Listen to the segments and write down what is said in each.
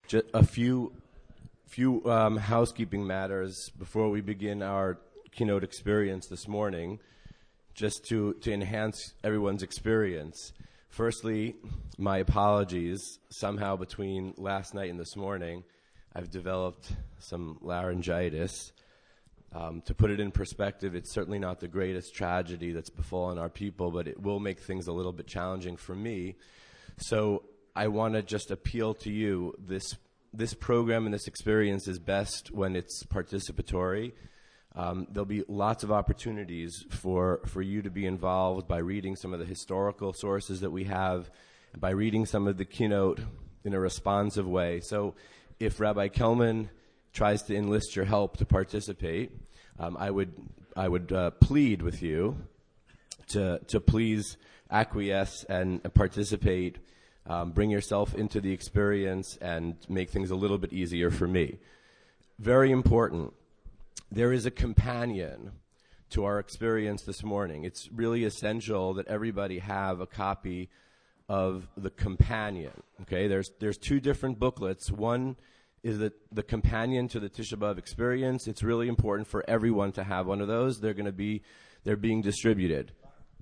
A few housekeeping matters before we begin our keynote experience this morning, just to enhance everyone's experience. Firstly, my apologies. Somehow between last night and this morning, I've developed some laryngitis. To put it in perspective, it's certainly not the greatest tragedy that's befallen our people, but it will make things a little bit challenging for me. So I want to just appeal to you. This program and this experience is best when it's participatory. There'll be lots of opportunities for you to be involved by reading some of the historical sources that we have, by reading some of the keynote in a responsive way. So if Rabbi Kelman tries to enlist your help to participate, I would plead with you to please acquiesce and participate. Bring yourself into the experience and make things a little bit easier for me. Very important. There is a companion to our experience this morning. It's really essential that everybody have a copy of the companion. Okay, there's two different booklets. One is the companion to the Tisha B'Av experience. It's really important for everyone to have one of those. They're being distributed.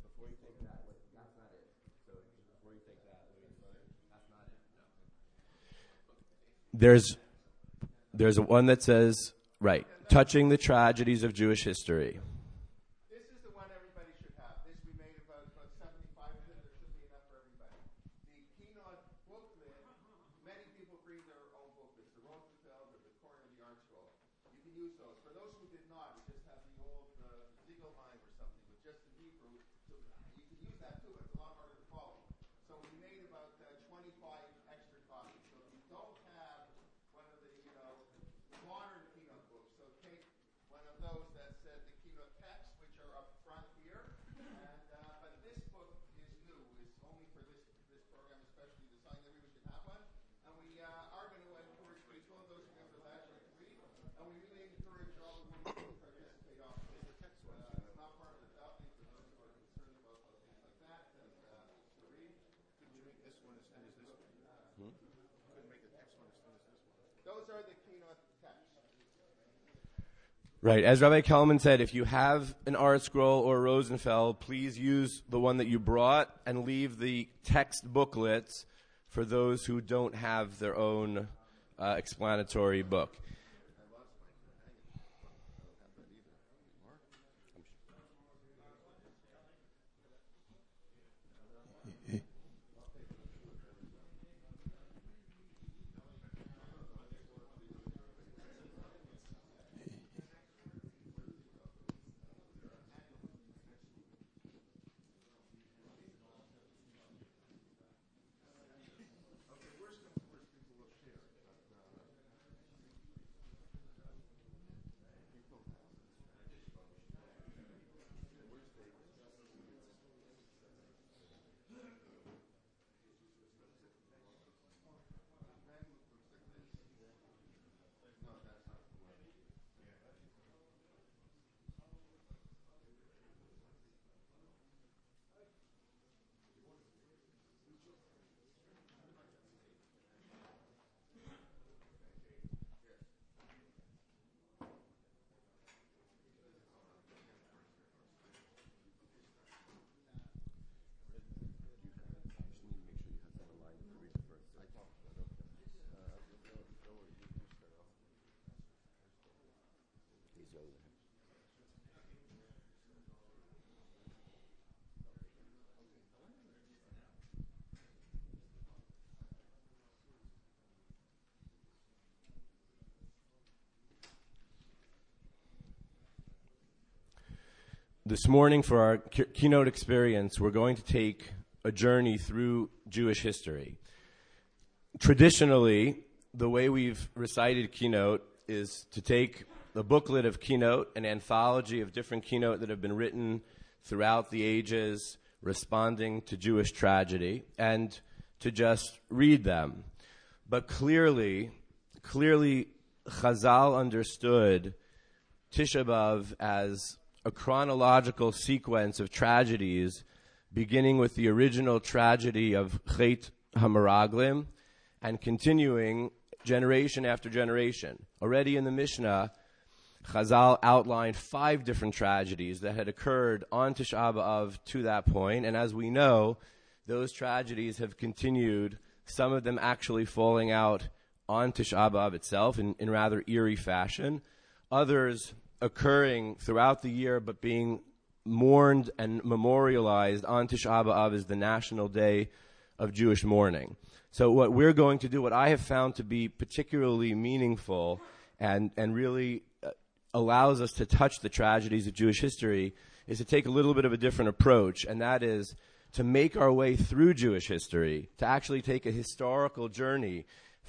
There's one that says, right, touching the tragedies of Jewish history. This is the one everybody should have. This we made about 75 of them. There should be enough for everybody. The keynote booklet, many people bring their own booklets, the Rosenfeld or the Corin or the Art Scroll. You can use those. For those who did not, we just have the old Ziegelheim or something, but just in Hebrew. So you can use that too, but it's a lot harder to follow. So we made about 25 extra copies. So if you don't have one of the modern keynote books, so take one of those that said the keynote texts, which are up front here. And but this book is new. It's only for this program, especially designed. Everybody should have one. And we are going to encourage people, those who have the language to read, and we really encourage all of you to participate also. It's not part of the topic for those who are concerned about things like that. And to read. Could you make this one as thin as this one? Couldn't make the text one as thin as this one. Those are the keynote texts. Right. As Rabbi Kelman said, if you have an Art Scroll or Rosenfeld, please use the one that you brought and leave the text booklets for those who don't have their own explanatory book. This morning, for our keynote experience, we're going to take a journey through Jewish history. Traditionally, the way we've recited keynote is to take the booklet of keynote, an anthology of different keynote that have been written throughout the ages, responding to Jewish tragedy, and to just read them. But clearly, Chazal understood Tisha B'Av as a chronological sequence of tragedies, beginning with the original tragedy of Chet HaMeraglim and continuing generation after generation. Already in the Mishnah, Chazal outlined 5 different tragedies that had occurred on Tisha B'Av to that point, and as we know, those tragedies have continued, some of them actually falling out on Tisha B'Av itself in rather eerie fashion, others occurring throughout the year but being mourned and memorialized on Tisha B'Av as the national day of Jewish mourning. So what we're going to do, what I have found to be particularly meaningful and really allows us to touch the tragedies of Jewish history, is to take a little bit of a different approach, and that is to make our way through Jewish history, to actually take a historical journey,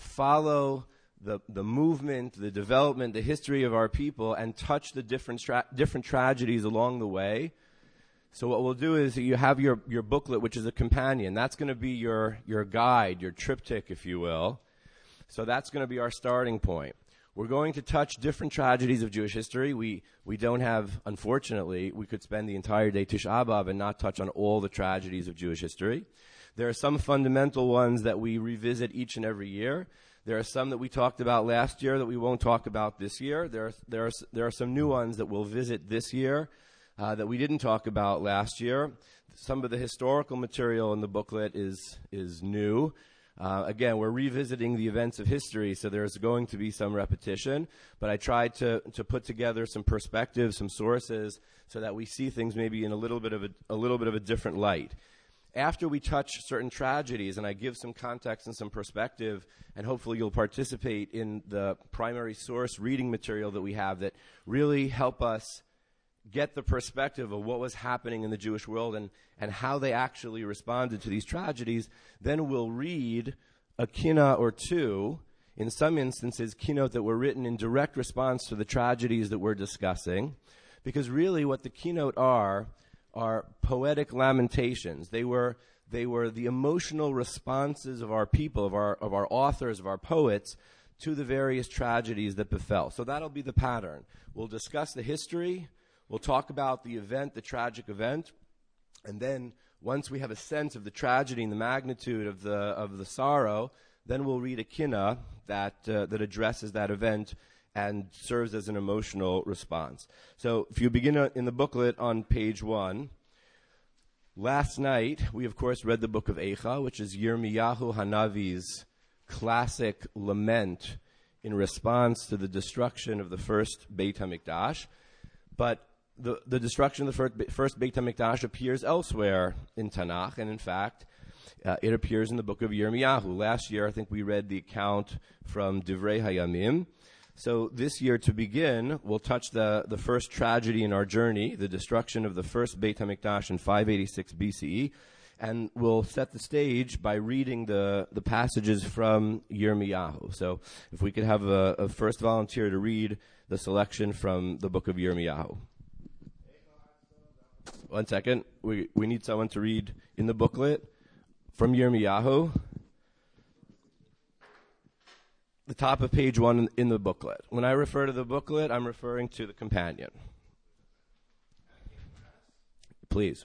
follow the movement, the development, the history of our people, and touch the different tragedies along the way. So what we'll do is you have your booklet, which is a companion. That's going to be your guide, your triptych, if you will. So that's going to be our starting point. We're going to touch different tragedies of Jewish history. We don't have, unfortunately, we could spend the entire day Tisha B'Av and not touch on all the tragedies of Jewish history. There are some fundamental ones that we revisit each and every year. There are some that we talked about last year that we won't talk about this year. There are some new ones that we'll visit this year that we didn't talk about last year. Some of the historical material in the booklet is new. Again, we're revisiting the events of history, so there's going to be some repetition. But I tried to put together some perspectives, some sources, so that we see things maybe in a little bit of a different light. After we touch certain tragedies, and I give some context and some perspective, and hopefully you'll participate in the primary source reading material that we have that really help us get the perspective of what was happening in the Jewish world and how they actually responded to these tragedies, then we'll read a kinnah or two, in some instances, kinnot that were written in direct response to the tragedies that we're discussing, because really what the kinnot are poetic lamentations. They were the emotional responses of our people, of our authors, of our poets, to the various tragedies that befell. So that'll be the pattern. We'll discuss the history. We'll talk about the event, the tragic event, and then once we have a sense of the tragedy and the magnitude of the sorrow, then we'll read a kinnah that addresses that event and serves as an emotional response. So if you begin in the booklet on page 1, last night we of course read the book of Eicha, which is Yirmiyahu Hanavi's classic lament in response to the destruction of the first Beit HaMikdash. But the destruction of the first Beit HaMikdash appears elsewhere in Tanakh, and in fact, it appears in the book of Yirmiyahu. Last year, I think we read the account from Divrei Hayamim. So this year, to begin, we'll touch the first tragedy in our journey, the destruction of the first Beit HaMikdash in 586 BCE, and we'll set the stage by reading the passages from Yirmiyahu. So if we could have a first volunteer to read the selection from the book of Yirmiyahu. 1 second. We need someone to read in the booklet from Yirmiyahu, the top of page 1 in the booklet. When I refer to the booklet, I'm referring to the companion. Please.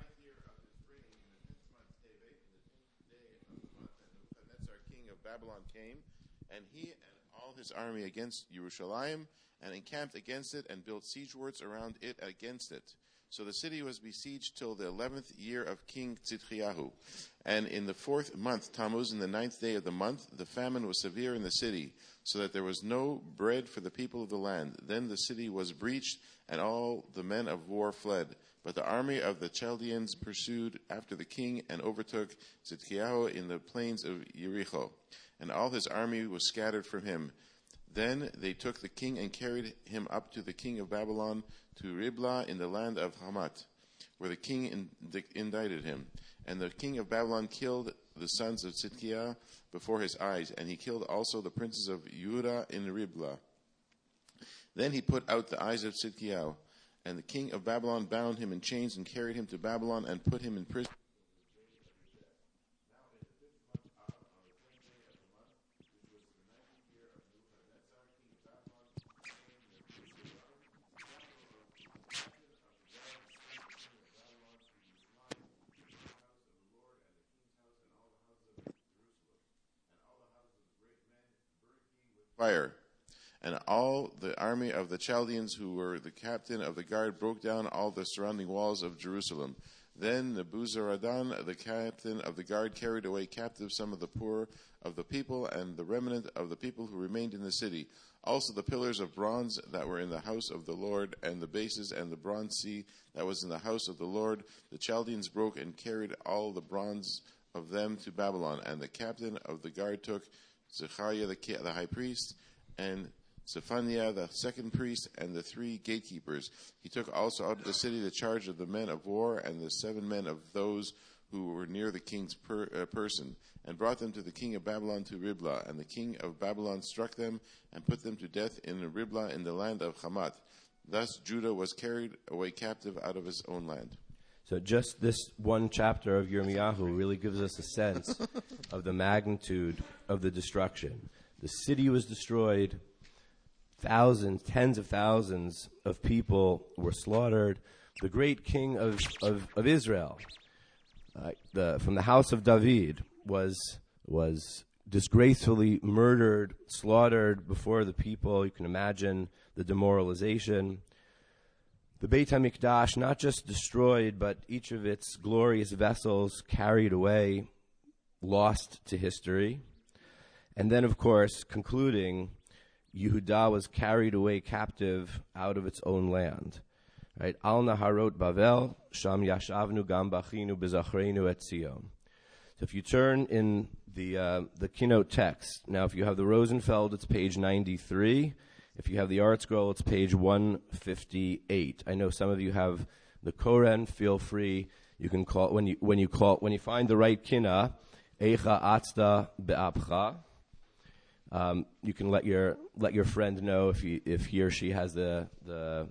King of Babylon came, and he and all his army against Jerusalem, and encamped against it, and built siege works around it against it. So the city was besieged till the 11th year of King Tzidkiyahu. And in the 4th month, Tammuz, in the 9th day of the month, the famine was severe in the city, so that there was no bread for the people of the land. Then the city was breached, and all the men of war fled. But the army of the Chaldeans pursued after the king and overtook Tzidkiyahu in the plains of Jericho. And all his army was scattered from him. Then they took the king and carried him up to the king of Babylon, to Riblah in the land of Hamath, where the king indicted him. And the king of Babylon killed the sons of Tzidkiah before his eyes, and he killed also the princes of Judah in Riblah. Then he put out the eyes of Tzidkiah, and the king of Babylon bound him in chains and carried him to Babylon and put him in prison. fire. And all the army of the Chaldeans who were the captain of the guard broke down all the surrounding walls of Jerusalem. Then Nebuzaradan, the captain of the guard, carried away captive some of the poor of the people and the remnant of the people who remained in the city. Also the pillars of bronze that were in the house of the Lord, and the bases and the bronze sea that was in the house of the Lord, the Chaldeans broke and carried all the bronze of them to Babylon. And the captain of the guard took Zechariah the high priest, and Zephaniah the second priest, and the 3 gatekeepers. He took also out of the city the charge of the men of war and the 7 men of those who were near the king's person, and brought them to the king of Babylon to Riblah. And the king of Babylon struck them and put them to death in Riblah in the land of Hamath. Thus Judah was carried away captive out of his own land. So just this one chapter of Yirmiyahu really gives us a sense of the magnitude of the destruction. The city was destroyed. Thousands, tens of thousands of people were slaughtered. The great king of Israel, from the house of David, was disgracefully murdered, slaughtered before the people. You can imagine the demoralization. The Beit HaMikdash, not just destroyed, but each of its glorious vessels carried away, lost to history. And then, of course, concluding, Yehudah was carried away captive out of its own land. Right? Al Naharot Bavel, Sham Yashavnu Gam Bachinu Bezachreinu Et Zion. So if you turn in the keynote text, now if you have the Rosenfeld, it's page 93. If you have the Art Scroll, it's page 158. I know some of you have the Koren. Feel free. You can call when you find the right kinna, Eicha Atzda Be'apcha. You can let your friend know if he or she has the 217.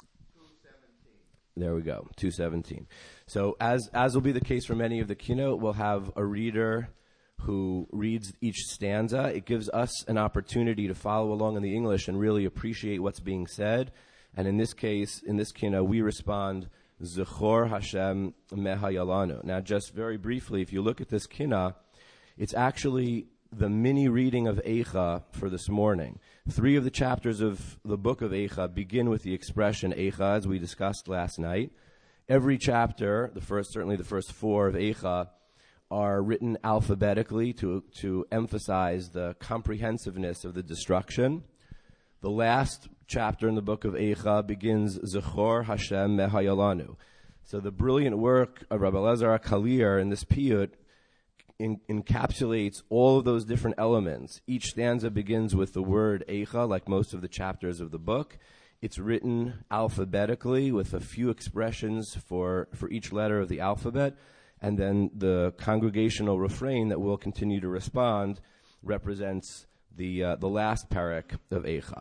There we go, 217. So as will be the case for many of the keynote, we'll have a reader who reads each stanza. It gives us an opportunity to follow along in the English and really appreciate what's being said. And in this case, in this keynote, we respond, Zechor Hashem Mehayalanu. Now, just very briefly, if you look at this kina, it's actually the mini reading of Eicha for this morning. 3 of the chapters of the book of Eicha begin with the expression Eicha, as we discussed last night. Every chapter, certainly the first 4 of Eicha, are written alphabetically to emphasize the comprehensiveness of the destruction. The last chapter in the book of Eicha begins Zechor Hashem Mehayalanu. So the brilliant work of Rabbi Elazar Kalir in this piyut encapsulates all of those different elements. Each stanza begins with the word Eicha, like most of the chapters of the book. It's written alphabetically with a few expressions for each letter of the alphabet, and then the congregational refrain that will continue to respond represents the last parak of Eicha.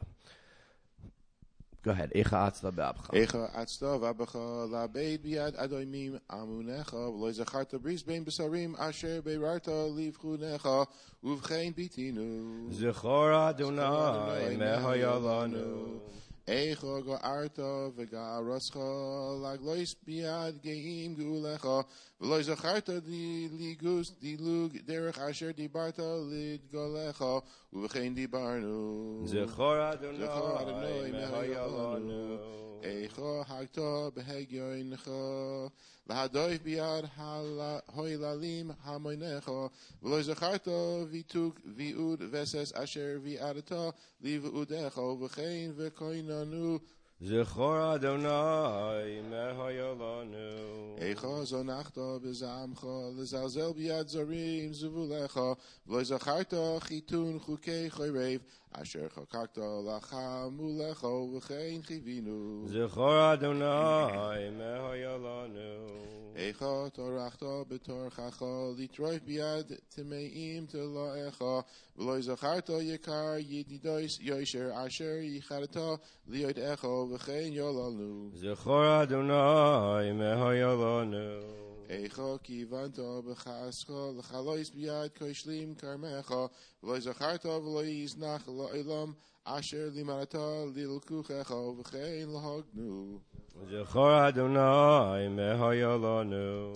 Go ahead. Eicha atzta be'apcha. Eicha atzta v'abacha la'beid biyad adoimim amunecha v'lo zacharta bris bein besarim asher beirarta livchunecha uvchein bitinu. Zechor Adonai mehayalanu. Eicha ga'arta v'ga'arascha laglois biyad geim gulecha v'lo zacharta ligus dilug derech asher dibarta lidgolecha uvchein dibarnu. Zechor Adonai mehayalanu. Eicha hagta behegyoincha v'hadoif biyad hoilalim hamoinecha v'lo zacharta v'tuk v'ud v'ses asher v'adata liv'udecha v'chein v'koinanu. Zechor Adonai mehayalanu. Eicha zonachta b'zamcha l'zalzel biyad zorim zuvulecha v'lo zacharta chitun chukei chorev asher chakakta lacha mulecha v'chein chivinu. Zechor Adonai mehayalanu. Eicha torachta b'torchacha litroif biyad timeim teloecha v'lo zacharta yikar yididois yosher asher yicharata liot echo v'chein yolanu. Zechor Adonai mehayalanu. Eicha kivanta b'chascha l'chalois biyad koishlim karmecha v'lo zacharta v'lo yiznach lo'ilam asher limarata lilkuchecha v'chein lahognu. Zechor Adonai mehayalanu.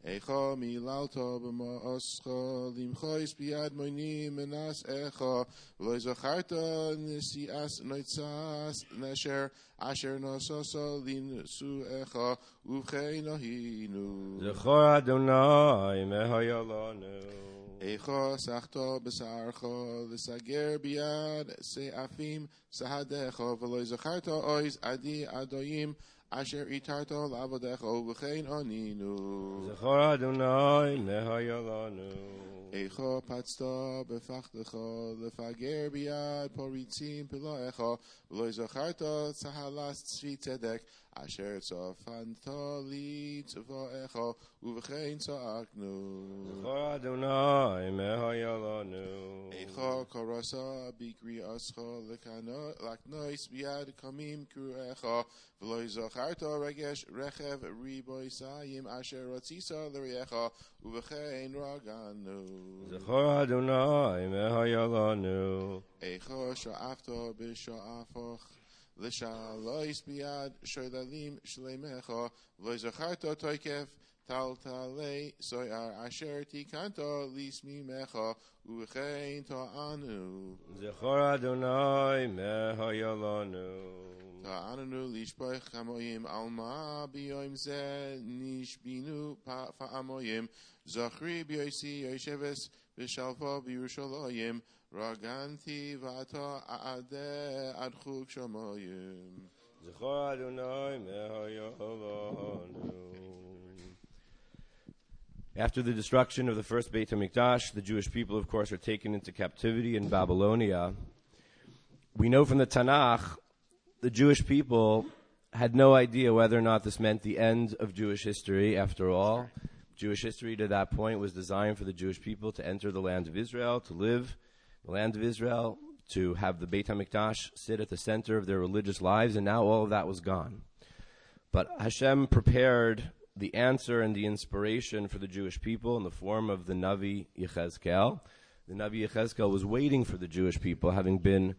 Echa milalta b'ma'ascha limchois biyad moini menas echa v'lo zacharta nisias noitzas nesher asher nosasa linsu echa uvchein ahinu Zechor Adonai mehayalanu Echa sachta b'sarcha l'sager biyad se'afim sahadecha v'lo zacharta ois adi adoyim Asher itarto lavodecha uvechein aninu. Zechor Adonai mehayalanu Echa patzta befachtecha lefager biyad poritzim pilaecha v'lo zacharta tzahalas tzvi tzedek asher tzafanta li tzvaecha uvechein tza'aknu. Zechor Adonai mehayalanu Echa karasa bikri ascha laknois biyad kamim kurecha v'lo zacharta regesh rechev riboisayim asher ratzisa l'riecha uvechein raganu. Zechor Adonai mehayalanu Echa sha'afta b'sha'afach l'sha'alois biyad shoylalim shleimecha v'lo zacharta toikef taltalei soyar asher tikanta lismimecha uvechein ta'anu. Zechor Adonai mehayalanu Ta'ananu lishpoich chamoyim alma biyoim ze nishbinu fa'amoyim zachri biyoisi yosheves v'shalfa b'Yerushalayim raganti v'ata a'adeh adchuk shamoyim. Zechor Adonai mehayalanu. After the destruction of the first Beit HaMikdash, the Jewish people, of course, are taken into captivity in Babylonia. We know from the Tanakh the Jewish people had no idea whether or not this meant the end of Jewish history. After all, Jewish history to that point was designed for the Jewish people to enter the land of Israel, to live in the land of Israel, to have the Beit HaMikdash sit at the center of their religious lives, and now all of that was gone. But Hashem prepared the answer and the inspiration for the Jewish people in the form of the Navi Yechezkel. The Navi Yechezkel was waiting for the Jewish people, having been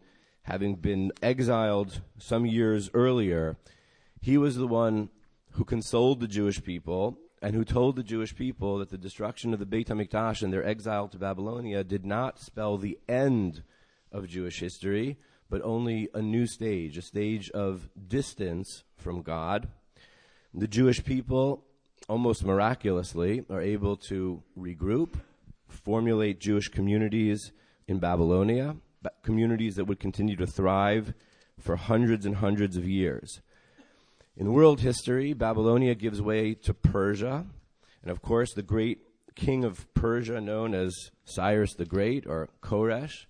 exiled some years earlier. He was the one who consoled the Jewish people and who told the Jewish people that the destruction of the Beit HaMikdash and their exile to Babylonia did not spell the end of Jewish history, but only a new stage, a stage of distance from God. The Jewish people, almost miraculously, are able to regroup, formulate Jewish communities in Babylonia, communities that would continue to thrive for hundreds and hundreds of years. In world history, Babylonia gives way to Persia, and of course the great king of Persia, known as Cyrus the Great, or Koresh,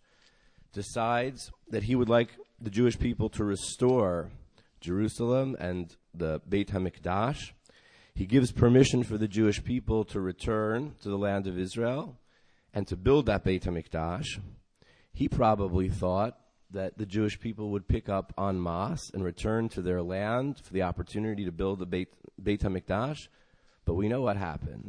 decides that he would like the Jewish people to restore Jerusalem and the Beit HaMikdash. He gives permission for the Jewish people to return to the land of Israel and to build that Beit HaMikdash. He probably thought that the Jewish people would pick up en masse and return to their land for the opportunity to build the Beit HaMikdash. But we know what happened.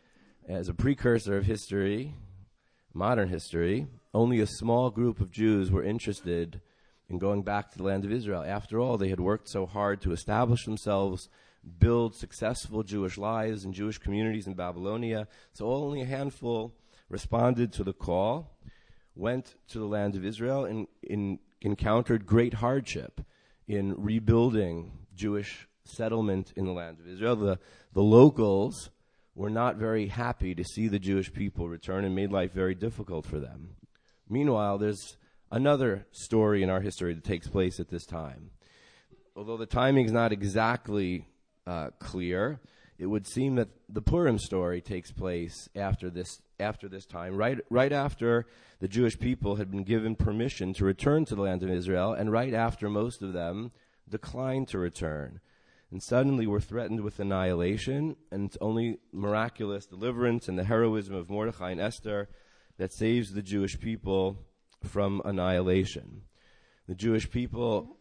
As a precursor of history, modern history, only a small group of Jews were interested in going back to the land of Israel. After all, they had worked so hard to establish themselves, build successful Jewish lives and Jewish communities in Babylonia. So only a handful responded to the call, went to the land of Israel, and encountered great hardship in rebuilding Jewish settlement in the land of Israel. The locals were not very happy to see the Jewish people return and made life very difficult for them. Meanwhile, there's another story in our history that takes place at this time. Although the timing is not exactly clear, it would seem that the Purim story takes place after this time, right after the Jewish people had been given permission to return to the land of Israel, and right after most of them declined to return. And suddenly we're threatened with annihilation, and it's only miraculous deliverance and the heroism of Mordechai and Esther that saves the Jewish people from annihilation. The Jewish people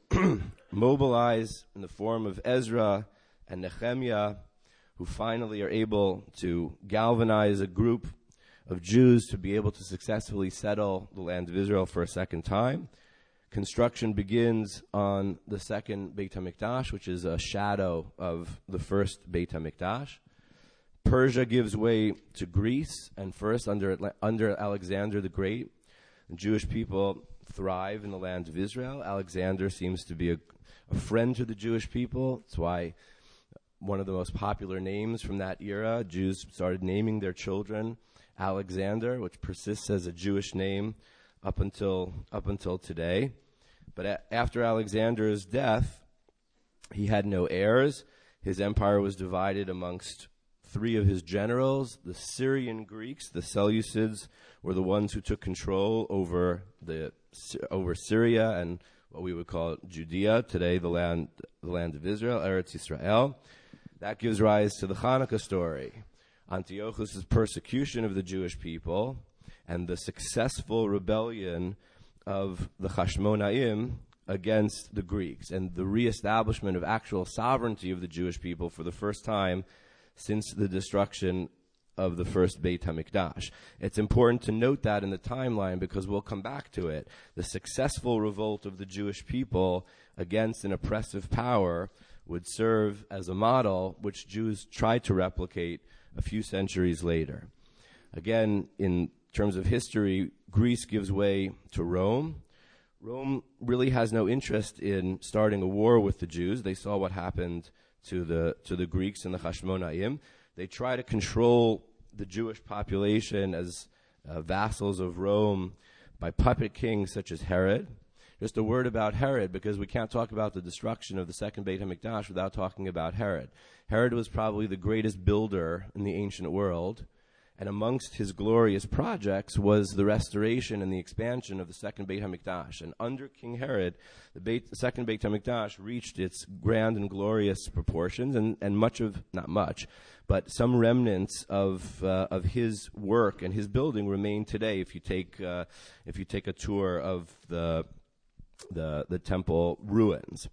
mobilize in the form of Ezra and Nehemiah, who finally are able to galvanize a group of Jews to be able to successfully settle the land of Israel for a second time. Construction begins on the second Beit HaMikdash, which is a shadow of the first Beit HaMikdash. Persia gives way to Greece, and first under Alexander the Great, the Jewish people thrive in the land of Israel. Alexander seems to be a friend to the Jewish people. That's why one of the most popular names from that era, Jews started naming their children Alexander, which persists as a Jewish name up until today. But after Alexander's death, he had no heirs. His empire was divided amongst three of his generals. The Syrian Greeks, the Seleucids, were the ones who took control over Syria and what we would call Judea, today the land of Israel, Eretz Yisrael. That gives rise to the Hanukkah story. Antiochus' persecution of the Jewish people and the successful rebellion of the Hashmonaim against the Greeks, and the reestablishment of actual sovereignty of the Jewish people for the first time since the destruction of the first Beit HaMikdash. It's important to note that in the timeline because we'll come back to it. The successful revolt of the Jewish people against an oppressive power would serve as a model which Jews tried to replicate a few centuries later. Again, in terms of history, Greece gives way to Rome. Rome really has no interest in starting a war with the Jews. They saw what happened to the Greeks and the Hashmonaim. They try to control the Jewish population as vassals of Rome by puppet kings such as Herod. Just a word about Herod, because we can't talk about the destruction of the second Beit HaMikdash without talking about Herod. Herod was probably the greatest builder in the ancient world, and amongst his glorious projects was the restoration and the expansion of the second Beit HaMikdash. And under King Herod, the second Beit HaMikdash reached its grand and glorious proportions, and but some remnants of his work and his building remain today. If you take a tour of the temple ruins,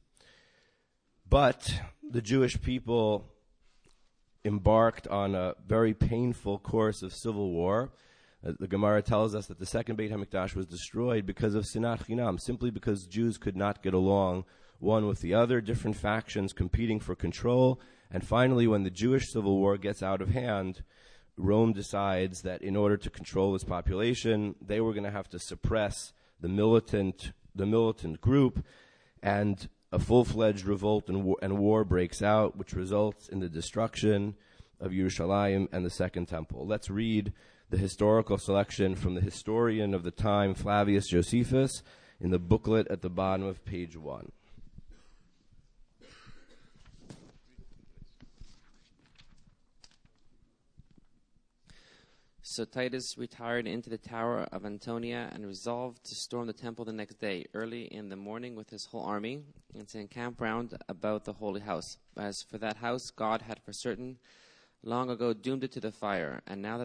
but the Jewish people embarked on a very painful course of civil war. The Gemara tells us that the second Beit HaMikdash was destroyed because of Sinat Chinam, simply because Jews could not get along one with the other, different factions competing for control. And finally, when the Jewish civil war gets out of hand, Rome decides that in order to control its population, they were going to have to suppress the militant group, and a full-fledged revolt and war breaks out, which results in the destruction of Yerushalayim and the Second Temple. Let's read the historical selection from the historian of the time, Flavius Josephus, in the booklet at the bottom of page 1. So Titus retired into the tower of Antonia and resolved to storm the temple the next day, early in the morning with his whole army, and to encamp round about the holy house. As for that house, God had for certain long ago doomed it to the fire, and now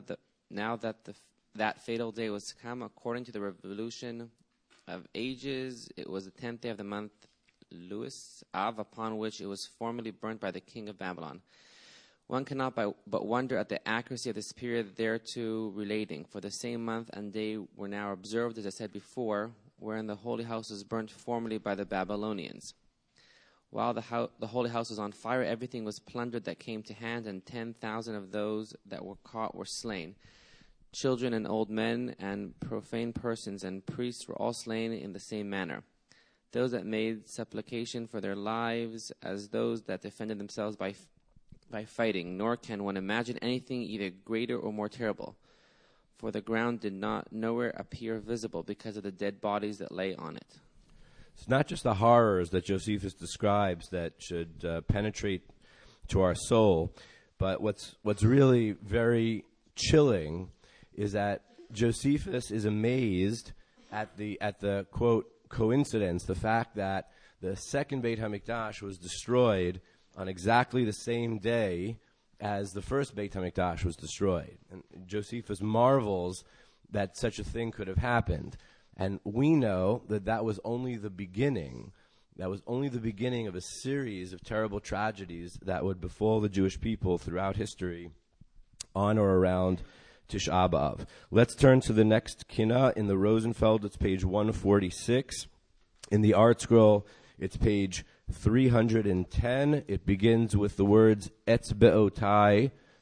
that fatal day was to come, according to the revolution of ages, it was the 10th day of the month Louis Av, upon which it was formally burnt by the king of Babylon. One cannot but wonder at the accuracy of this period thereto relating, for the same month and day were now observed, as I said before, wherein the holy house was burnt formerly by the Babylonians. While the holy house was on fire, everything was plundered that came to hand, and 10,000 of those that were caught were slain. Children and old men and profane persons and priests were all slain in the same manner. Those that made supplication for their lives, as those that defended themselves by fighting, nor can one imagine anything either greater or more terrible, for the ground did not nowhere appear visible because of the dead bodies that lay on it. It's not just the horrors that Josephus describes that should penetrate to our soul, but what's really very chilling is that Josephus is amazed at the quote coincidence, the fact that the second Beit HaMikdash was destroyed on exactly the same day as the first Beit HaMikdash was destroyed. And Josephus marvels that such a thing could have happened. And we know that was only the beginning. That was only the beginning of a series of terrible tragedies that would befall the Jewish people throughout history on or around Tisha B'Av. Let's turn to the next Kinnah in the Rosenfeld. It's page 146. In the Art Scroll, it's page 310. It begins with the words Etzbe'otai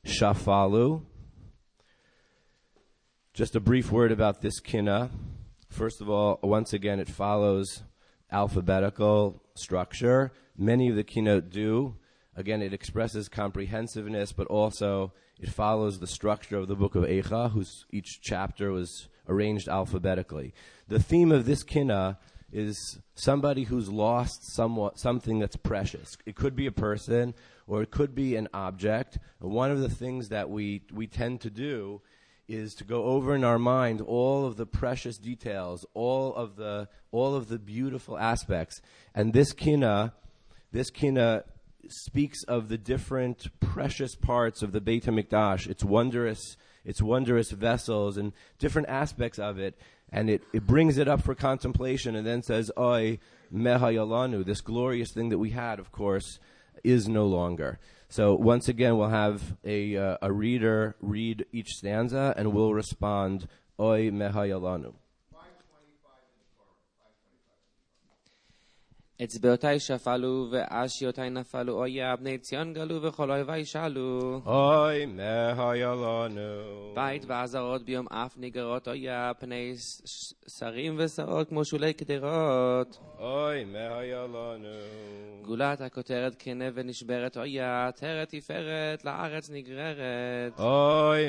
shafalu. Just a brief word about this kinna. First of all, once again, it follows alphabetical structure. Many of the kinnot do. Again, it expresses comprehensiveness, but also it follows the structure of the book of Eicha, whose each chapter was arranged alphabetically. The theme of this kinna is somebody who's lost something that's precious. It could be a person, or it could be an object. One of the things that we tend to do is to go over in our mind all of the precious details, all of the beautiful aspects. And this kinna speaks of the different precious parts of the Beit HaMikdash, its wondrous vessels and different aspects of it. And it brings it up for contemplation and then says, Oy mehayalanu, this glorious thing that we had, of course, is no longer. So once again, we'll have a reader read each stanza, and we'll respond, Oy mehayalanu. אצבעותיי שפלו ואשיותיי נפלו, אויה בני ציון גלו וכל אויביי שאלו. Oy mehayalanu. בית ועזרות ביום אף ניגרות, אויה פני שרים ושרות כמו שולי קדרות. Oy mehayalanu. גולת הכותרת כנה ונשברת, אויה תרת תפארת לארץ נגררת. Oy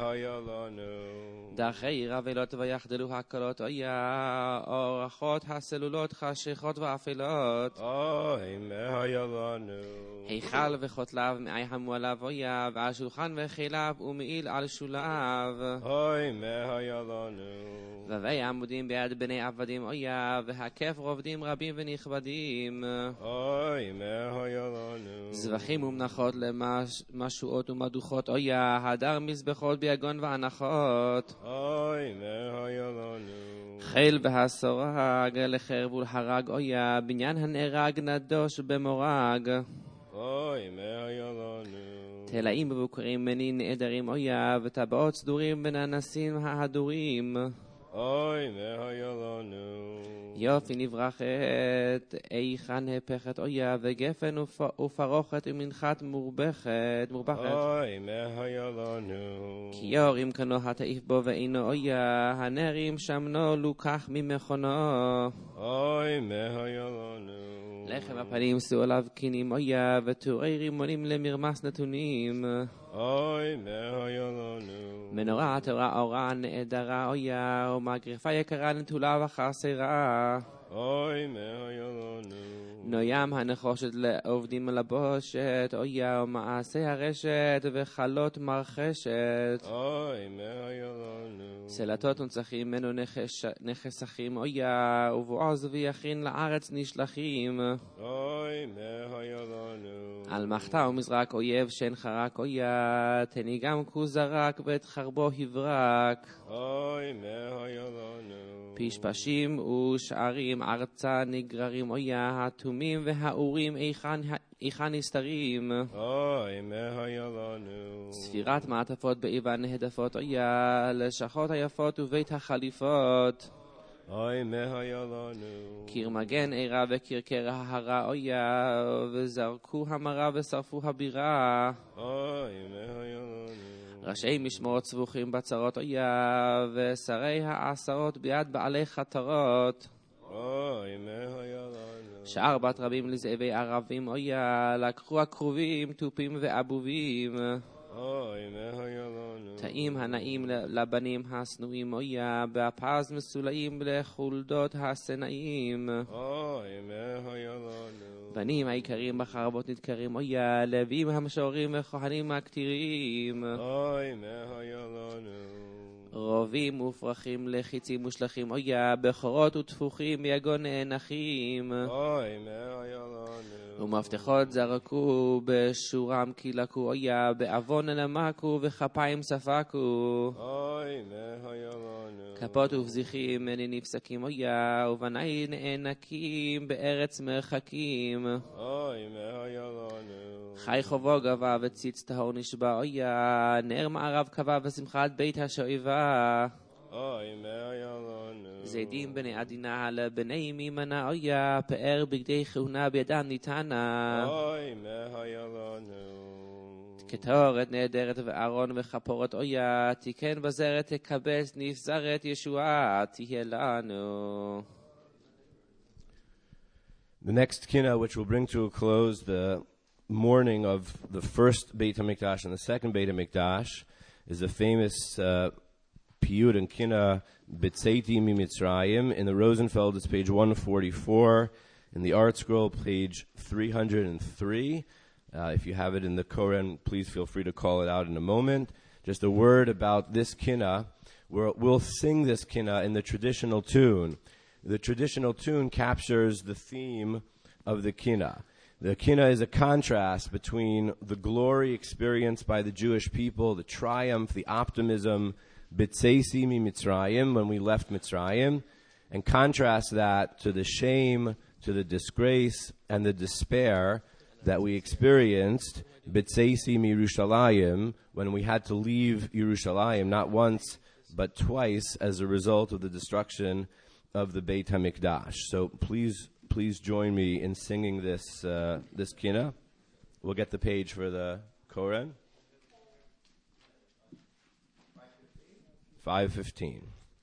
mehayalanu. דרכי עיר אבלות ויחדלו הקלות, אויה אורחות הסלולות חשיכות ואפלות. Oy mehayalanu. היכל וחותליו מעי המועליו, אויה והשולחן וחיליו ומעיל על שוליו. Oy mehayalanu. ובי עמודים ביד בני עבדים, אויה והקף רובדים רבים ונכבדים. Oy mehayalanu. זבחים ומנחות למשואות ומדוכות, אויה הדר מזבחות ביגון והנחות. Oy mehayalanu. חיל והסורג לחרב ולחרג, אויה בניין הנהרג נדוש במורג. Oy mehayalanu. תלאים ובוקרים מני נעדרים, אויה וטבעות סדורים בין הננסים ההדורים. Oy mehayalanu. יופי נברכת, איכן הפכת, אויה וגפן ופרוכת ומנחת מורבכת. Oy mehayalanu. כיור אם כנו התעיף בו ואינו, אויה הנרים שמנו לוקח ממכונו. Oy mehayalanu. לחם הפנים שאו עליו קינים, אויה וטורי רימונים למרמס נתונים. Oy mehayalanu. מנורה תורה אורה נעדרה, אויה ומגרפה יקרה נטולה וחסרה. Oy mehayalanu. נוים הנחושת לעובדים לבושת, אויה ומעשה הרשת וחלות מרחשת. Oy mehayalanu. סלטות ונצחים ממנו נחסכים, אויה ובועז ויכין לארץ נשלחים. Oy mehayalanu. על מחתה ומזרק אויב שאין חרק, אויה תניגם כוזרק ואת חרבו הברק. Oy mehayalanu. פשפשים ושערים ארצה נגררים, אויה התומים והאורים איכן נסתרים. Oy mehayalanu. ספירת מעטפות באיבה נהדפות, אויה לשכות היפות ובית החליפות. Oy mehayalanu. קיר מגן עירה וקרקר ההרה, אויה וזרקו המרה ושרפו הבירה. Oy mehayalanu. ראשי משמרות סבוכים בצרות, אויה ושרי העשרות ביד בעלי חטרות. Oy mehayalanu. שער בת רבים לזאבי ערבים, אויה לקחו הכרובים תופים ואבובים. Oy mehayalanu. תאים הנאים לבנים השנואים, אויה באפז מסולאים לחולדות הסנאים. Oy mehayalanu. בנים העיקרים בחרבות נדקרים, אויה לווים המשוררים וכהנים הכתירים. Oy mehayalanu. רובים ופרחים לחיצים מושלכים, אויה בכורות ותפוחים ביגון נאנחים. Oy mehayalanu. ומפתחות זרקו בשורם קילקו, אויה בעוון נמקו וכפיים ספקו. Oy mehayalanu. כפות ובזיחים מני נפסקים, אויה ובני נאנקים בארץ מרחקים. Oy mehayalanu. חי חובו גבה וציץ טהור נשבע, אויה נר מערב קבע ושמחת בית השואבה. Oy mehayalanu. זידים בני עדינה לבני מימנה, אויה פאר בגדי כהונה בידם ניתנה. Oy mehayalanu. קטורת נהדרת וארון וכפורת אויה, תיקן בזרת תקבץ נפזרת ישועה תהיה לנו. The next kina, which will bring to a close the morning of the first Beit HaMikdash and the second Beit HaMikdash, is the famous piyut and kina B'tzeiti Mimitzrayim. In the Rosenfeld, it's page 144. In the Art Scroll, page 303. If you have it in the Koran, please feel free to call it out in a moment. Just a word about this kina. We'll sing this kina in the traditional tune. The traditional tune captures the theme of the kina. The kina is a contrast between the glory experienced by the Jewish people, the triumph, the optimism, B'tzeisi mi Mitzrayim, when we left Mitzrayim, and contrast that to the shame, to the disgrace, and the despair that we experienced, B'tzeisi mi Yerushalayim, when we had to leave Yerushalayim, not once, but twice, as a result of the destruction of the Beit HaMikdash. So please join me in singing this kina. We'll get the page for the Koran. 5:15.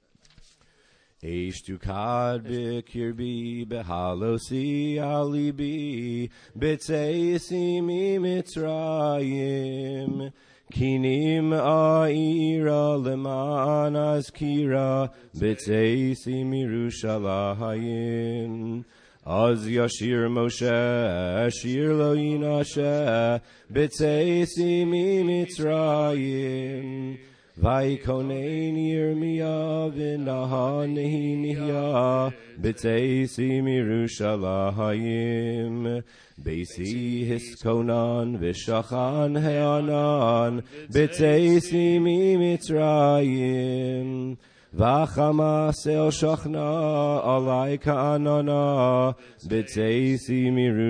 Eish tukad b'kirbi behalosi alibi b'tzeisi mi Mitzrayim kinim a'ira leman azkira b'tzeisi mirushalayim az yashir Moshe shir lo yinashe b'tzeisi mi Mitzrayim Vaikonein Yirmiyah v'nahan nihya b'tzeisi mirushalayim Beisi hiskonan v'shachan he'anan b'tzeisi mi Mitzrayim V'chamas el shachna alai ka'anana b'tzeisi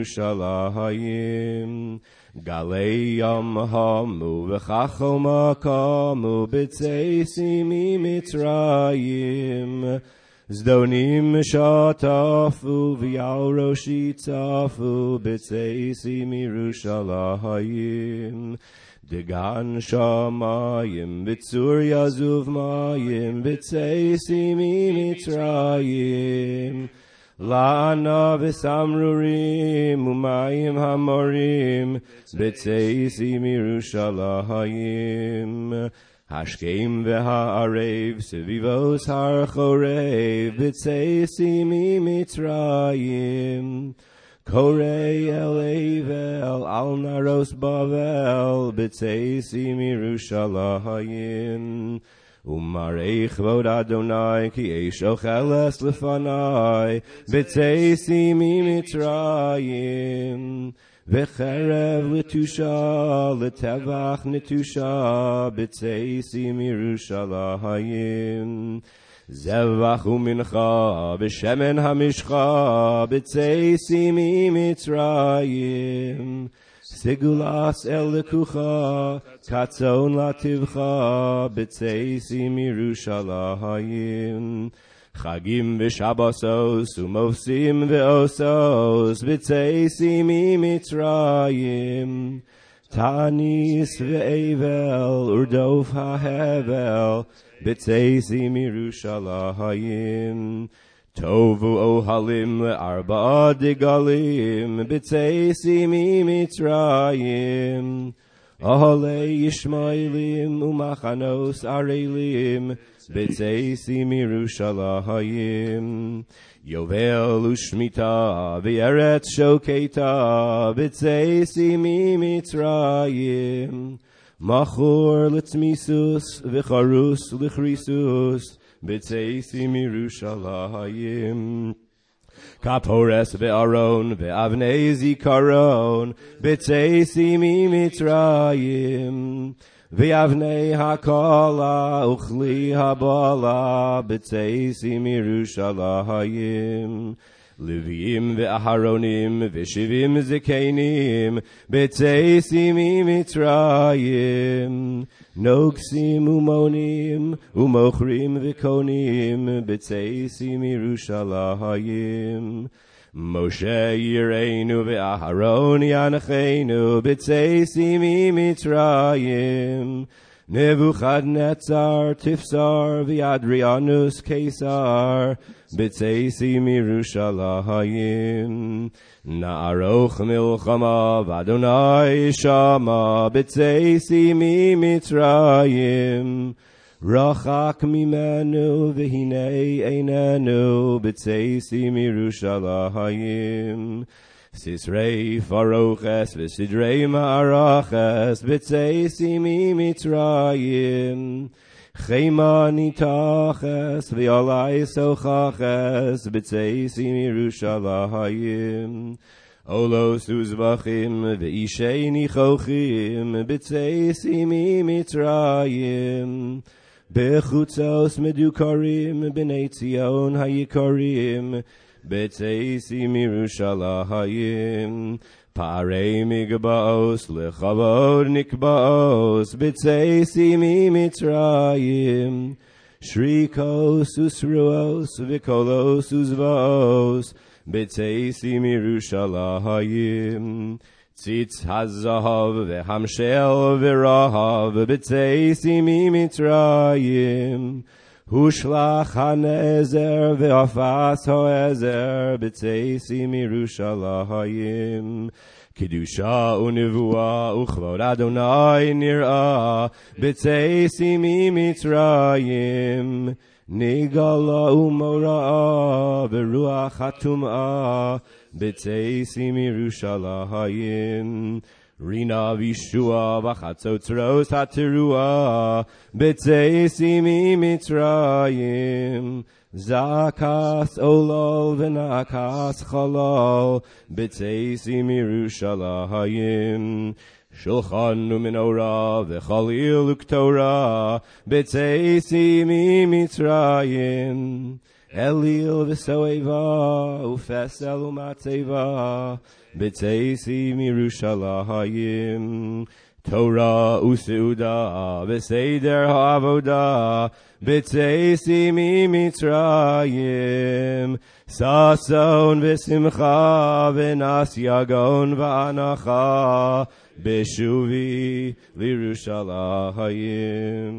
mirushalayim Galei yam hamu v'chachom akamu b'tzeisi mi Mitzrayim Zdonim shatafu v'yal roshi tzafu b'tzeisi mirushalayim Degan shamayim b'tzur yazuv mayim b'tzeisi mi Mitzrayim La'ana v'samrurim u'mayim hamorim b'tzeisi mirushalayim Hashkem v'ha'arev sevivos har chorev b'tzeisi mi Mitzrayim Korei el Evel al naros Bavel b'tzeisi mirushalayim Umarei chvod Adonai ki eish ocheles lefanai b'tzeisi mi Mitzrayim V'cherev l'tusha l'tevach netusha b'tzeisi mirushalayim Zevach u'mincha b'shemen hamishcha b'tzeisi mi Mitzrayim Sigulas el lekucha katzon lativcha b'tzeisi mirushalayim Chagim v'shabasos u'mofsim v'osos b'tzeisi mi Mitzrayim Tanis v'evel urdof ha'hevel b'tzeisi mirushalayim Tovu ohalim le'arba digalim b'tzeisi mi Mitzrayim Ahalei Yishmaelim u'machanos arelim b'tzeisi mirushalayim Yovel u'shmita v'eretz shoketa b'tzeisi mi Mitzrayim Machor l'tzmisus v'charus l'chrisus b'tzeisi mirushalayim Kapores ve'aron ve'avnei zikaron b'tzeisi mi Mitzrayim Ve'avnei hakala uchli habala b'tzeisi mirushalayim Leviim ve'aharonim ve'shivim zekenim b'tzeisi mi Mitzrayim Nogsim umonim umochrim v'konim b'tzeisi mirushalayim Moshe Yireinu ve'Aharon Yanachenu b'tzeisi mitzrayim. Nebuchadnezzar Tifsar v'Adrianus Caesar b'tzeisi mirushalayim. Na'aroch milchama v'Adonai shama b'tzeisi mitzrayim. Rachak mimenu v'hinei einenu b'tzeisi mirushalayim. Sisrei faroches v'sidrei ma'araches b'tzeisi mitzrayim. Chema nitaches v'alai sochaches b'tzeisi mirushalayim. Olos uzvachim v'ishei nichochim b'tzeisi mitzrayim. Bechutzos medukarim b'nei Tzion hayikarim b'tzeisi mirushalayim. Parei migbaos lechavod nikbaos b'tzeisi mitzrayim. Shrikos usruos v'kolos uzvaos b'tzeisi mirushalayim. Tzitz hazahav v'hamshel v'rahav b'tzeisi mitzrayim. Hushlach hanezer v'afas hoezer b'tzeisi mirushalayim. Kedusha u'nivua u'chvod Adonai nir'ah b'tzeisi mitzrayim. Nigala u'mora'ah v'ruach hatum'ah b'tzeisi mirushalayim. Rina v'ishua v'chatzotzros hateruah b'tzeisi mitzrayim. Zakas olol v'nakas chalal b'tzeisi mirushalayim. Shulchan u'menorah v'chalil u'ktorah b'tzeisi mitzrayim. Elil v'soeva u'fesel u'matzeva b'tzeisi mirushalayim. Torah u'seuda v'seder ha'avoda b'tzeisi mitzrayim. Sason v'simcha v'nas yagon v'anacha b'shuvi l'Yerushalayim.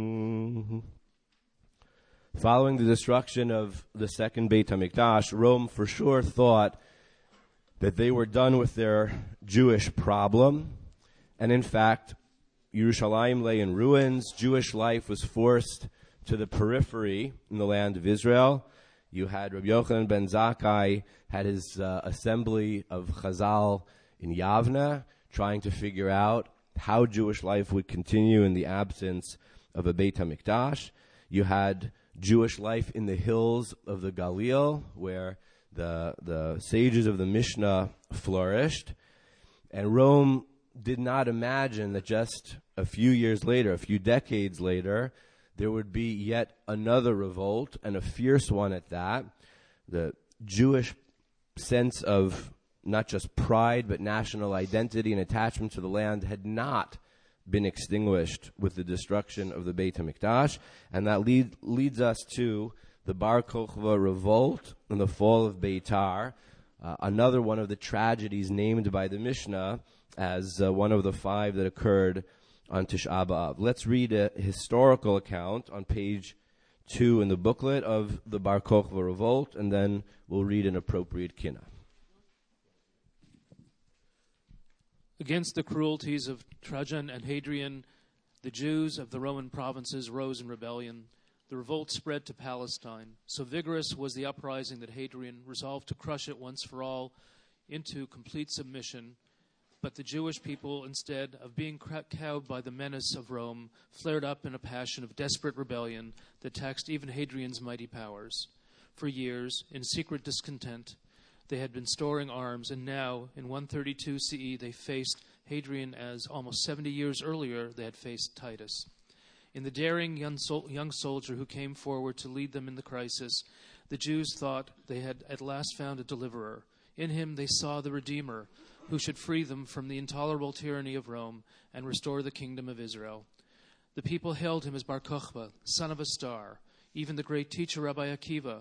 Following the destruction of the second Beit HaMikdash, Rome for sure thought that they were done with their Jewish problem. And in fact, Yerushalayim lay in ruins. Jewish life was forced to the periphery in the land of Israel. You had Rabbi Yochanan ben Zakkai had his assembly of Chazal in Yavne, trying to figure out how Jewish life would continue in the absence of a Beit HaMikdash. You had Jewish life in the hills of the Galil, where the sages of the Mishnah flourished. And Rome did not imagine that just a few years later, a few decades later, there would be yet another revolt, and a fierce one at that. The Jewish sense of not just pride, but national identity and attachment to the land had not been extinguished with the destruction of the Beit HaMikdash, and that leads us to the Bar Kokhba revolt and the fall of Beitar, another one of the tragedies named by the Mishnah as one of the 5 that occurred on Tisha B'Av. Let's read a historical account on page 2 in the booklet of the Bar Kokhba revolt, and then we'll read an appropriate kinnah. Against the cruelties of Trajan and Hadrian, the Jews of the Roman provinces rose in rebellion. The revolt spread to Palestine. So vigorous was the uprising that Hadrian resolved to crush it once for all into complete submission. But the Jewish people, instead of being cowed by the menace of Rome, flared up in a passion of desperate rebellion that taxed even Hadrian's mighty powers. For years, in secret discontent, they had been storing arms, and now, in 132 CE, they faced Hadrian as almost 70 years earlier they had faced Titus. In the daring young soldier who came forward to lead them in the crisis, the Jews thought they had at last found a deliverer. In him they saw the Redeemer, who should free them from the intolerable tyranny of Rome and restore the kingdom of Israel. The people hailed him as Bar Kokhba, son of a star. Even the great teacher Rabbi Akiva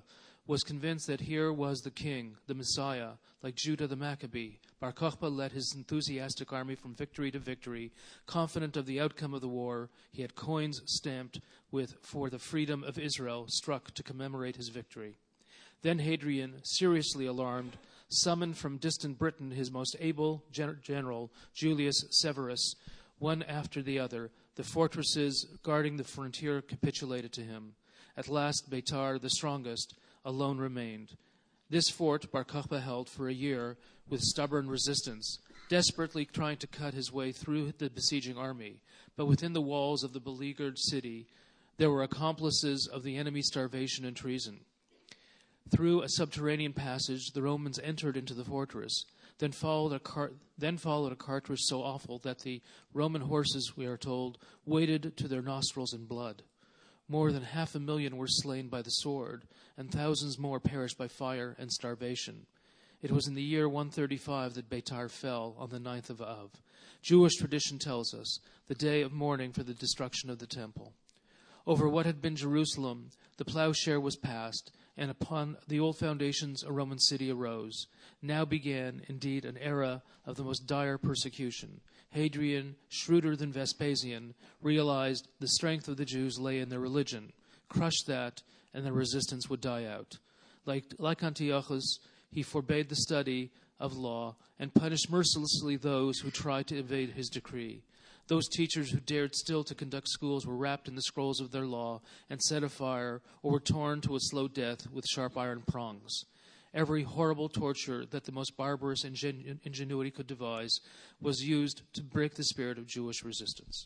was convinced that here was the king, the Messiah, like Judah the Maccabee. Bar Kokhba led his enthusiastic army from victory to victory. Confident of the outcome of the war, he had coins stamped with "For the Freedom of Israel" struck to commemorate his victory. Then Hadrian, seriously alarmed, summoned from distant Britain his most able general, Julius Severus. One after the other, the fortresses guarding the frontier capitulated to him. At last, Beitar, the strongest, alone remained. This fort Bar Kokhba held for a year with stubborn resistance, desperately trying to cut his way through the besieging army. But within the walls of the beleaguered city, there were accomplices of the enemy's starvation and treason. Through a subterranean passage, the Romans entered into the fortress. Then followed a cartridge so awful that the Roman horses, we are told, waded to their nostrils in blood. More than 500,000 were slain by the sword, and thousands more perished by fire and starvation. It was in the year 135 that Beitar fell, on the 9th of Av. Jewish tradition tells us, the day of mourning for the destruction of the temple. Over what had been Jerusalem, the plowshare was passed, and upon the old foundations a Roman city arose. Now began, indeed, an era of the most dire persecution. Hadrian, shrewder than Vespasian, realized the strength of the Jews lay in their religion. Crush that, and the resistance would die out. Like Antiochus, he forbade the study of law and punished mercilessly those who tried to evade his decree. Those teachers who dared still to conduct schools were wrapped in the scrolls of their law and set afire, or were torn to a slow death with sharp iron prongs. Every horrible torture that the most barbarous ingenuity could devise was used to break the spirit of Jewish resistance.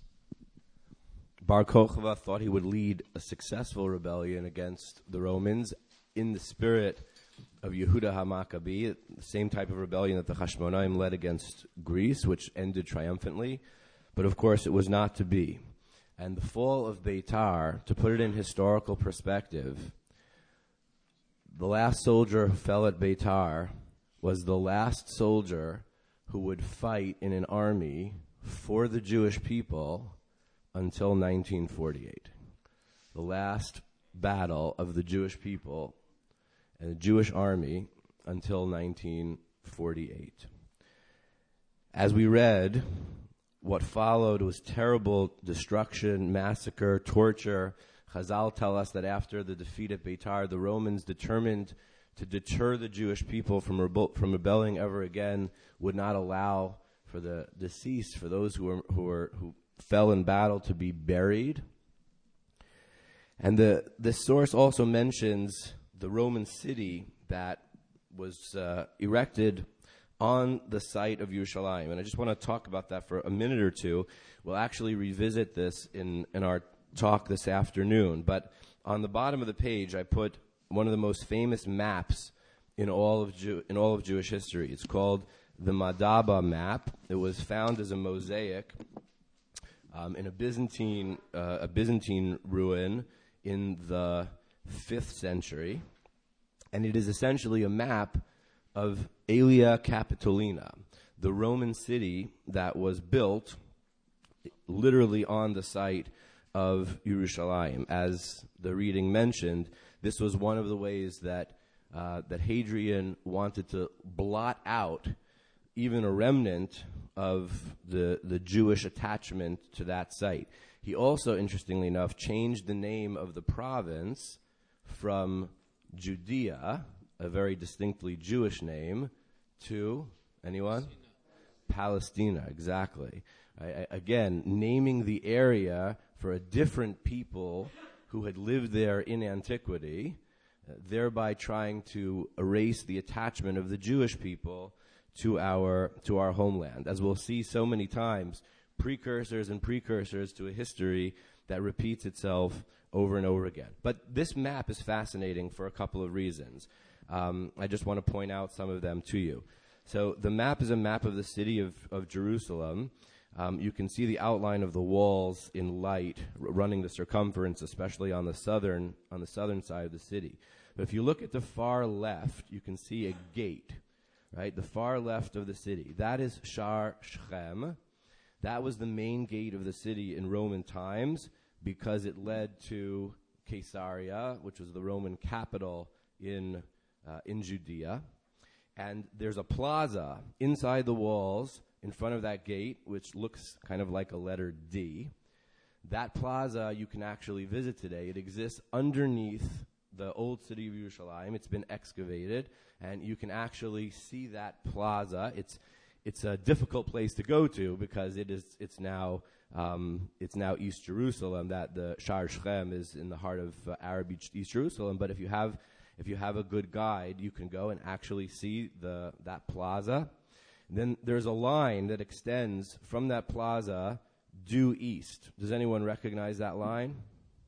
Bar Kokhba thought he would lead a successful rebellion against the Romans in the spirit of Yehuda HaMaccabee, the same type of rebellion that the Hashmonaim led against Greece, which ended triumphantly. But of course, it was not to be. And the fall of Beitar, to put it in historical perspective, the last soldier who fell at Beitar was the last soldier who would fight in an army for the Jewish people until 1948. The last battle of the Jewish people and the Jewish army until 1948. As we read, what followed was terrible destruction, massacre, torture. Chazal tell us that after the defeat at Beitar, the Romans, determined to deter the Jewish people from rebelling ever again, would not allow for the deceased, for those who fell in battle, to be buried. And this source also mentions the Roman city that was erected on the site of Yerushalayim. And I just want to talk about that for a minute or two. We'll actually revisit this in our talk this afternoon. But on the bottom of the page, I put one of the most famous maps in all of Jewish history. It's called the Madaba map. It was found as a mosaic in a Byzantine ruin in the 5th century. And it is essentially a map of Aelia Capitolina, the Roman city that was built literally on the site of Yerushalayim. As the reading mentioned, this was one of the ways that Hadrian wanted to blot out even a remnant of the Jewish attachment to that site. He also, interestingly enough, changed the name of the province from Judea, a very distinctly Jewish name, to, anyone? Palestina, exactly. Again, naming the area for a different people who had lived there in antiquity, thereby trying to erase the attachment of the Jewish people to our homeland. As we'll see so many times, precursors and precursors to a history that repeats itself over and over again. But this map is fascinating for a couple of reasons. I just want to point out some of them to you. So the map is a map of the city of Jerusalem. You can see the outline of the walls in light running the circumference, especially on the southern side of the city. But if you look at the far left, you can see a gate, right? The far left of the city. That is Shar Shechem. That was the main gate of the city in Roman times because it led to Caesarea, which was the Roman capital in Judea. And there's a plaza inside the walls in front of that gate, which looks kind of like a letter D. That plaza you can actually visit today. It exists underneath the old city of Yerushalayim. It's been excavated, and you can actually see that plaza. It's a difficult place to go to because it's now East Jerusalem. That the Shar Shechem is in the heart of Arab East Jerusalem. But if you have a good guide, you can go and actually see that plaza. And then there's a line that extends from that plaza due east. Does anyone recognize that line?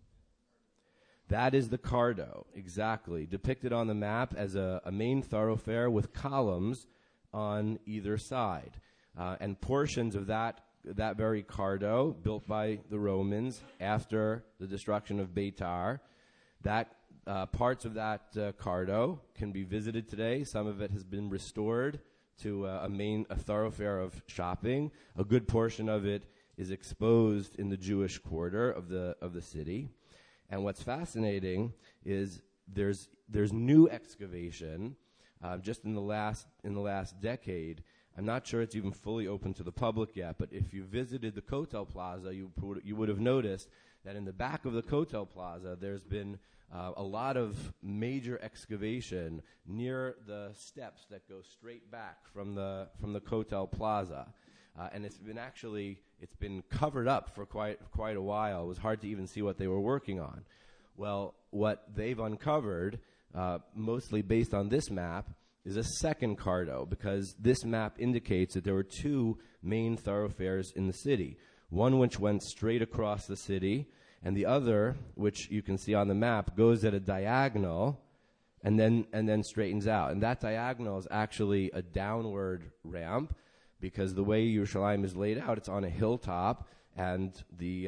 That is the Cardo, exactly, depicted on the map as a main thoroughfare with columns on either side. And portions of that very Cardo, built by the Romans after the destruction of Beitar, that parts of that Cardo can be visited today. Some of it has been restored to a thoroughfare of shopping. A good portion of it is exposed in the Jewish quarter of the city. And what's fascinating is there's new excavation just in the last decade. I'm not sure it's even fully open to the public yet, but if you visited the Kotel Plaza, you would have noticed that in the back of the Kotel Plaza, there's been a lot of major excavation near the steps that go straight back from the Kotel Plaza. And it's been covered up for quite a while. It was hard to even see what they were working on. Well, what they've uncovered, mostly based on this map, is a second Cardo, because this map indicates that there were two main thoroughfares in the city. One which went straight across the city, and the other, which you can see on the map, goes at a diagonal and then straightens out. And that diagonal is actually a downward ramp, because the way Yerushalayim is laid out, it's on a hilltop, and the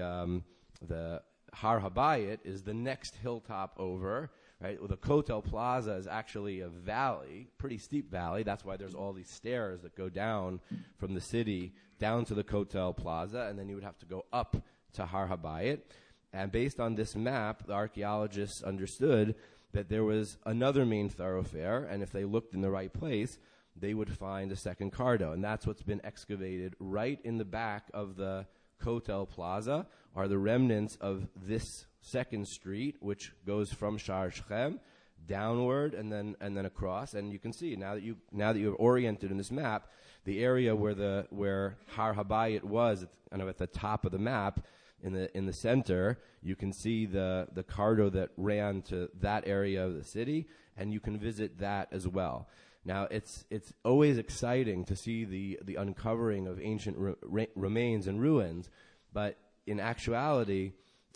Har Habayit is the next hilltop over. Right? Well, the Kotel Plaza is actually a valley, pretty steep valley. That's why there's all these stairs that go down from the city down to the Kotel Plaza, and then you would have to go up to Har Habayit. And based on this map, the archaeologists understood that there was another main thoroughfare, and if they looked in the right place, they would find a second Cardo. And that's what's been excavated right in the back of the Kotel Plaza, are the remnants of this second street, which goes from Shar Shechem downward and then across. And you can see now that you have oriented in this map, the area where Har Habayit was, kind of at the top of the map, in the center, you can see the Cardo that ran to that area of the city, and you can visit that as well. Now, it's always exciting to see the uncovering of ancient remains and ruins, but in actuality,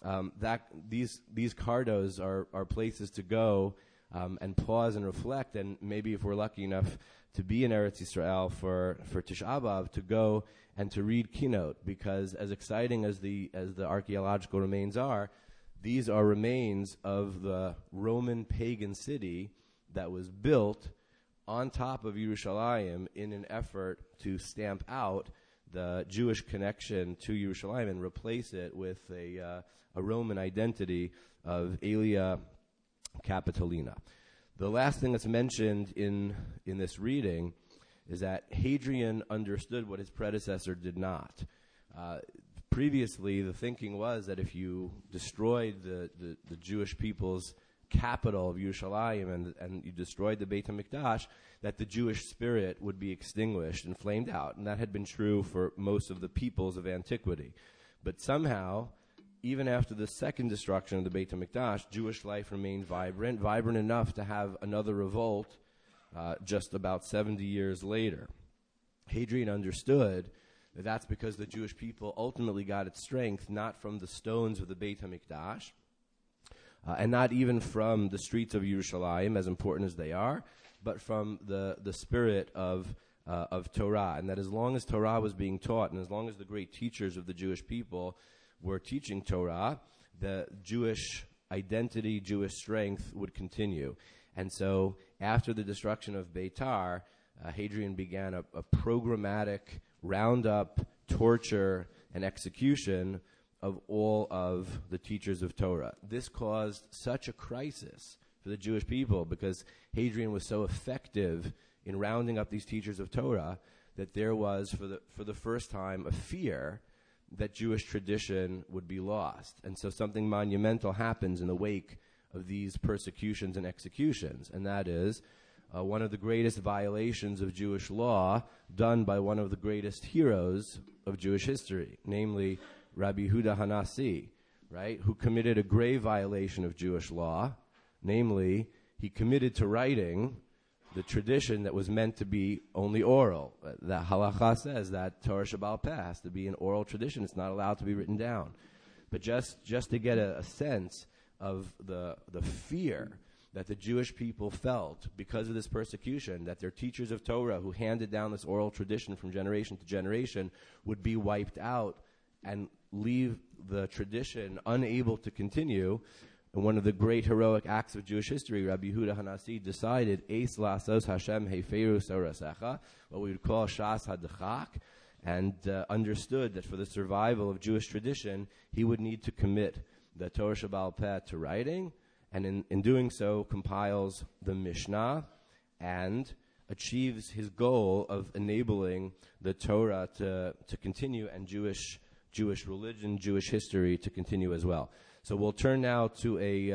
these Cardos are places to go and pause and reflect, and maybe if we're lucky enough to be in Eretz Yisrael for Tisha B'Av, to go and to read Kinot, because as exciting as the archaeological remains are, these are remains of the Roman pagan city that was built on top of Yerushalayim in an effort to stamp out the Jewish connection to Yerushalayim and replace it with a Roman identity of Aelia Capitolina. The last thing that's mentioned in this reading is that Hadrian understood what his predecessor did not. Previously, the thinking was that if you destroyed the Jewish people's capital of Yerushalayim and you destroyed the Beit HaMikdash, that the Jewish spirit would be extinguished and flamed out. And that had been true for most of the peoples of antiquity. But somehow, even after the second destruction of the Beit HaMikdash, Jewish life remained vibrant enough to have another revolt just about 70 years later. Hadrian understood that that's because the Jewish people ultimately got its strength not from the stones of the Beit HaMikdash, and not even from the streets of Yerushalayim, as important as they are, but from the spirit of Torah. And that as long as Torah was being taught, and as long as the great teachers of the Jewish people were teaching Torah, the Jewish identity, Jewish strength would continue. And so after the destruction of Beitar, Hadrian began a programmatic roundup, torture, and execution of all of the teachers of Torah. This caused such a crisis for the Jewish people, because Hadrian was so effective in rounding up these teachers of Torah that there was, for the first time, a fear that Jewish tradition would be lost. And so something monumental happens in the wake of these persecutions and executions, and that is one of the greatest violations of Jewish law done by one of the greatest heroes of Jewish history, namely Rabbi Yehuda Hanasi, right, who committed a grave violation of Jewish law, namely he committed to writing the tradition that was meant to be only oral. That halacha says that Torah Shebaal Peh has to be an oral tradition. It's not allowed to be written down. But just to get a sense of the fear that the Jewish people felt because of this persecution, that their teachers of Torah who handed down this oral tradition from generation to generation would be wiped out and leave the tradition unable to continue. And one of the great heroic acts of Jewish history, Rabbi Yehuda Hanasi decided, Eis lasos Hashem heiferu sorasecha, what we would call Shas HaDechak, and understood that for the survival of Jewish tradition, he would need to commit the Torah Shebaal Peh to writing, and in doing so compiles the Mishnah and achieves his goal of enabling the Torah to continue and Jewish religion, Jewish history to continue as well. So we'll turn now to a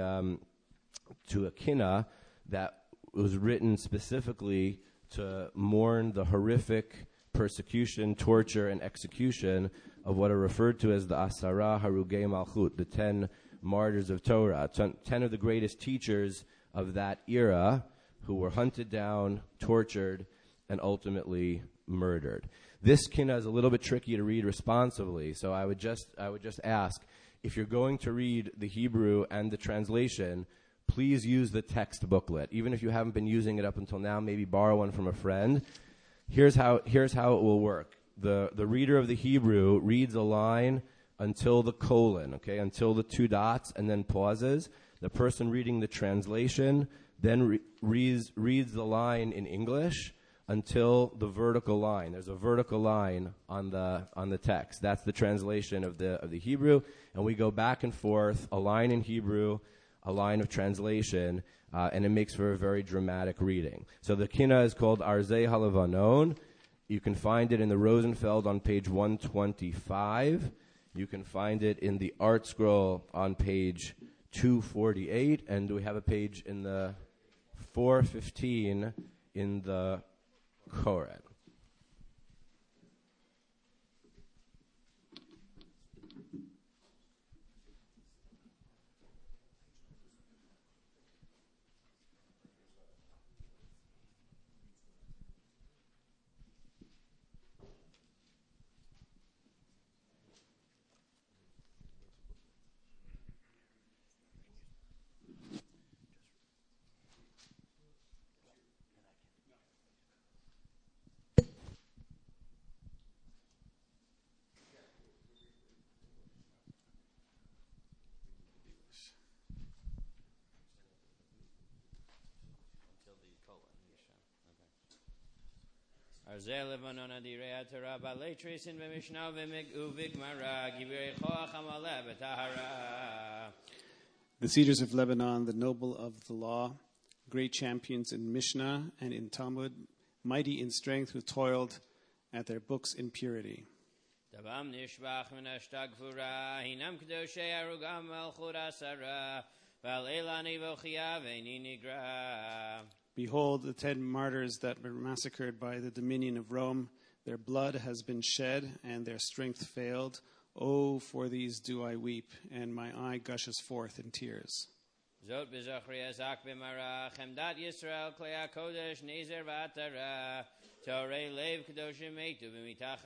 kinnah that was written specifically to mourn the horrific persecution, torture, and execution of what are referred to as the Asara Harugei Malchut, the 10 martyrs of Torah, 10 of the greatest teachers of that era who were hunted down, tortured, and ultimately murdered. This kinnah is a little bit tricky to read responsibly, so I would just ask, if you're going to read the Hebrew and the translation, please use the text booklet. Even if you haven't been using it up until now, maybe borrow one from a friend. Here's how it will work. The reader of the Hebrew reads a line until the colon, okay, until the 2 dots, and then pauses. The person reading the translation then reads the line in English until the vertical line. There's a vertical line on the text. That's the translation of the Hebrew, and we go back and forth, a line in Hebrew, a line of translation, and it makes for a very dramatic reading. So the kinnah is called Arzei Halavanon. You can find it in the Rosenfeld on page 125. You can find it in the Art Scroll on page 248, and we have a page in the 415 in the Koren. Arzei Levanon Adirei Torah Balei Tresin V'Mishnah V'Migmara Givrei Choach Hamaleh B'Tahara. The Cedars of Lebanon, the noble of the law, great champions in Mishnah and in Talmud, mighty in strength who toiled at their books in purity. Davam Nishbach Minashtag Fura Hinam Kedoshei Arugam Melchut Asara Val Elani Vochia Ve'Ni Nigra. Behold, the 10 martyrs that were massacred by the dominion of Rome, their blood has been shed, and their strength failed. Oh, for these do I weep, and my eye gushes forth in tears. Zot b'zochri azak b'mara, chemdat Yisrael, klei HaKodesh, nezer v'atara, torei lev kedoshim eitu b'mitach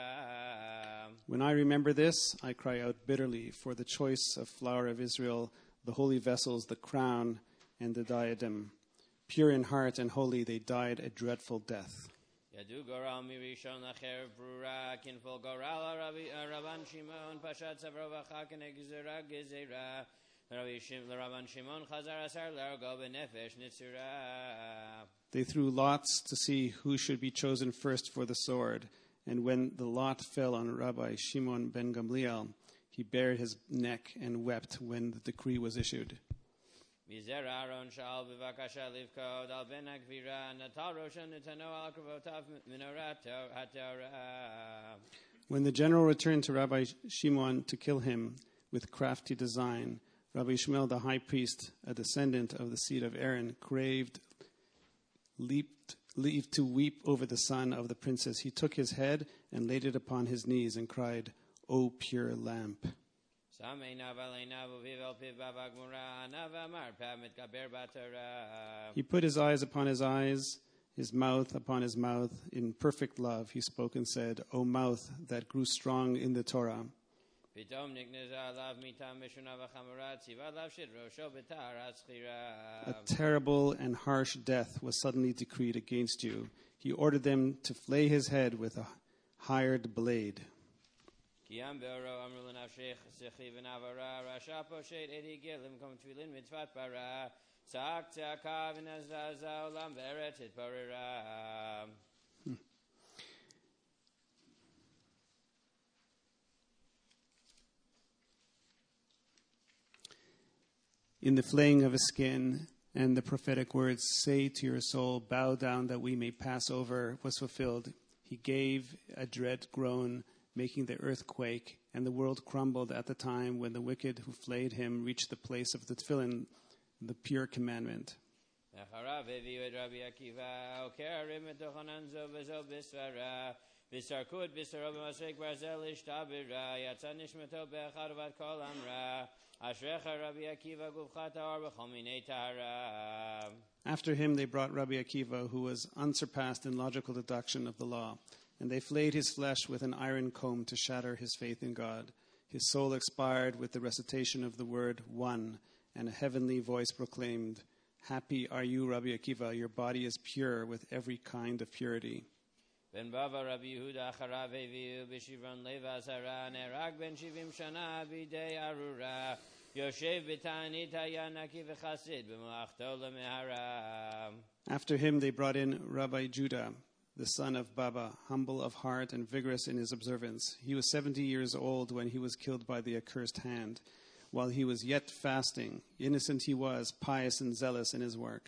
hamura. When I remember this, I cry out bitterly for the choice of flower of Israel, the holy vessels, the crown, and the diadem. Pure in heart and holy, they died a dreadful death. Yadu goral mirishon lacher brura, kinfol goral Rabban Shimon, pashat savro v'cha kenegzera gezera, Rabban Shimon chazar asar largo b'nefesh nitzura. They threw lots to see who should be chosen first for the sword, and when the lot fell on Rabbi Shimon ben Gamliel, he bared his neck and wept when the decree was issued. Vizer Aaron shal b'vakasha livkod al ben hagvira natal roshan netano al kravotav minorat haTorah. When the general returned to Rabbi Shimon to kill him with crafty design, Rabbi Ishmael the high priest, a descendant of the seed of Aaron, craved leave to weep over the son of the princess. He took his head and laid it upon his knees and cried, "O pure lamp." He put his eyes upon his eyes, his mouth upon his mouth. In perfect love he spoke and said, "O mouth that grew strong in the Torah." A terrible and harsh death was suddenly decreed against you. He ordered them to flay his head with a hired blade. In the flaying of his skin and the prophetic words, "Say to your soul, bow down that we may pass over," was fulfilled. He gave a dread groan, making the earth quake, and the world crumbled at the time when the wicked who flayed him reached the place of the tefillin, the pure commandment. After him they brought Rabbi Akiva, who was unsurpassed in logical deduction of the law, and they flayed his flesh with an iron comb to shatter his faith in God. His soul expired with the recitation of the word "one," and a heavenly voice proclaimed, "Happy are you, Rabbi Akiva, your body is pure with every kind of purity." Ben Bava Rabbi Yehuda Acharav Heviu b'Shivron Leva Zara Nerag ben Shivim Shana b'Idei Arura Yoshev b'Tanit Hayanaki v'Chasid b'Malachto leMehara. After him they brought in Rabbi Judah, the son of Baba, humble of heart and vigorous in his observance. He was 70 years old when he was killed by the accursed hand. While he was yet fasting, innocent he was, pious and zealous in his work.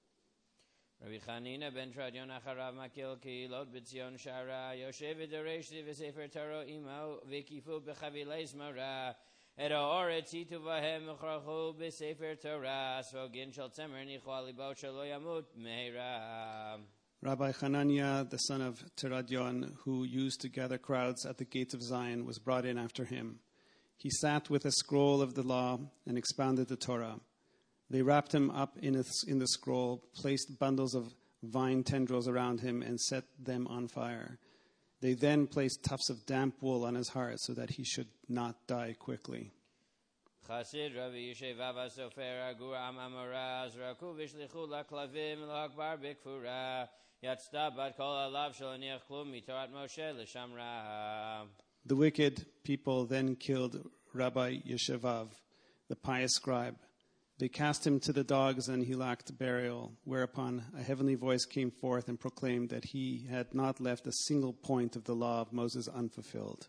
Rabbi Chanina ben Tradion Acharav Makil Kilot b'Tzion Shara Yoshev v'Dereshti v'Sefer Taro Imo v'Kifu b'Chavilei Zmara Et ha'oretz hitu v'hem uchrachu b'Sefer Torah Svogin shel tzemer nichu al libo shelo yamut meira. Rabbi Hananiah, the son of Teradion, who used to gather crowds at the gates of Zion, was brought in after him. He sat with a scroll of the law and expounded the Torah. They wrapped him up in the scroll, placed bundles of vine tendrils around him, and set them on fire. They then placed tufts of damp wool on his heart so that he should not die quickly. Chasid Rabbi Yishev Ava Sofer Agur Am Amora Zraku Vishlichu LaKlavim LaHakbar Bikfura Yatzda Bat Kol Alav Shalaniach Klum Mitorat Moshe L'Shamra. The wicked people then killed Rabbi Yeshevav, the pious scribe. They cast him to the dogs and he lacked burial, whereupon a heavenly voice came forth and proclaimed that he had not left a single point of the law of Moses unfulfilled.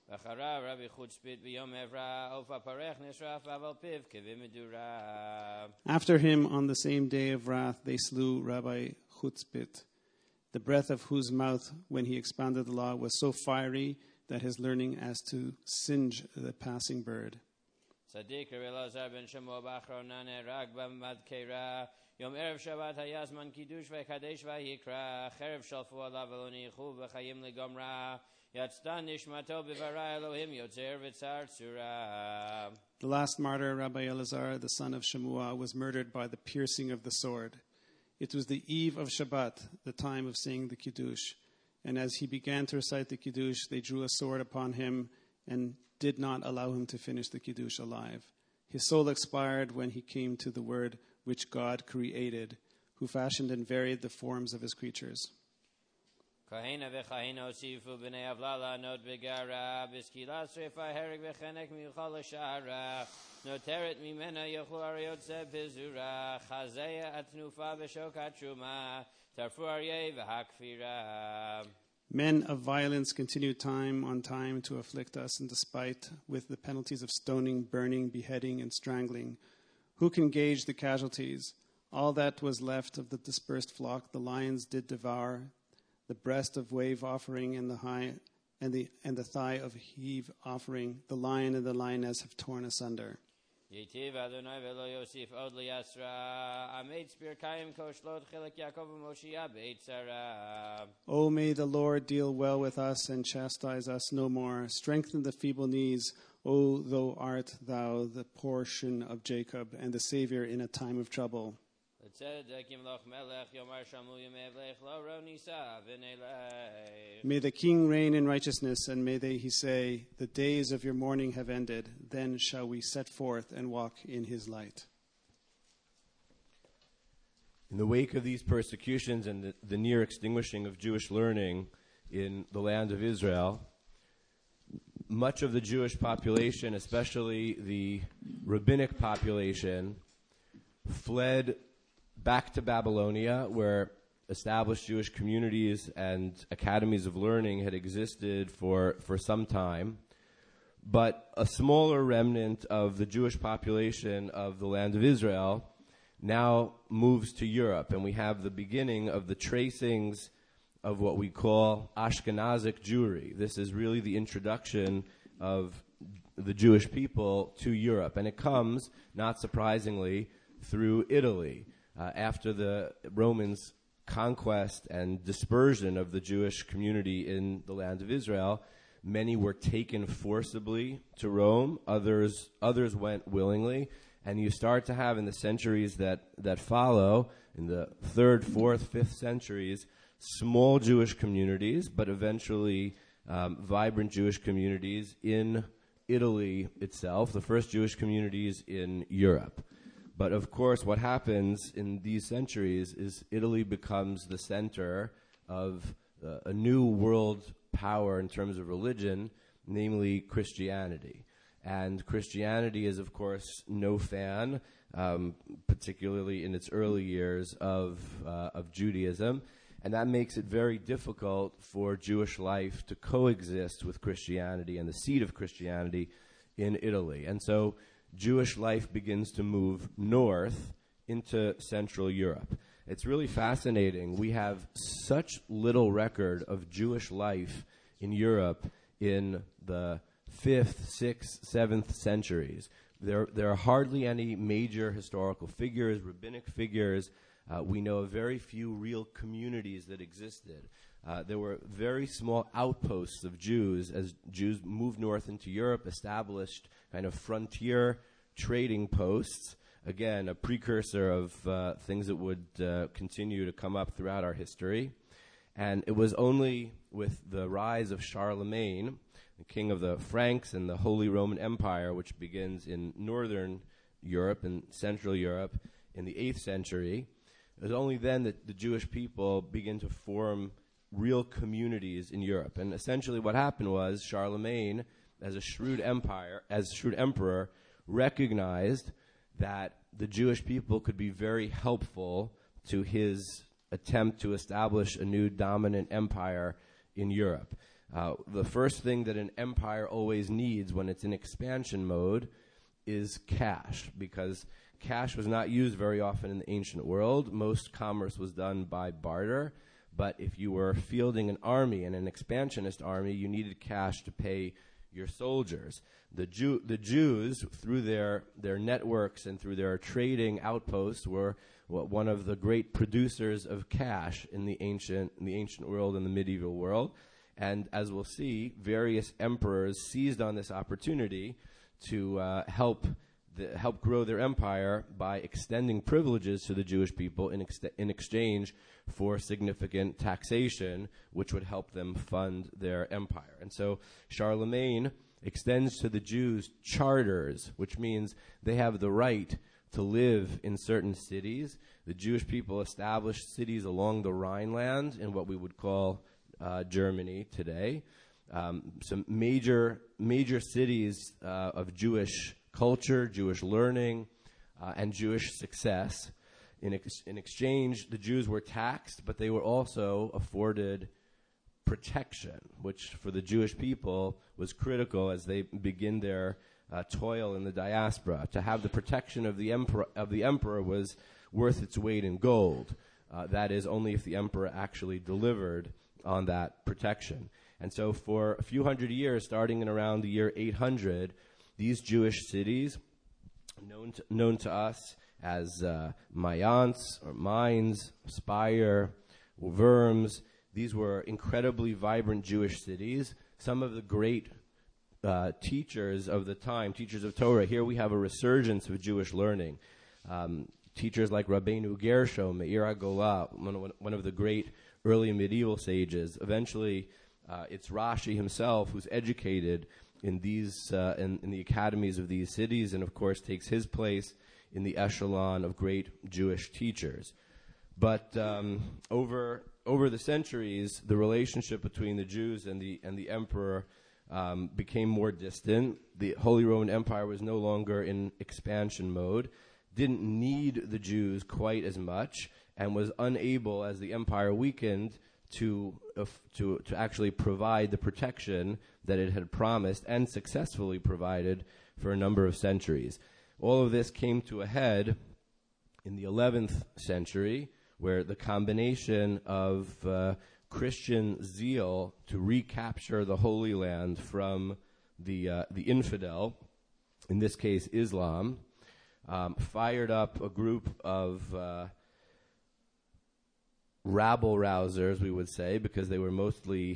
After him, on the same day of wrath, they slew Rabbi Chutzpit, the breath of whose mouth, when he expounded the law, was so fiery that his learning as to singe the passing bird. Sadiq Elazar ben Shemo Bachronan Rag B'Madkeira Yom Erev Shabbat Hayazman Kiddush VeKadesh VaYikra Cherev Shalfu Alav Elonichu VeChayim Legomra Yatzdan Nishmato B'Vara Elohim Yotzer V'Tzar Tzura. The last martyr, Rabbi Elazar, the son of Shemua, was murdered by the piercing of the sword. It was the eve of Shabbat, the time of saying the Kiddush, and as he began to recite the Kiddush, they drew a sword upon him and did not allow him to finish the Kiddush alive. His soul expired when he came to the word which God created, who fashioned and varied the forms of his creatures. Kahena v'chahena osifu b'nei avlala not begara b'skila srefa hereg v'chenek miuchal shara noteret mimena yochlu ariot se pizura chazeya atnufa v'shokat shuma tarfu aryeh v'hakfira. Men of violence continued time on time to afflict us, and despite with the penalties of stoning, burning, beheading, and strangling. Who can gauge the casualties? All that was left of the dispersed flock, the lions did devour. The breast of wave offering and the thigh of heave offering, the lion and the lioness have torn asunder. Yitiv Adonai velo Yosef od liyasra. Amed spir kayim koshlot chilek Yaakov u'Moshia beitzara. O may the Lord deal well with us and chastise us no more. Strengthen the feeble knees, O thou art thou the portion of Jacob and the Savior in a time of trouble. May the king reign in righteousness, and may he say, the days of your mourning have ended. Then shall we set forth and walk in his light. In the wake of these persecutions and the near extinguishing of Jewish learning in the land of Israel, much of the Jewish population, especially the rabbinic population, fled back to Babylonia, where established Jewish communities and academies of learning had existed for some time. But a smaller remnant of the Jewish population of the land of Israel now moves to Europe, and we have the beginning of the tracings of what we call Ashkenazic Jewry. This is really the introduction of the Jewish people to Europe, and it comes, not surprisingly, through Italy. After the Romans' conquest and dispersion of the Jewish community in the land of Israel, many were taken forcibly to Rome, others went willingly, and you start to have in the centuries that follow, in the 3rd, 4th, 5th centuries, small Jewish communities, but eventually vibrant Jewish communities in Italy itself, the first Jewish communities in Europe. But of course, what happens in these centuries is Italy becomes the center of a new world power in terms of religion, namely Christianity. And Christianity is, of course, no fan, particularly in its early years of Judaism. And that makes it very difficult for Jewish life to coexist with Christianity and the seed of Christianity in Italy. And so Jewish life begins to move north into Central Europe. It's really fascinating. We have such little record of Jewish life in Europe in the 5th, 6th, 7th centuries. There are hardly any major historical figures, rabbinic figures. We know of very few real communities that existed. There were very small outposts of Jews as Jews moved north into Europe, established kind of frontier trading posts. Again, a precursor of things that would continue to come up throughout our history. And it was only with the rise of Charlemagne, the king of the Franks and the Holy Roman Empire, which begins in northern Europe and Central Europe in the 8th century, it was only then that the Jewish people begin to form real communities in Europe. And essentially what happened was Charlemagne, as a shrewd emperor, recognized that the Jewish people could be very helpful to his attempt to establish a new dominant empire in Europe. The first thing that an empire always needs when it's in expansion mode is cash, because cash was not used very often in the ancient world. Most commerce was done by barter, but if you were fielding an army and an expansionist army, you needed cash to pay your soldiers. The Jews, through their networks and through their trading outposts, were one of the great producers of cash in the ancient world and the medieval world. And as we'll see, various emperors seized on this opportunity to help grow their empire by extending privileges to the Jewish people in exchange for significant taxation, which would help them fund their empire. And so Charlemagne extends to the Jews charters, which means they have the right to live in certain cities. The Jewish people established cities along the Rhineland in what we would call Germany today. Some major cities of Jewish culture, Jewish learning, and Jewish success. In exchange, the Jews were taxed, but they were also afforded protection, which for the Jewish people was critical as they begin their toil in the diaspora. To have the protection of the emperor was worth its weight in gold. That is, only if the emperor actually delivered on that protection. And so for a few hundred years, starting in around the year 800, these Jewish cities, known to us as Mayence or Mainz, Speyer, Worms, these were incredibly vibrant Jewish cities. Some of the great teachers of the time, teachers of Torah, here we have a resurgence of Jewish learning. Teachers like Rabbeinu Gershom, Meir HaGolah, one of the great early medieval sages. Eventually, it's Rashi himself who's educated in these in the academies of these cities, and of course takes his place in the echelon of great Jewish teachers. But over the centuries, the relationship between the Jews and the emperor became more distant. The Holy Roman Empire was no longer in expansion mode, didn't need the Jews quite as much, and was unable, as the empire weakened, to actually provide the protection that it had promised and successfully provided for a number of centuries. All of this came to a head in the 11th century, where the combination of Christian zeal to recapture the Holy Land from the infidel, in this case Islam, fired up a group of rabble-rousers, we would say, because they were mostly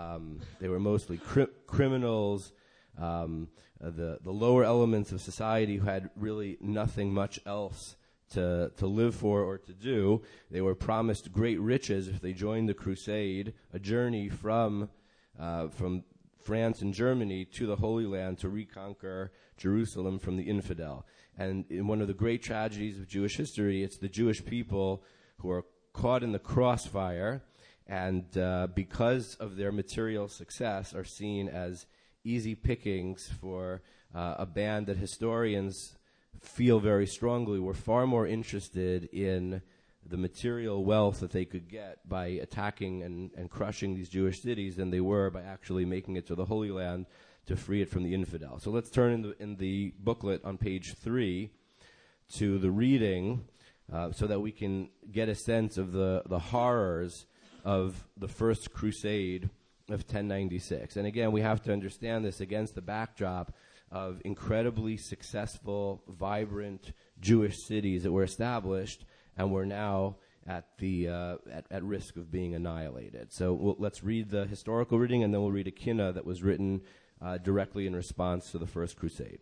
criminals, the lower elements of society who had really nothing much else to live for or to do. They were promised great riches if they joined the crusade, a journey from France and Germany to the Holy Land to reconquer Jerusalem from the infidel. And in one of the great tragedies of Jewish history, it's the Jewish people who are caught in the crossfire, and because of their material success are seen as easy pickings for a band that historians feel very strongly were far more interested in the material wealth that they could get by attacking and crushing these Jewish cities than they were by actually making it to the Holy Land to free it from the infidel. So let's turn in the booklet on page 3 to the reading so that we can get a sense of the horrors of the First Crusade of 1096. And again, we have to understand this against the backdrop of incredibly successful, vibrant Jewish cities that were established and were now at risk of being annihilated. So let's read the historical reading, and then we'll read a kinnah that was written directly in response to the First Crusade.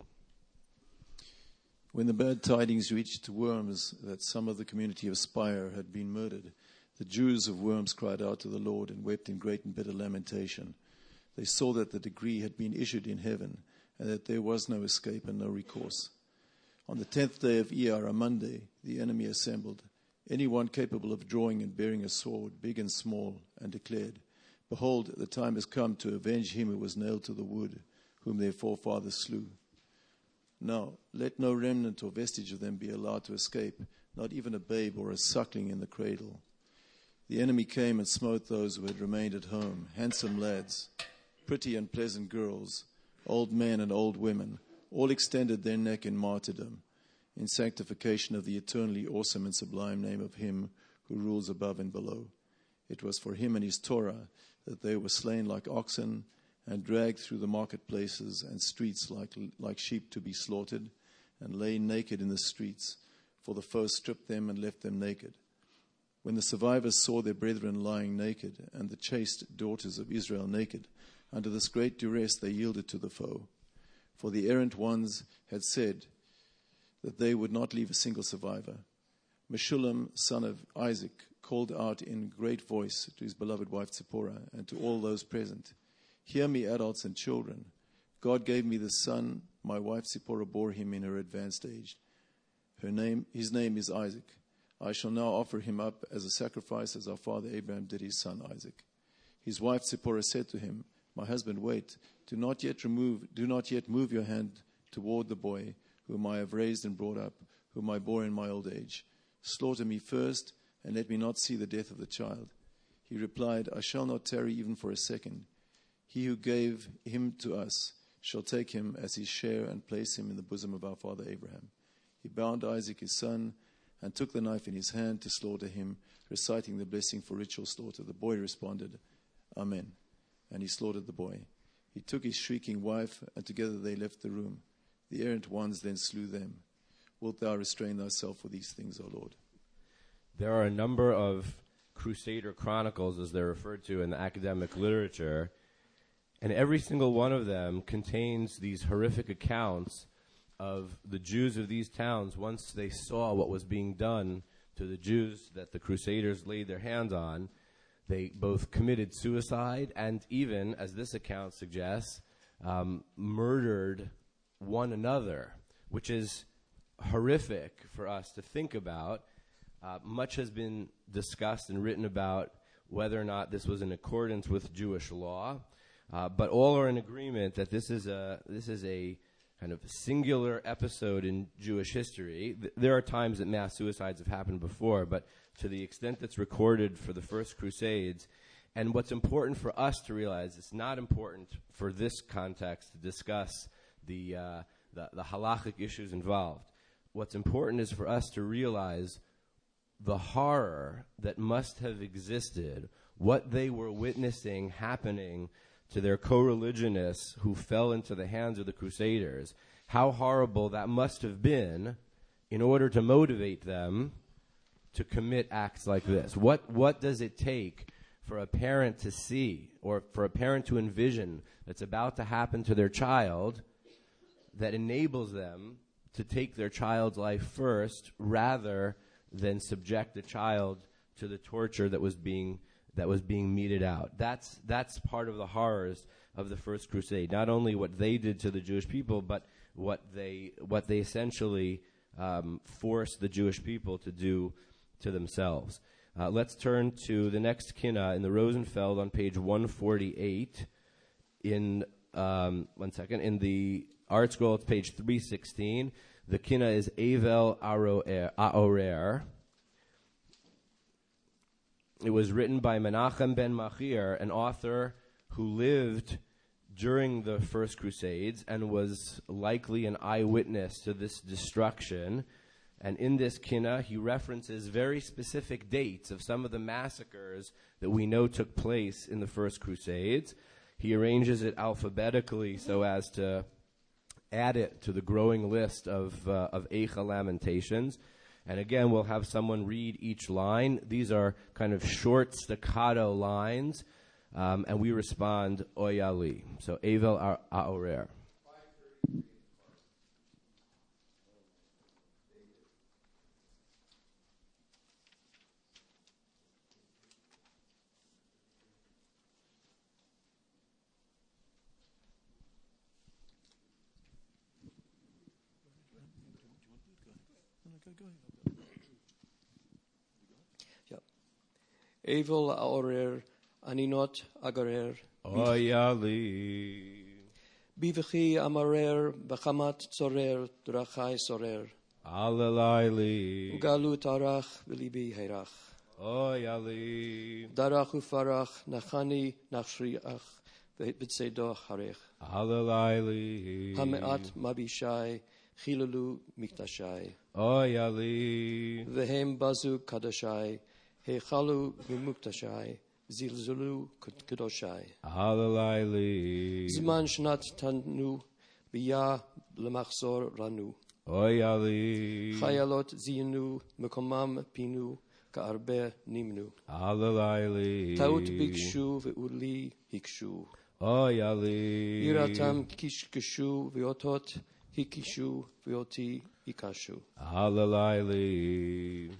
When the bad tidings reached Worms that some of the community of Speyer had been murdered, the Jews of Worms cried out to the Lord and wept in great and bitter lamentation. They saw that the decree had been issued in heaven, and that there was no escape and no recourse. On the 10th day of Iyar, a Monday, the enemy assembled, anyone capable of drawing and bearing a sword, big and small, and declared, "Behold, the time has come to avenge him who was nailed to the wood, whom their forefathers slew. Now, let no remnant or vestige of them be allowed to escape, not even a babe or a suckling in the cradle." The enemy came and smote those who had remained at home, handsome lads, pretty and pleasant girls, old men and old women, all extended their neck in martyrdom, in sanctification of the eternally awesome and sublime name of him who rules above and below. It was for him and his Torah that they were slain like oxen and dragged through the marketplaces and streets like sheep to be slaughtered, and lay naked in the streets, for the foe stripped them and left them naked. When the survivors saw their brethren lying naked, and the chaste daughters of Israel naked, under this great duress they yielded to the foe. For the errant ones had said that they would not leave a single survivor. Meshullam, son of Isaac, called out in great voice to his beloved wife Zipporah and to all those present, "Hear me, adults and children. God gave me the son. My wife Zipporah bore him in her advanced age. His name is Isaac. I shall now offer him up as a sacrifice as our father Abraham did his son Isaac." His wife Zipporah said to him, "My husband, wait. Do not yet move your hand toward the boy whom I have raised and brought up, whom I bore in my old age. Slaughter me first, and let me not see the death of the child." He replied, "I shall not tarry even for a second. He who gave him to us shall take him as his share and place him in the bosom of our father Abraham. He bound Isaac his son and took the knife in his hand to slaughter him, reciting the blessing for ritual slaughter. The boy responded, Amen. And he slaughtered the boy. He took his shrieking wife, and together they left the room. The errant ones then slew them. Wilt thou restrain thyself for these things, O Lord? There are a number of Crusader chronicles, as they're referred to in the academic literature, and every single one of them contains these horrific accounts of the Jews of these towns once they saw what was being done to the Jews that the Crusaders laid their hands on. They both committed suicide and even, as this account suggests, murdered one another, which is horrific for us to think about. Much has been discussed and written about whether or not this was in accordance with Jewish law, but all are in agreement that this is a kind of singular episode in Jewish history. There are times that mass suicides have happened before, but to the extent that's recorded for the First Crusades, and what's important for us to realize, it's not important for this context to discuss the halachic issues involved. What's important is for us to realize the horror that must have existed, what they were witnessing happening to their co-religionists who fell into the hands of the Crusaders, how horrible that must have been in order to motivate them to commit acts like this. What does it take for a parent to see, or for a parent to envision that's about to happen to their child, that enables them to take their child's life first rather than subject the child to the torture that was being meted out? That's part of the horrors of the First Crusade. Not only what they did to the Jewish people, but what they essentially forced the Jewish people to do to themselves. Let's turn to the next kinnah in the Rosenfeld on page 148. In in the Art Scroll, it's page 316. The kinnah is Avel Aorer. It was written by Menachem ben Machir, an author who lived during the First Crusades and was likely an eyewitness to this destruction. And in this kinnah, he references very specific dates of some of the massacres that we know took place in the First Crusades. He arranges it alphabetically so as to add it to the growing list of Eicha Lamentations. And again, we'll have someone read each line. These are kind of short staccato lines, and we respond, Oyali. So, Avel Aorer. Avel Aorer, Aninot Agarer. Oyali. Bivachi Amarer, Bachamat Tzorer, Drachai Sorer. Alalaili. Galut Arach, Vilibi Herach. Oyali. Darach Ufarach, Nachani, Nachshriach, Vitsedo Harech. Alalaili. Hameat Mabishai, Chilalu Miktashai. Oyali. Vehem Bazu Kadashai. Hechalu v'muktashai, zilzulu kadoshai. Alalaili. Zman shnat tanu, b'ya l'machzor ranu. Oyali. Chayalot ziyanu, mekomam pinu, ka'arbe nimnu. Alalaili. Taut bikshu v'uli hikshu. Oyali. Iratam kishkishu v'otot hikishu v'oti hikashu. Alalaili.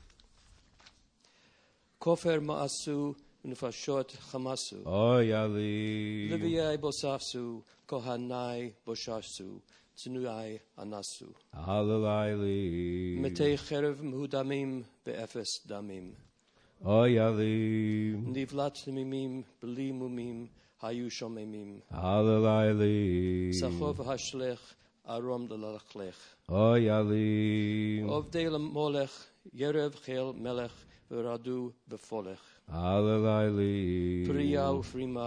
Kofer ma'asu nefashot chamasu. Oyali. Liviyai bosafsu, kohanai boshasu, tnuai anasu. Alalaili. Metei cherev mehudamim be'efes damim. Oyali. Nivlat mimim beli mumim hayu shomemim. Alalaili. Sachov hashlech arom delalachlech. Oyali. Ovdei molech yerev chel melech Veradu befolech. Alalaili. Priya ufrima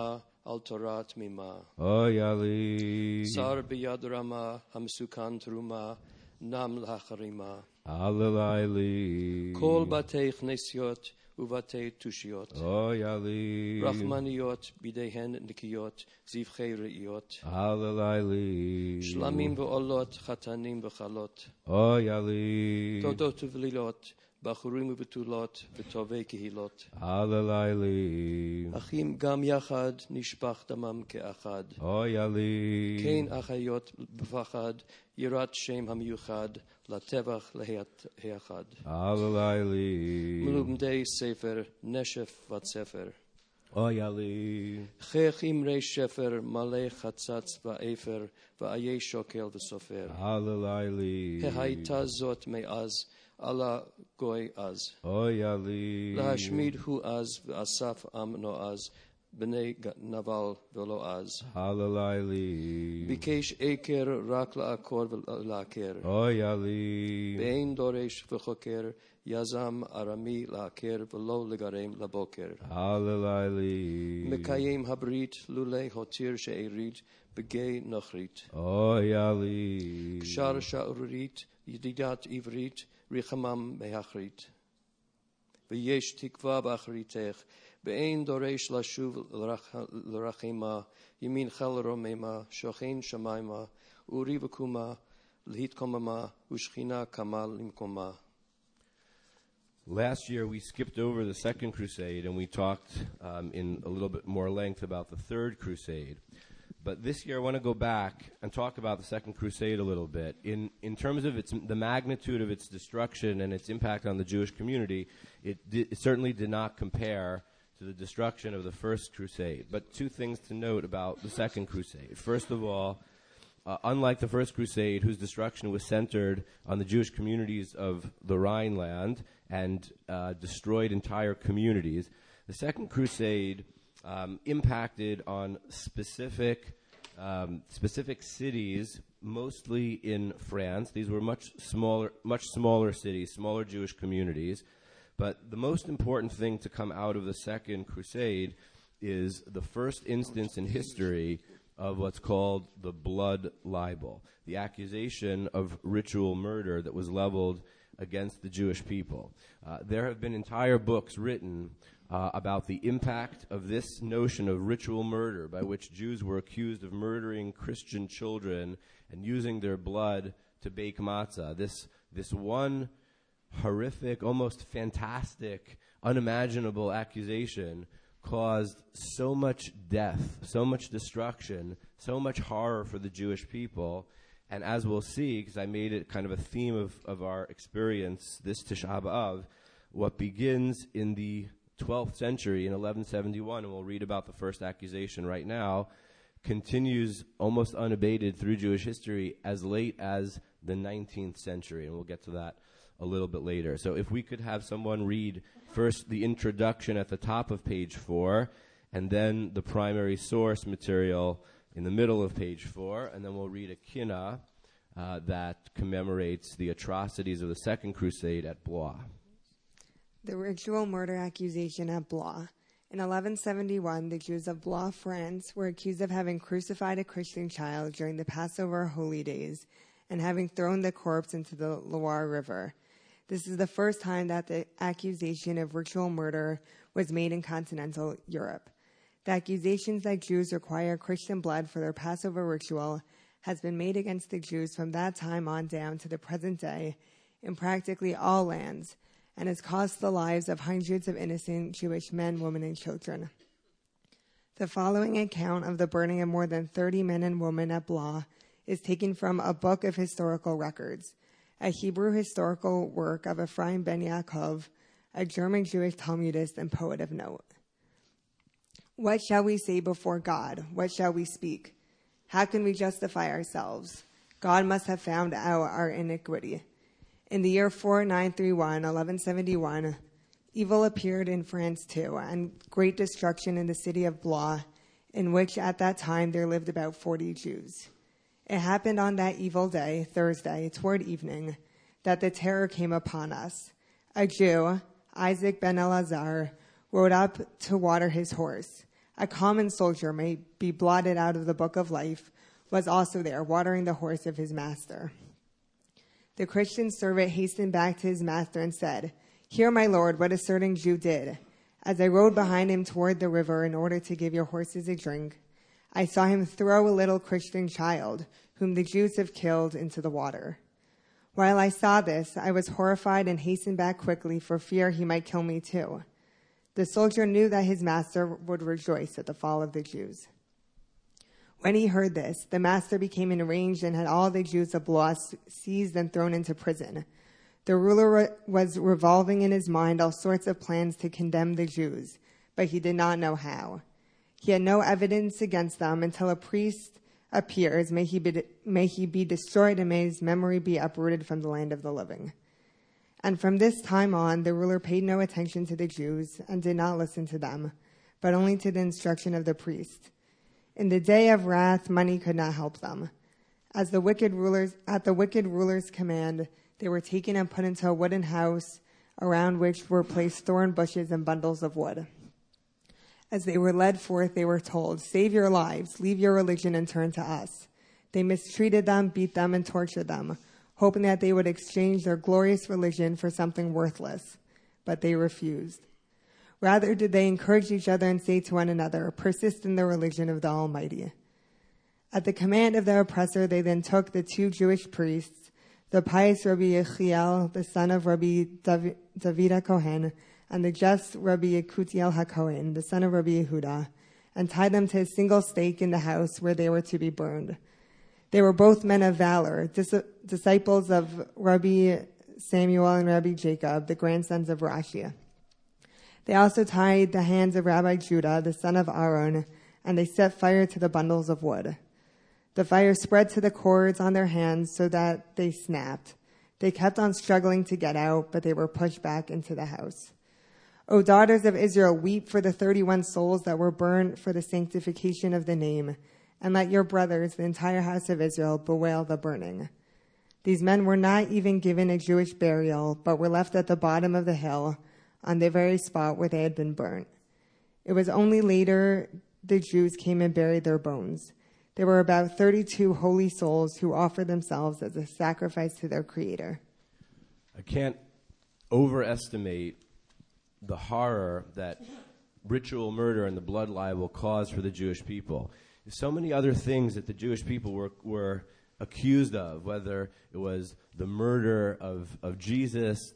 al Torah tmima. Oyali. Sar biyad rama hamsukan truma nam lacharima. Alalayli. Kol batei chnesiot uvatei tushiot. Oyali. Rachmaniot bidehen nikiyot zivchei re'iot. Alalayli. Shlamim ve'olot chatanim v'chalot. Oyali. Todot v'lilot bachurim v'betulot v'tovei kehilot. Alalayli. Achim gam yachad nishpach damam ke'achad. Oyali. Kein achayot b'fachad yirat shem hamiyuchad latevach leheachad. Alalayli. Melubdei sefer neshef vat sefer. Oyali. Chech imrei shefer malei chatzatz va'efer va'ayei shokel v'sofer. Alalayli. Hehaita zot me'az ala goy az. Oyali. Lahashmid hu az v'asaf am no'az b'nei naval v'lo az. Alalayli. Bikesh eker rak la'akor v'la'aker. Oyali. Be'ein doresh v'choker yazam arami la'aker v'lo legarem laboker. Alalayli. Mekayim habrit lulei hotir she'erit begay nochrit. Oyali. Kshar sha'urit yedidat ivrit richamam behachrit. V'yesh tikva b'achritech be'ein doresh lashuv l'rachema yamin chal romema shochein shamayma uri v'kuma l'hitkomama ushchina kamal limkoma. Last year we skipped over the Second Crusade and we talked in a little bit more length about the Third Crusade. But this year I want to go back and talk about the Second Crusade a little bit. In terms of the magnitude of its destruction and its impact on the Jewish community, it certainly did not compare to the destruction of the First Crusade. But two things to note about the Second Crusade. First of all, unlike the First Crusade, whose destruction was centered on the Jewish communities of the Rhineland and destroyed entire communities, the Second Crusade impacted on specific cities, mostly in France. These were much smaller cities, smaller Jewish communities. But the most important thing to come out of the Second Crusade is the first instance in history of what's called the blood libel, the accusation of ritual murder that was leveled against the Jewish people. There have been entire books written about the impact of this notion of ritual murder, by which Jews were accused of murdering Christian children and using their blood to bake matzah. This one horrific, almost fantastic, unimaginable accusation caused so much death, so much destruction, so much horror for the Jewish people. And as we'll see, because I made it kind of a theme of our experience this Tisha B'Av, what begins in the 12th century in 1171, and we'll read about the first accusation right now, continues almost unabated through Jewish history as late as the 19th century, and we'll get to that a little bit later. So if we could have someone read first the introduction at the top of page 4, and then the primary source material in the middle of page 4, and then we'll read a kinnah that commemorates the atrocities of the Second Crusade at Blois. The ritual murder accusation at Blois. In 1171, the Jews of Blois, France, were accused of having crucified a Christian child during the Passover holy days and having thrown the corpse into the Loire River. This is the first time that the accusation of ritual murder was made in continental Europe. The accusations that Jews require Christian blood for their Passover ritual has been made against the Jews from that time on down to the present day in practically all lands, and has cost the lives of hundreds of innocent Jewish men, women, and children. The following account of the burning of more than 30 men and women at Blois is taken from a book of historical records, a Hebrew historical work of Ephraim ben Yaakov, a German Jewish Talmudist and poet of note. What shall we say before God? What shall we speak? How can we justify ourselves? God must have found out our iniquity. In the year 4931, 1171, evil appeared in France too, and great destruction in the city of Blois, in which at that time there lived about 40 Jews. It happened on that evil day, Thursday, toward evening, that the terror came upon us. A Jew, Isaac ben Elazar, rode up to water his horse. a common soldier may be blotted out of the book of life, was also there, watering the horse of his master. The Christian servant hastened back to his master and said, "Hear, my lord, what a certain Jew did. As I rode behind him toward the river in order to give your horses a drink, I saw him throw a little Christian child, whom the Jews have killed, into the water. While I saw this, I was horrified and hastened back quickly for fear he might kill me too." The soldier knew that his master would rejoice at the fall of the Jews. When he heard this, the master became enraged and had all the Jews of Blois seized and thrown into prison. The ruler was revolving in his mind all sorts of plans to condemn the Jews, but he did not know how. He had no evidence against them until a priest appears. May he be destroyed, and may his memory be uprooted from the land of the living. And from this time on, the ruler paid no attention to the Jews and did not listen to them, but only to the instruction of the priest. In the day of wrath, money could not help them. At the wicked ruler's command, they were taken and put into a wooden house, around which were placed thorn bushes and bundles of wood. As they were led forth, they were told, "Save your lives, leave your religion, and turn to us." They mistreated them, beat them, and tortured them, hoping that they would exchange their glorious religion for something worthless. But they refused. Rather did they encourage each other and say to one another, "Persist in the religion of the Almighty." At the command of their oppressor, they then took the 2 Jewish priests, the pious Rabbi Yechiel, the son of Rabbi David HaKohen, and the just Rabbi Yekutiel HaKohen, the son of Rabbi Yehuda, and tied them to a single stake in the house where they were to be burned. They were both men of valor, disciples of Rabbi Samuel and Rabbi Jacob, the grandsons of Rashi. They also tied the hands of Rabbi Judah, the son of Aaron, and they set fire to the bundles of wood. The fire spread to the cords on their hands so that they snapped. They kept on struggling to get out, but they were pushed back into the house. O daughters of Israel, weep for the 31 souls that were burned for the sanctification of the name, and let your brothers, the entire house of Israel, bewail the burning. These men were not even given a Jewish burial, but were left at the bottom of the hill, on the very spot where they had been burnt. It was only later the Jews came and buried their bones. There were about 32 holy souls who offered themselves as a sacrifice to their Creator. I can't overestimate the horror that ritual murder and the blood libel caused for the Jewish people. There's so many other things that the Jewish people were accused of, whether it was the murder of Jesus,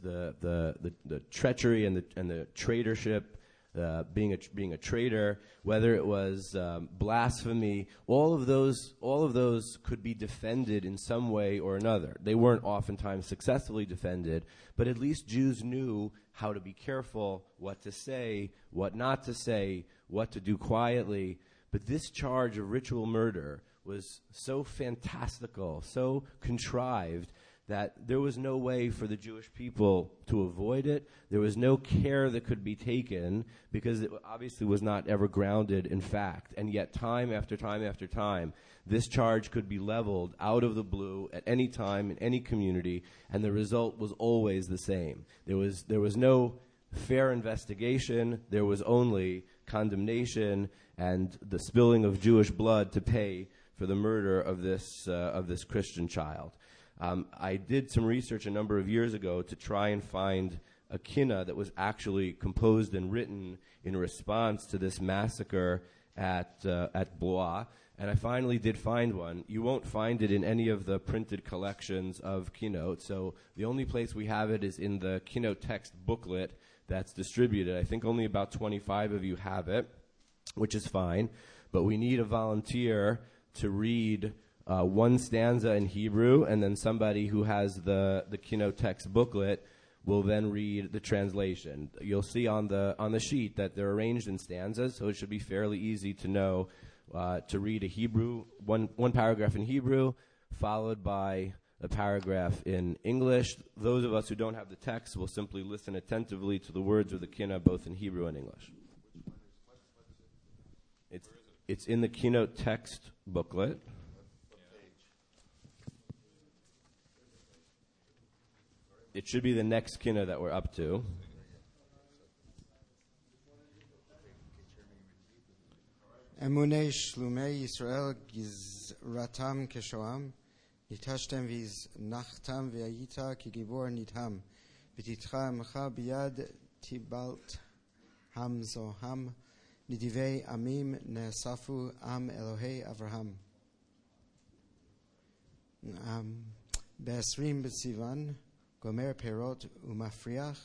the treachery and the traitorship, being a traitor, whether it was blasphemy. All of those could be defended in some way or another. They weren't oftentimes successfully defended, but at least Jews knew how to be careful, what to say, what not to say, what to do quietly. But this charge of ritual murder was so fantastical, so contrived, that there was no way for the Jewish people to avoid it. There was no care that could be taken because it obviously was not ever grounded in fact. And yet time after time after time, this charge could be leveled out of the blue at any time in any community, and the result was always the same. There was no fair investigation. There was only condemnation and the spilling of Jewish blood to pay for the murder of this Christian child. I did some research a number of years ago to try and find a kinnah that was actually composed and written in response to this massacre at Blois, and I finally did find one. You won't find it in any of the printed collections of Kinnot, so the only place we have it is in the Kinnot text booklet that's distributed. I think only about 25 of you have it, which is fine, but we need a volunteer to read one stanza in Hebrew, and then somebody who has the Kinnot text booklet will then read the translation. You'll see on the sheet that they're arranged in stanzas, so it should be fairly easy to know to read a Hebrew, one paragraph in Hebrew, followed by a paragraph in English. Those of us who don't have the text will simply listen attentively to the words of the Kinnah, both in Hebrew and English. It's in the Kinnot text booklet. It should be the next Kinnah that we're up to. אמוני שלומי ישראל גזרתם כשוהם, ניטשתם והזנחתם והיית כגיבור נדהם, ותתך עמך ביד תיבלת המזוהם, נדיבי עמים נאספו עם אלוהי אברהם. ב-20 בסיוון גומר פירות ומפריח,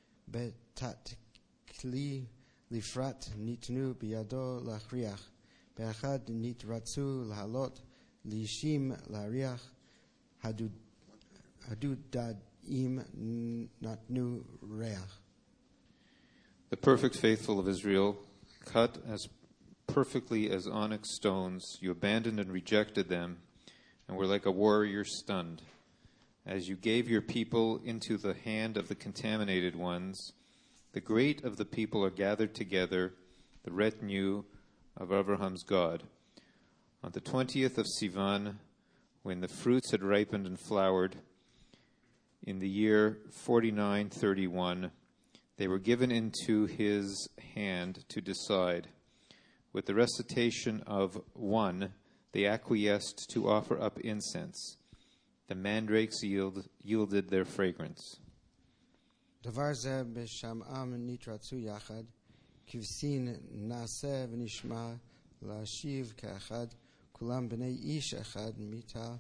בתת-כלי לפרט ניתנו בידו להכריח, באחד נתרצו להעלות, לאישים להריח, הדודאים נתנו ריח. The perfect faithful of Israel, cut as perfectly as onyx stones, you abandoned and rejected them, and were like a warrior stunned. As you gave your people into the hand of the contaminated ones, the great of the people are gathered together, the retinue of Abraham's God. On the 20th of Sivan, when the fruits had ripened and flowered, in the year 4931, they were given into his hand to decide. With the recitation of one, they acquiesced to offer up incense. The mandrakes yielded their fragrance. דבר זה בשמעם נתרצו יחד, כבשין נעשה ונשמע להשיב כאחד, כולם בני איש אחד, מיתה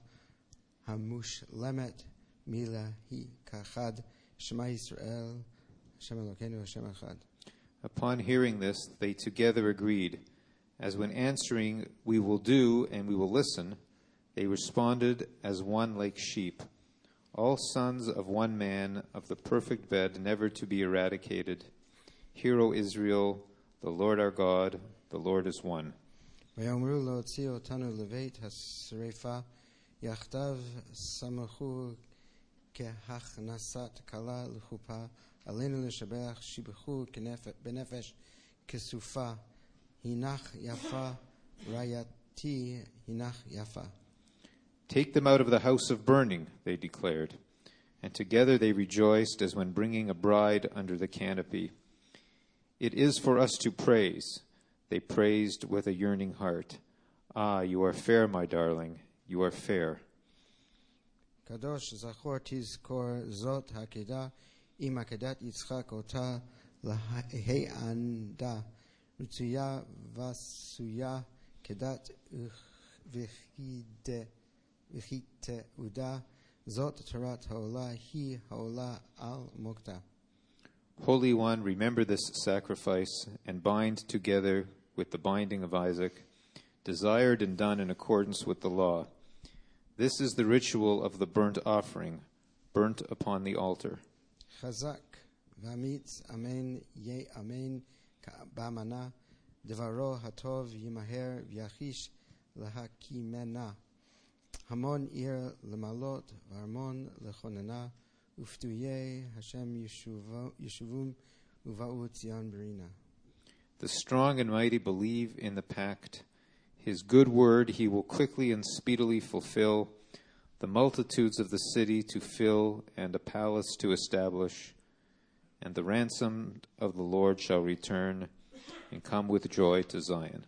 המושלמת מילה היא כאחד, שמע ישראל, השם אלוקינו, השם אחד. Upon hearing this, they together agreed. As when answering, we will do and we will listen, they responded as one like sheep. All sons of one man, of the perfect bed, never to be eradicated. Hear, O Israel, the Lord our God, the Lord is one. ויאמרו להוציא אותנו לבית השרפה, יחדיו שמחו כהכנסת כלה לחופה, עלינו לשבח, שיבחו בנפש כסופה, הנך יפה, רעייתי הנך יפה. Take them out of the house of burning, they declared. And together they rejoiced as when bringing a bride under the canopy. It is for us to praise. They praised with a yearning heart. Ah, you are fair, my darling. You are fair. קדוש זכור תזכור זאת העקדה, עם עקדת יצחק אותה להענדה, רצויה ועשויה כדת וכתעודה, זאת תורת העולה, היא העולה על מוקדה. Holy One, remember this sacrifice and bind together with the binding of Isaac, desired and done in accordance with the law. This is the ritual of the burnt offering, burnt upon the altar. חזק ואמיץ, אמן יהיה אמן באמנה, דברו הטוב ימהר ויחיש להקימנה. המון עיר למעלות וארמון לכוננה, ופדויי השם ישובום ובאו ציון ברינה. The strong and mighty believe in the pact. His good word he will quickly and speedily fulfill, the multitudes of the city to fill and a palace to establish. And the ransomed of the Lord shall return and come with joy to Zion.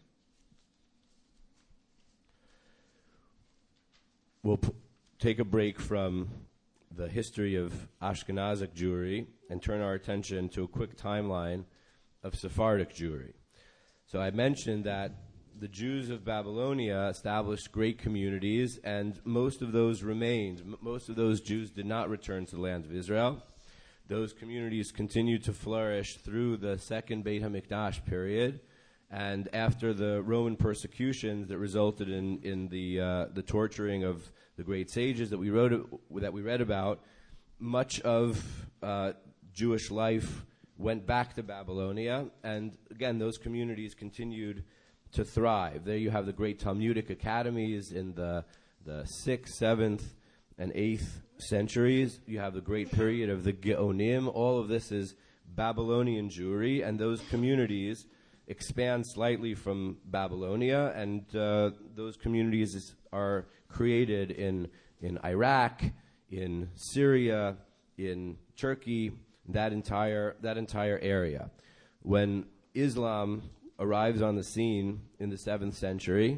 We'll take a break from the history of Ashkenazic Jewry and turn our attention to a quick timeline of Sephardic Jewry. So I mentioned that the Jews of Babylonia established great communities, and most of those remained. Most of those Jews did not return to the land of Israel. Those communities continued to flourish through the second Beit HaMikdash period, and after the Roman persecutions that resulted in the torturing of the great sages that we read about, much of Jewish life went back to Babylonia, and again, those communities continued to thrive. There you have the great Talmudic academies in the 6th, 7th, and 8th centuries. You have the great period of the Geonim. All of this is Babylonian Jewry, and those communities expand slightly from Babylonia, and those communities are created in Iraq, in Syria, in Turkey, that entire area. When Islam arrives on the scene in the 7th century,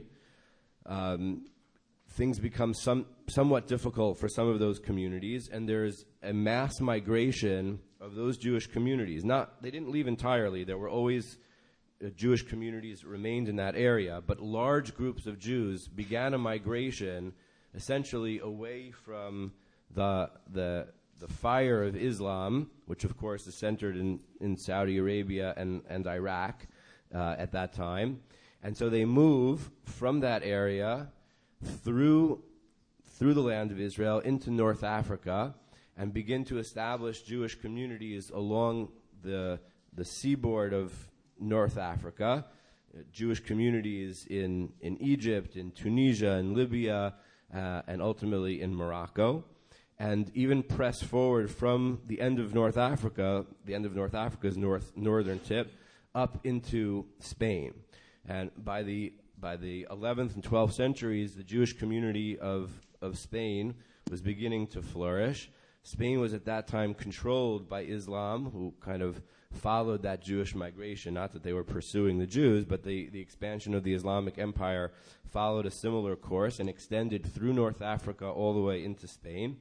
things become somewhat difficult for some of those communities, and there's a mass migration of those Jewish communities. They didn't leave entirely. There were always Jewish communities that remained in that area, but large groups of Jews began a migration essentially away from the fire of Islam, which of course is centered in Saudi Arabia and Iraq at that time. And so they move from that area through the land of Israel into North Africa and begin to establish Jewish communities along the seaboard of North Africa, Jewish communities in Egypt, in Tunisia, in Libya, and ultimately in Morocco, and even press forward from the end of North Africa, the end of North Africa's northern tip, up into Spain. And by the 11th and 12th centuries, the Jewish community of Spain was beginning to flourish. Spain was at that time controlled by Islam, who kind of followed that Jewish migration. Not that they were pursuing the Jews, but the expansion of the Islamic Empire followed a similar course and extended through North Africa all the way into Spain.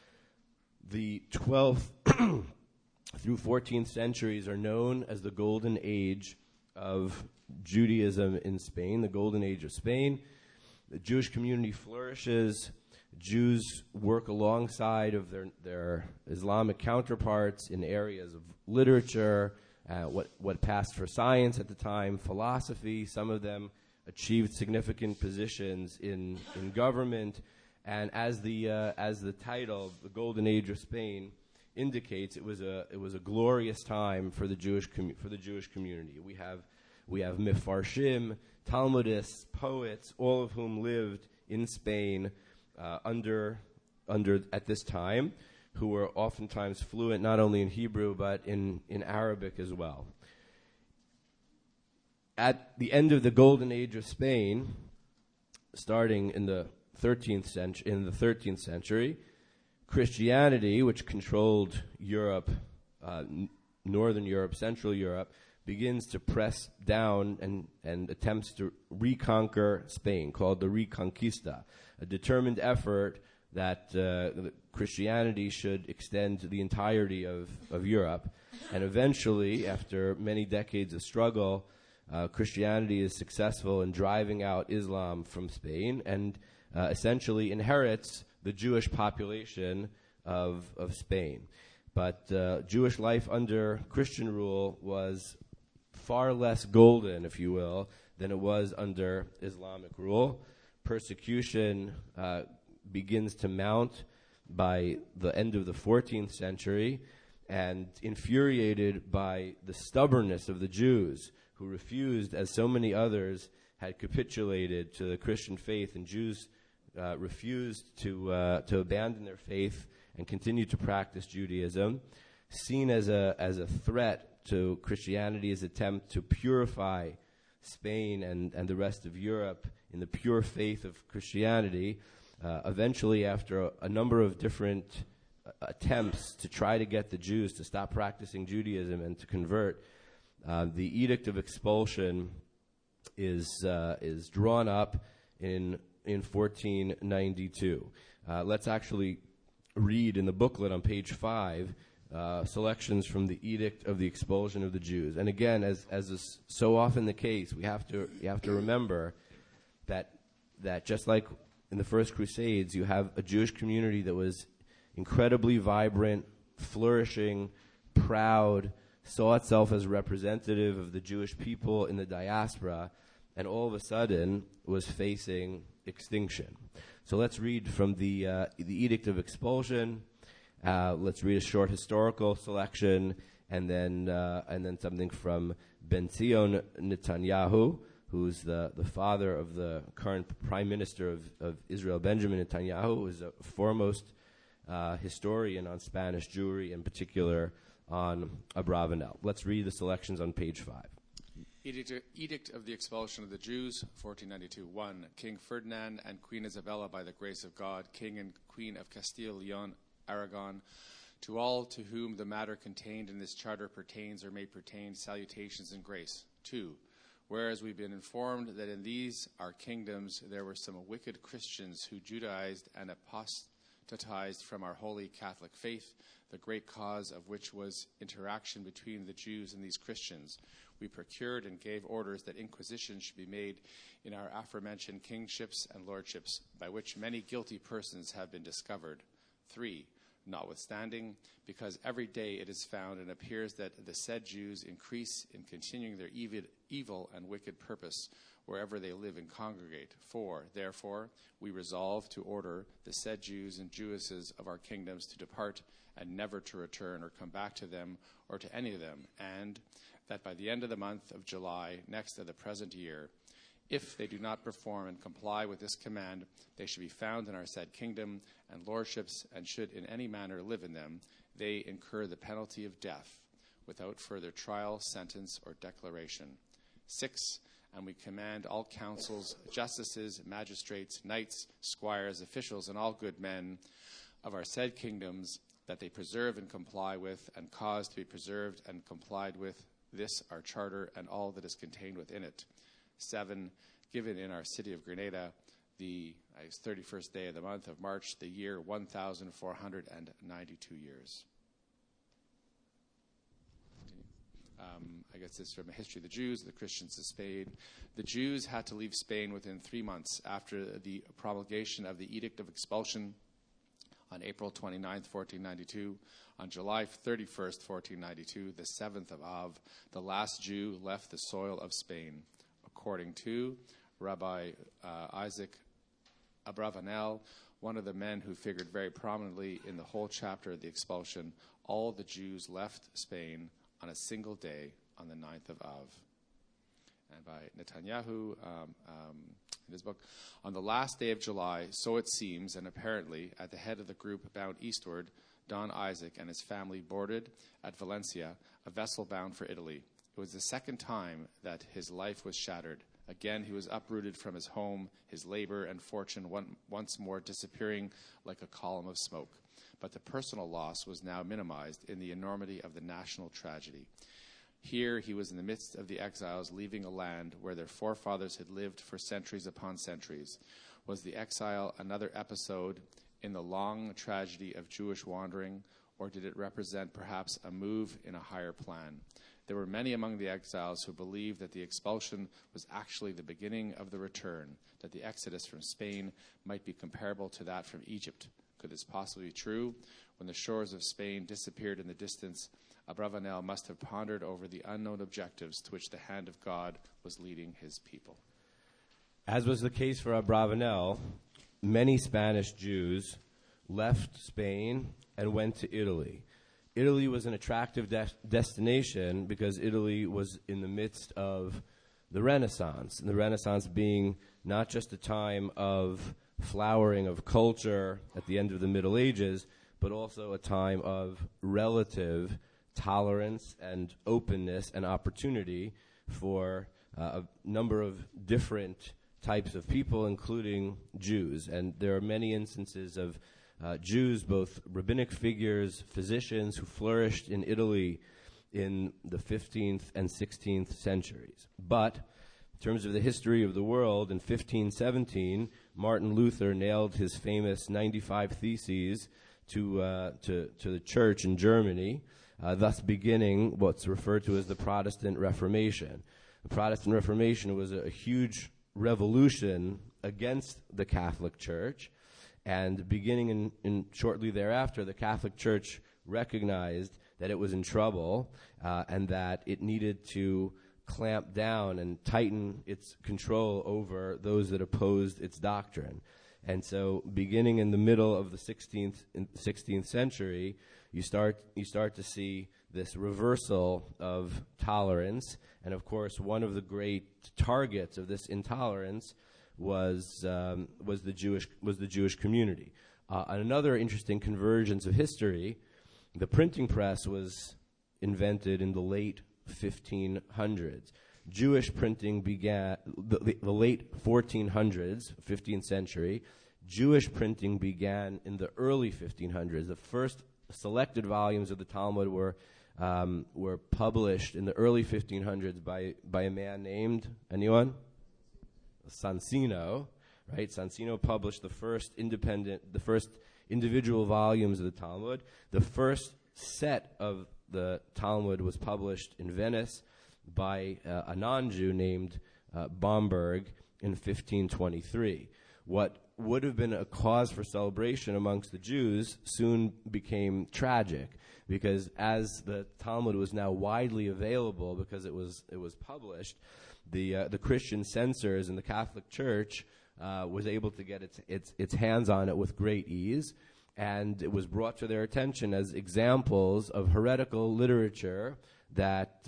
The 12th through 14th centuries are known as the Golden Age of Judaism in Spain, the Golden Age of Spain. The Jewish community flourishes. Jews work alongside of their Islamic counterparts in areas of literature, what passed for science at the time, philosophy. Some of them achieved significant positions in government. And as the title, the Golden Age of Spain, indicates, it was a glorious time for the Jewish community. We have Mefarshim, Talmudists, poets, all of whom lived in Spain under at this time, who were oftentimes fluent not only in Hebrew but in Arabic as well. At the end of the Golden Age of Spain, starting in the 13th century, Christianity, which controlled Europe, Northern Europe, Central Europe, begins to press down and attempts to reconquer Spain, called the Reconquista, a determined effort that Christianity should extend to the entirety of Europe. And eventually, after many decades of struggle, Christianity is successful in driving out Islam from Spain and essentially inherits the Jewish population of Spain. But Jewish life under Christian rule was far less golden, if you will, than it was under Islamic rule. Persecution begins to mount by the end of the 14th century, and infuriated by the stubbornness of the Jews, who refused, as so many others had capitulated to the Christian faith, and Jews refused to abandon their faith and continue to practice Judaism, seen as a threat to Christianity's attempt to purify Spain and the rest of Europe in the pure faith of Christianity. Eventually, after a number of different attempts to try to get the Jews to stop practicing Judaism and to convert, the Edict of Expulsion is drawn up in 1492. Let's actually read in the booklet on page 5 selections from the Edict of the Expulsion of the Jews. And again, as is so often the case, you have to remember that just like in the First Crusades, you have a Jewish community that was incredibly vibrant, flourishing, proud, saw itself as representative of the Jewish people in the diaspora, and all of a sudden was facing extinction. So let's read from the Edict of Expulsion. Let's read a short historical selection, and then something from Ben-Zion Netanyahu, who's the father of the current Prime Minister of Israel, Benjamin Netanyahu, who is a foremost historian on Spanish Jewry, in particular on Abravanel. Let's read the selections on page 5. Edict of the Expulsion of the Jews, 1492. 1. King Ferdinand and Queen Isabella, by the grace of God, King and Queen of Castile, Leon, Aragon, to all to whom the matter contained in this charter pertains or may pertain, salutations and grace. 2. Whereas we've been informed that in these our kingdoms there were some wicked Christians who Judaized and apostatized from our holy Catholic faith, the great cause of which was interaction between the Jews and these Christians, we procured and gave orders that inquisition should be made in our aforementioned kingships and lordships, by which many guilty persons have been discovered. 3. Notwithstanding, because every day it is found and appears that the said Jews increase in continuing their evil and wicked purpose wherever they live and congregate. 4. Therefore, we resolve to order the said Jews and Jewesses of our kingdoms to depart and never to return or come back to them or to any of them, and that by the end of the month of July next of the present year, if they do not perform and comply with this command, they should be found in our said kingdom and lordships, and should in any manner live in them, they incur the penalty of death, without further trial, sentence, or declaration. 6. And we command all councils, justices, magistrates, knights, squires, officials, and all good men of our said kingdoms, that they preserve and comply with, and cause to be preserved and complied with, this our charter and all that is contained within it. 7. Given in our city of Grenada, the 31st day of the month of March, the year 1492 years. I guess this is from a history of the Jews, the Christians of Spain. The Jews had to leave Spain within 3 months after the promulgation of the Edict of Expulsion on April 29th, 1492. On July 31st, 1492, the 7th of Av, the last Jew left the soil of Spain. According to Rabbi Isaac Abravanel, one of the men who figured very prominently in the whole chapter of the expulsion, all the Jews left Spain on a single day on the 9th of Av. And by Netanyahu, in his book, on the last day of July, so it seems, and apparently, at the head of the group bound eastward, Don Isaac and his family boarded at Valencia a vessel bound for Italy. It was the second time that his life was shattered. Again, he was uprooted from his home, his labor and fortune once more disappearing like a column of smoke. But the personal loss was now minimized in the enormity of the national tragedy. Here he was in the midst of the exiles leaving a land where their forefathers had lived for centuries upon centuries. Was the exile another episode in the long tragedy of Jewish wandering, or did it represent perhaps a move in a higher plan? There were many among the exiles who believed that the expulsion was actually the beginning of the return, that the exodus from Spain might be comparable to that from Egypt. Could this possibly be true? When the shores of Spain disappeared in the distance, Abravanel must have pondered over the unknown objectives to which the hand of God was leading his people. As was the case for Abravanel, many Spanish Jews left Spain and went to Italy. Italy was an attractive destination because Italy was in the midst of the Renaissance, and the Renaissance being not just a time of flowering of culture at the end of the Middle Ages, but also a time of relative tolerance and openness and opportunity for a number of different types of people, including Jews. And there are many instances of Jews, both rabbinic figures, physicians, who flourished in Italy in the 15th and 16th centuries. But in terms of the history of the world, in 1517, Martin Luther nailed his famous 95 Theses to the church in Germany, thus beginning what's referred to as the Protestant Reformation. The Protestant Reformation was a huge revolution against the Catholic Church, and beginning in shortly thereafter, the Catholic Church recognized that it was in trouble and that it needed to clamp down and tighten its control over those that opposed its doctrine. And so beginning in the middle of the 16th century, you start to see this reversal of tolerance. And of course, one of the great targets of this intolerance was the Jewish community. Another interesting convergence of history, the printing press was invented in the late 1500s. Jewish printing began the late 1400s, 15th century. Jewish printing began in the early 1500s. The first selected volumes of the Talmud were were published in the early 1500s by a man named, anyone? Sansino, right? Sansino published the first individual volumes of the Talmud. The first set of the Talmud was published in Venice by a non-Jew named Bomberg in 1523. What would have been a cause for celebration amongst the Jews soon became tragic, because as the Talmud was now widely available because it was published, the Christian censors in the Catholic Church was able to get its hands on it with great ease, and it was brought to their attention as examples of heretical literature that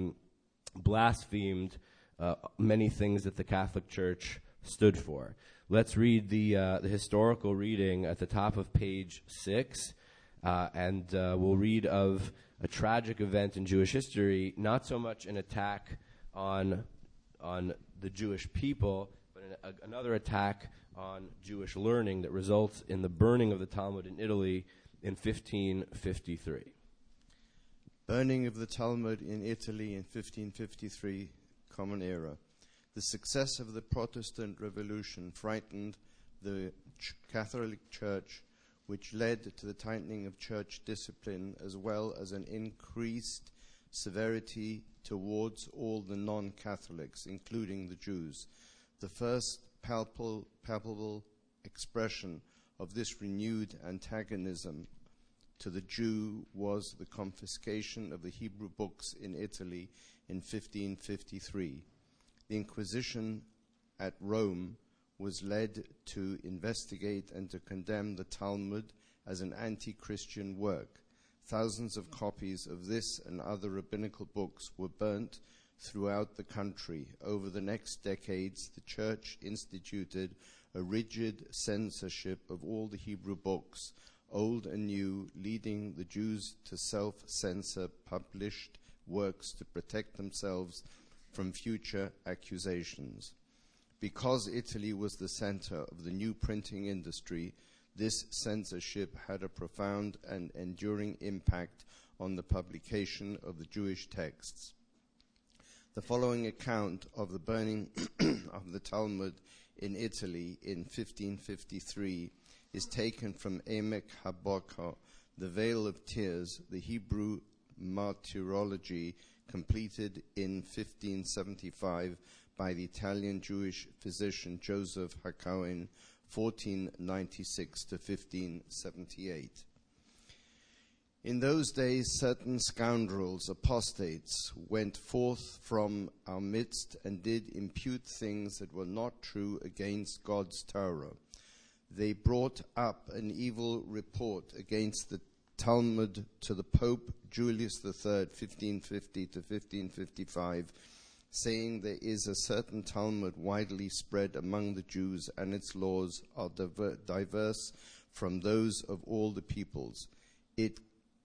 blasphemed many things that the Catholic Church stood for. Let's read the historical reading at the top of page 6, and we'll read of a tragic event in Jewish history, not so much an attack on the Jewish people, but another attack on Jewish learning that results in the burning of the Talmud in Italy in 1553. Burning of the Talmud in Italy in 1553, Common Era. The success of the Protestant Revolution frightened the Catholic Church, which led to the tightening of church discipline as well as an increased severity towards all the non-Catholics, including the Jews. The first palpable expression of this renewed antagonism to the Jew was the confiscation of the Hebrew books in Italy in 1553. The Inquisition at Rome was led to investigate and to condemn the Talmud as an anti-Christian work. Thousands of copies of this and other rabbinical books were burnt throughout the country. Over the next decades, the Church instituted a rigid censorship of all the Hebrew books, old and new, leading the Jews to self-censor published works to protect themselves from future accusations. Because Italy was the center of the new printing industry, this censorship had a profound and enduring impact on the publication of the Jewish texts. The following account of the burning of the Talmud in Italy in 1553 is taken from Emek HaBoka, The Veil of Tears, the Hebrew martyrology completed in 1575 by the Italian Jewish physician Joseph Hakohen, 1496 to 1578. In those days, certain scoundrels, apostates, went forth from our midst and did impute things that were not true against God's Torah. They brought up an evil report against the Talmud to the Pope Julius III, 1550 to 1555, saying there is a certain Talmud widely spread among the Jews, and its laws are diverse from those of all the peoples. It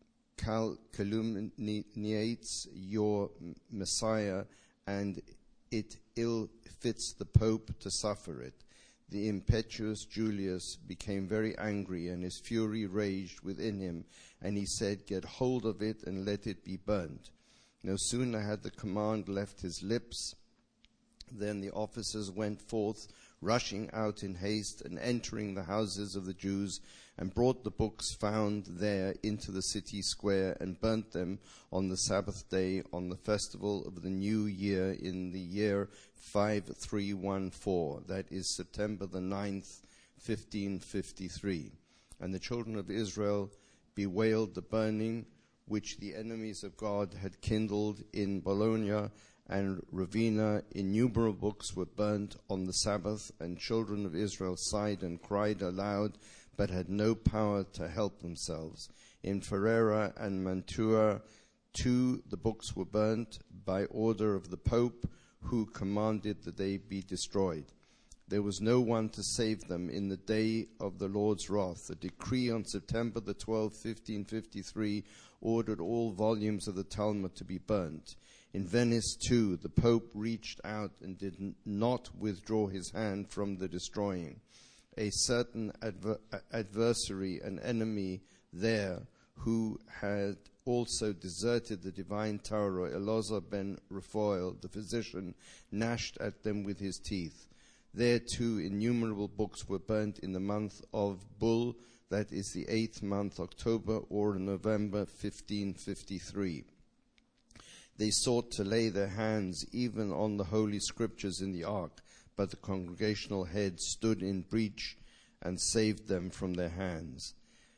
calumniates your Messiah, and it ill fits the Pope to suffer it. The impetuous Julius became very angry, and his fury raged within him, and he said, "Get hold of it and let it be burnt." No sooner had the command left his lips than the officers went forth, rushing out in haste and entering the houses of the Jews, and brought the books found there into the city square and burnt them on the Sabbath day on the festival of the new year in the year 5314, that is September the 9th, 1553. And the children of Israel bewailed the burning which the enemies of God had kindled in Bologna and Ravenna. Innumerable books were burnt on the Sabbath, and children of Israel sighed and cried aloud, but had no power to help themselves. In Ferrara and Mantua, too, the books were burnt by order of the Pope, who commanded that they be destroyed. There was no one to save them in the day of the Lord's wrath. A decree on September the 12th, 1553, ordered all volumes of the Talmud to be burnt. In Venice, too, the Pope reached out and did not withdraw his hand from the destroying. A certain adversary, an enemy there, who had also deserted the divine Torah, Elazar ben Raphael, the physician, gnashed at them with his teeth. There too innumerable books were burnt in the month of Bul, that is the 8th month, October or November 1553. They sought to lay their hands even on the holy scriptures in the ark, but the congregational head stood in breach and saved them from their hands.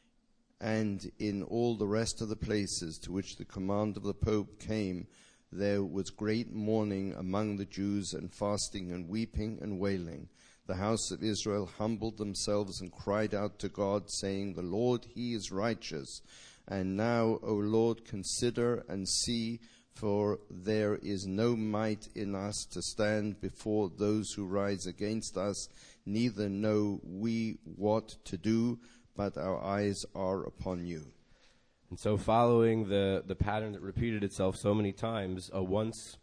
And in all the rest of the places to which the command of the Pope came, there was great mourning among the Jews, and fasting and weeping and wailing. The house of Israel humbled themselves and cried out to God, saying, "The Lord, He is righteous. And now, O Lord, consider and see, for there is no might in us to stand before those who rise against us, neither know we what to do, but our eyes are upon you." And so following the pattern that repeated itself so many times, a once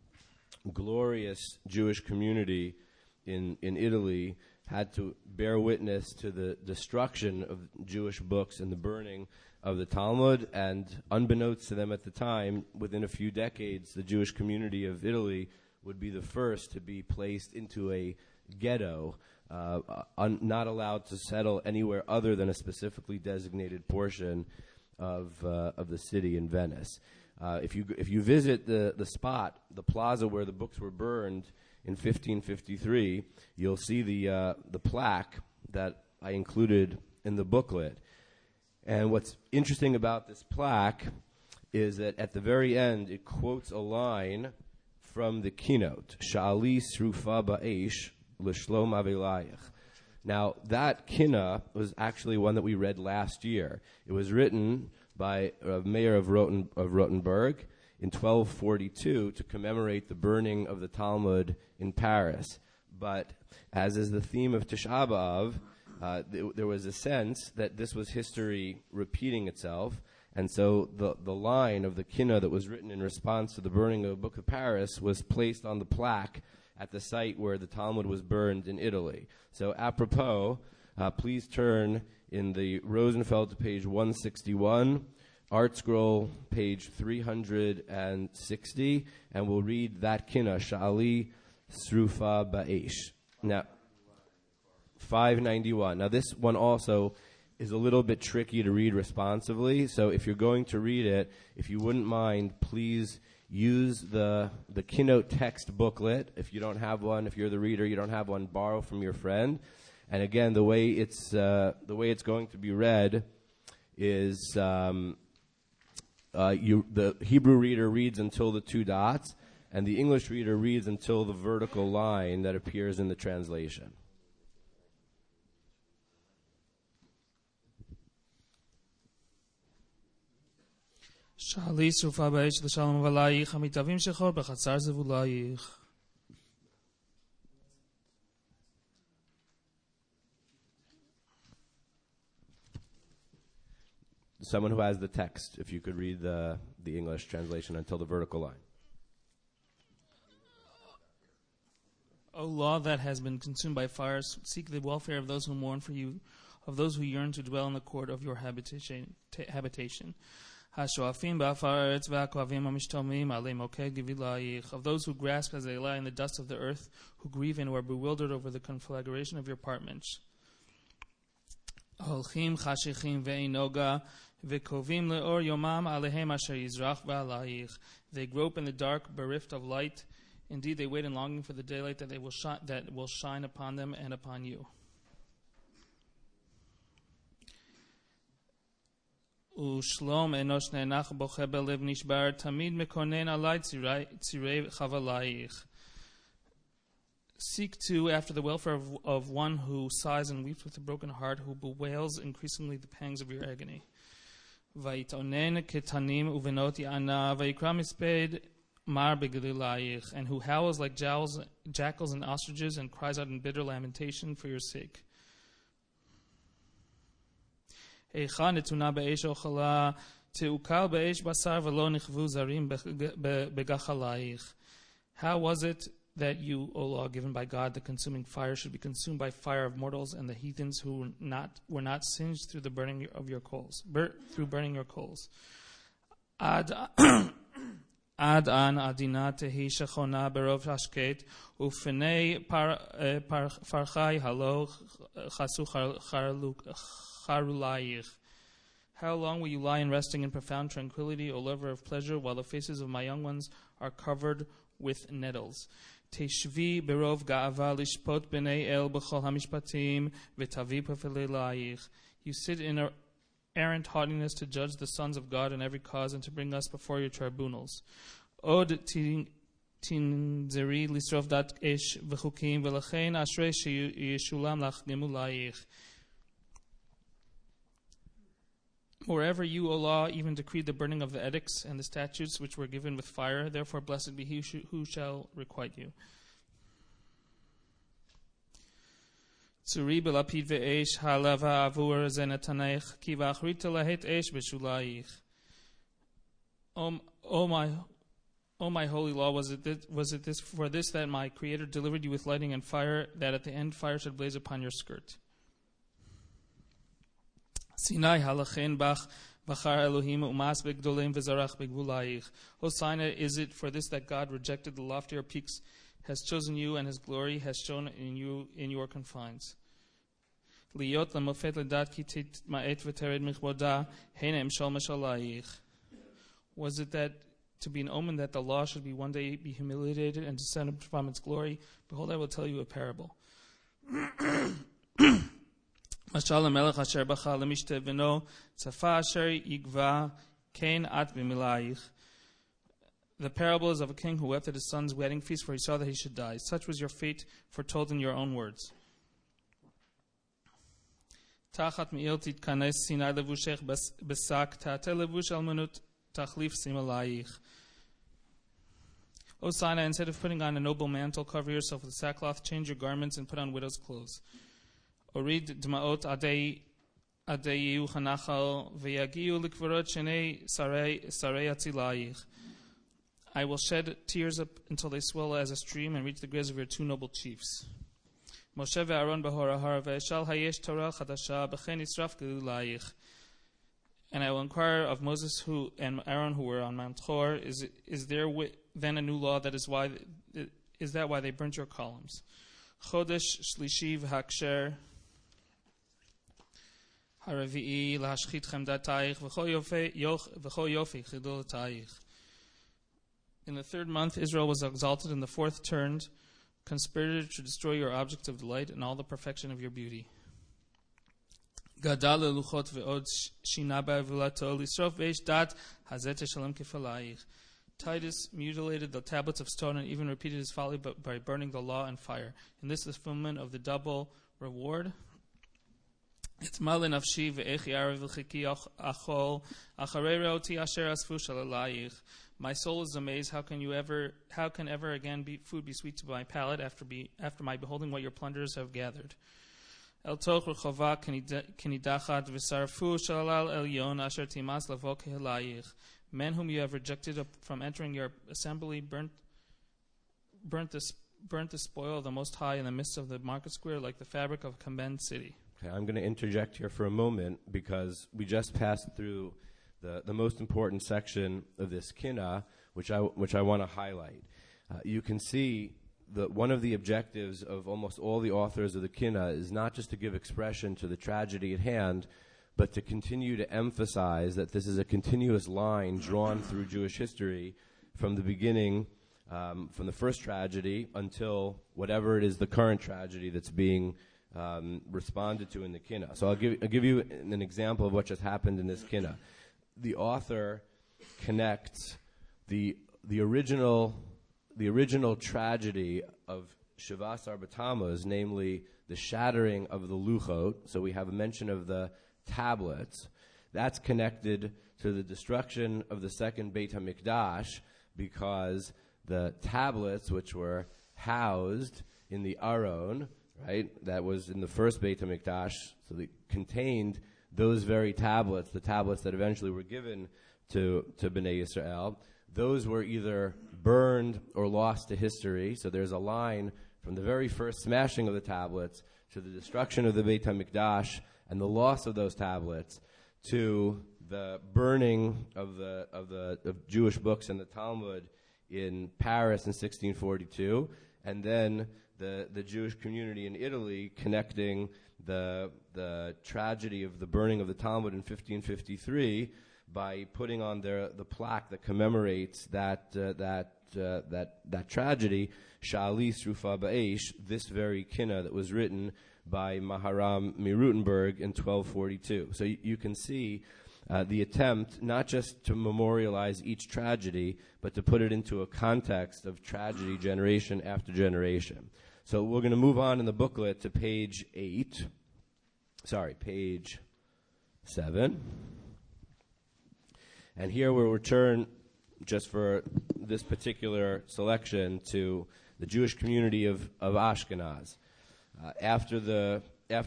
glorious Jewish community in Italy had to bear witness to the destruction of Jewish books and the burning of the Talmud. And unbeknownst to them at the time, within a few decades, the Jewish community of Italy would be the first to be placed into a ghetto, not allowed to settle anywhere other than a specifically designated portion of the city in Venice. If you visit the spot, the plaza where the books were burned in 1553, you'll see the plaque that I included in the booklet. And what's interesting about this plaque is that at the very end it quotes a line from the keynote, "Sha'ali srufa ba'esh l'shlom avilayich." Now, that kinna was actually one that we read last year. It was written by Mayor of Rothenburg in 1242 to commemorate the burning of the Talmud in Paris. But as is the theme of Tisha B'Av, there was a sense that this was history repeating itself. And so the line of the kinna that was written in response to the burning of the Book of Paris was placed on the plaque at the site where the Talmud was burned in Italy. So apropos, please turn in the Rosenfeld to page 161, Art Scroll page 360, and we'll read that kinna, Sha'ali Srufa Ba'esh. Now, 591. Now this one also is a little bit tricky to read responsively, so if you're going to read it, if you wouldn't mind, please use the keynote text booklet. If you don't have one, if you're the reader, you don't have one, borrow from your friend. And again, the way it's going to be read is the Hebrew reader reads until the two dots, and the English reader reads until the vertical line that appears in the translation. Sha'ali srufa ba'esh l'shalom avilayich hamitavim shechor b'chatzar zevulayich. Someone who has the text, if you could read the English translation until the vertical line. O law that has been consumed by fire, seek the welfare of those who mourn for you, of those who yearn to dwell in the court of your habitation. Hashoafim ba'afaretz va'aklavim amishtomim alei moked givilayich, of those who grasp as they lie in the dust of the earth, who grieve and who are bewildered over the conflagration of your apartments. Holchim chashichim ve'inoga v'kovim le'or yomam alehem asher yizrach v'alayich. They grope in the dark bereft of light. Indeed, they wait in longing for the daylight that will shine upon them and upon you. Ushlom enosh ne'enach boche belev nishbar tamid mekonen alay tzirei chavalayich. Seek to after the welfare of one who sighs and weeps with a broken heart, who bewails increasingly the pangs of your agony. Vayitonen ketanim uvenot yana vayikra misped mar begililayich, and who howls like jackals and ostriches and cries out in bitter lamentation for your sake. Eicha netuna be'esh ochala teukal be'esh basar v'lo nichvu zarim begachalayich. How was it that you, O law given by God, the consuming fire, should be consumed by fire of mortals, and the heathens who were not singed through the burning of your coals, through burning your coals? Ad an adina tehi shechona berov hashket ufnei farchai halo chasu charulayich. How long will you lie in resting in profound tranquility, O lover of pleasure, while the faces of my young ones are covered with nettles? Teshvi berov ga'ava lishpot b'nei el b'chol hamishpatim v'tavi pefelelayich. You sit in errant haughtiness to judge the sons of God in every cause and to bring us before your tribunals. Od tinzeri lisrof dat esh v'chukim v'lachein ashrei sheyeshulam lach gemulayich. Moreover, you, O law, even decreed the burning of the edicts and the statutes which were given with fire. Therefore, blessed be he who shall requite you. Tzuri belapid ve'esh halava avur zenatanech ki v'achrita lahet esh b'shulayich. O my holy law, was it this for this that my Creator delivered you with lightning and fire, that at the end fire should blaze upon your skirt? Sinai halachen bach bachar Elohim umas begdolim v'zarach begvulayich. O Sinai, is it for this that God rejected the loftier peaks, has chosen you, and His glory has shone in you in your confines? Liot lamofet ledat ki titma'et v'tered michvoda henem shal mashalayich. Was it that to be an omen that the law should be one day be humiliated and descend from its glory? Behold, I will tell you a parable. The parable is of a king who wept at his son's wedding feast, for he saw that he should die. Such was your fate, foretold in your own words. Tachat mi'il titkanes sinai levushech besak tate levush almanut tachlif simalayich. O Sinai, instead of putting on a noble mantle, cover yourself with sackcloth, change your garments, and put on widow's clothes. Orid dmaot adeyu chanachal veyagiu likvarot shenei sarei atzilayich. I will shed tears up until they swell as a stream and reach the graves of your two noble chiefs. Moshe ve'Aaron behor ahar ve'eshal hayesh Torah chadasha b'chen yisraf gelulayich. And I will inquire of Moses and Aaron who were on Mount Hor, is there then a new law? Is that why they burnt your columns? Chodesh shlishi v'haksher haravi'i lahashchit chemdatayich v'cho yofi chidolatayich. In the third month, Israel was exalted. In the fourth, turned, conspirated to destroy your object of delight and all the perfection of your beauty. Gadal luchot ve'od shina ba'avulato lisrof ve'esh dat hazet shalom kefalayich. Titus mutilated the tablets of stone and even repeated his folly by burning the law and fire. And this is the fulfillment of the double reward. My soul is amazed. How can ever again food be sweet to my palate after my beholding what your plunderers have gathered? El toch rechova kenidachat v'sarfu shalal elyon asher timas lavo kehelayich. Men whom you have rejected from entering your assembly burnt the spoil of the Most High in the midst of the market square like the fabric of a condemned city. Okay, I'm going to interject here for a moment because we just passed through the most important section of this kinah, which I want to highlight. You can see that one of the objectives of almost all the authors of the kinah is not just to give expression to the tragedy at hand, but to continue to emphasize that this is a continuous line drawn through Jewish history from the beginning, from the first tragedy until whatever it is, the current tragedy that's being responded to in the kinah. So I'll give you an example of what just happened in this kinah. The author connects the original tragedy of Shavas Arba Tammuz, namely the shattering of the luchot. So we have a mention of the tablets. That's connected to the destruction of the second Beit HaMikdash because the tablets, which were housed in the Aron, right, that was in the first Beit HaMikdash, so they contained those very tablets, the tablets that eventually were given to Bnei Yisrael. Those were either burned or lost to history. So there's a line from the very first smashing of the tablets to the destruction of the Beit HaMikdash and the loss of those tablets to the burning of Jewish books and the Talmud in Paris in 1642, and then the Jewish community in Italy connecting the tragedy of the burning of the Talmud in 1553 by putting on the plaque that commemorates that tragedy, Sha'alis Rufa Ba'esh, this very kinnah that was written by Maharam Mirutenberg in 1242. So you can see the attempt not just to memorialize each tragedy, but to put it into a context of tragedy generation after generation. So we're going to move on in the booklet to page 7. And here we'll return, just for this particular selection, to the Jewish community of Ashkenaz. After the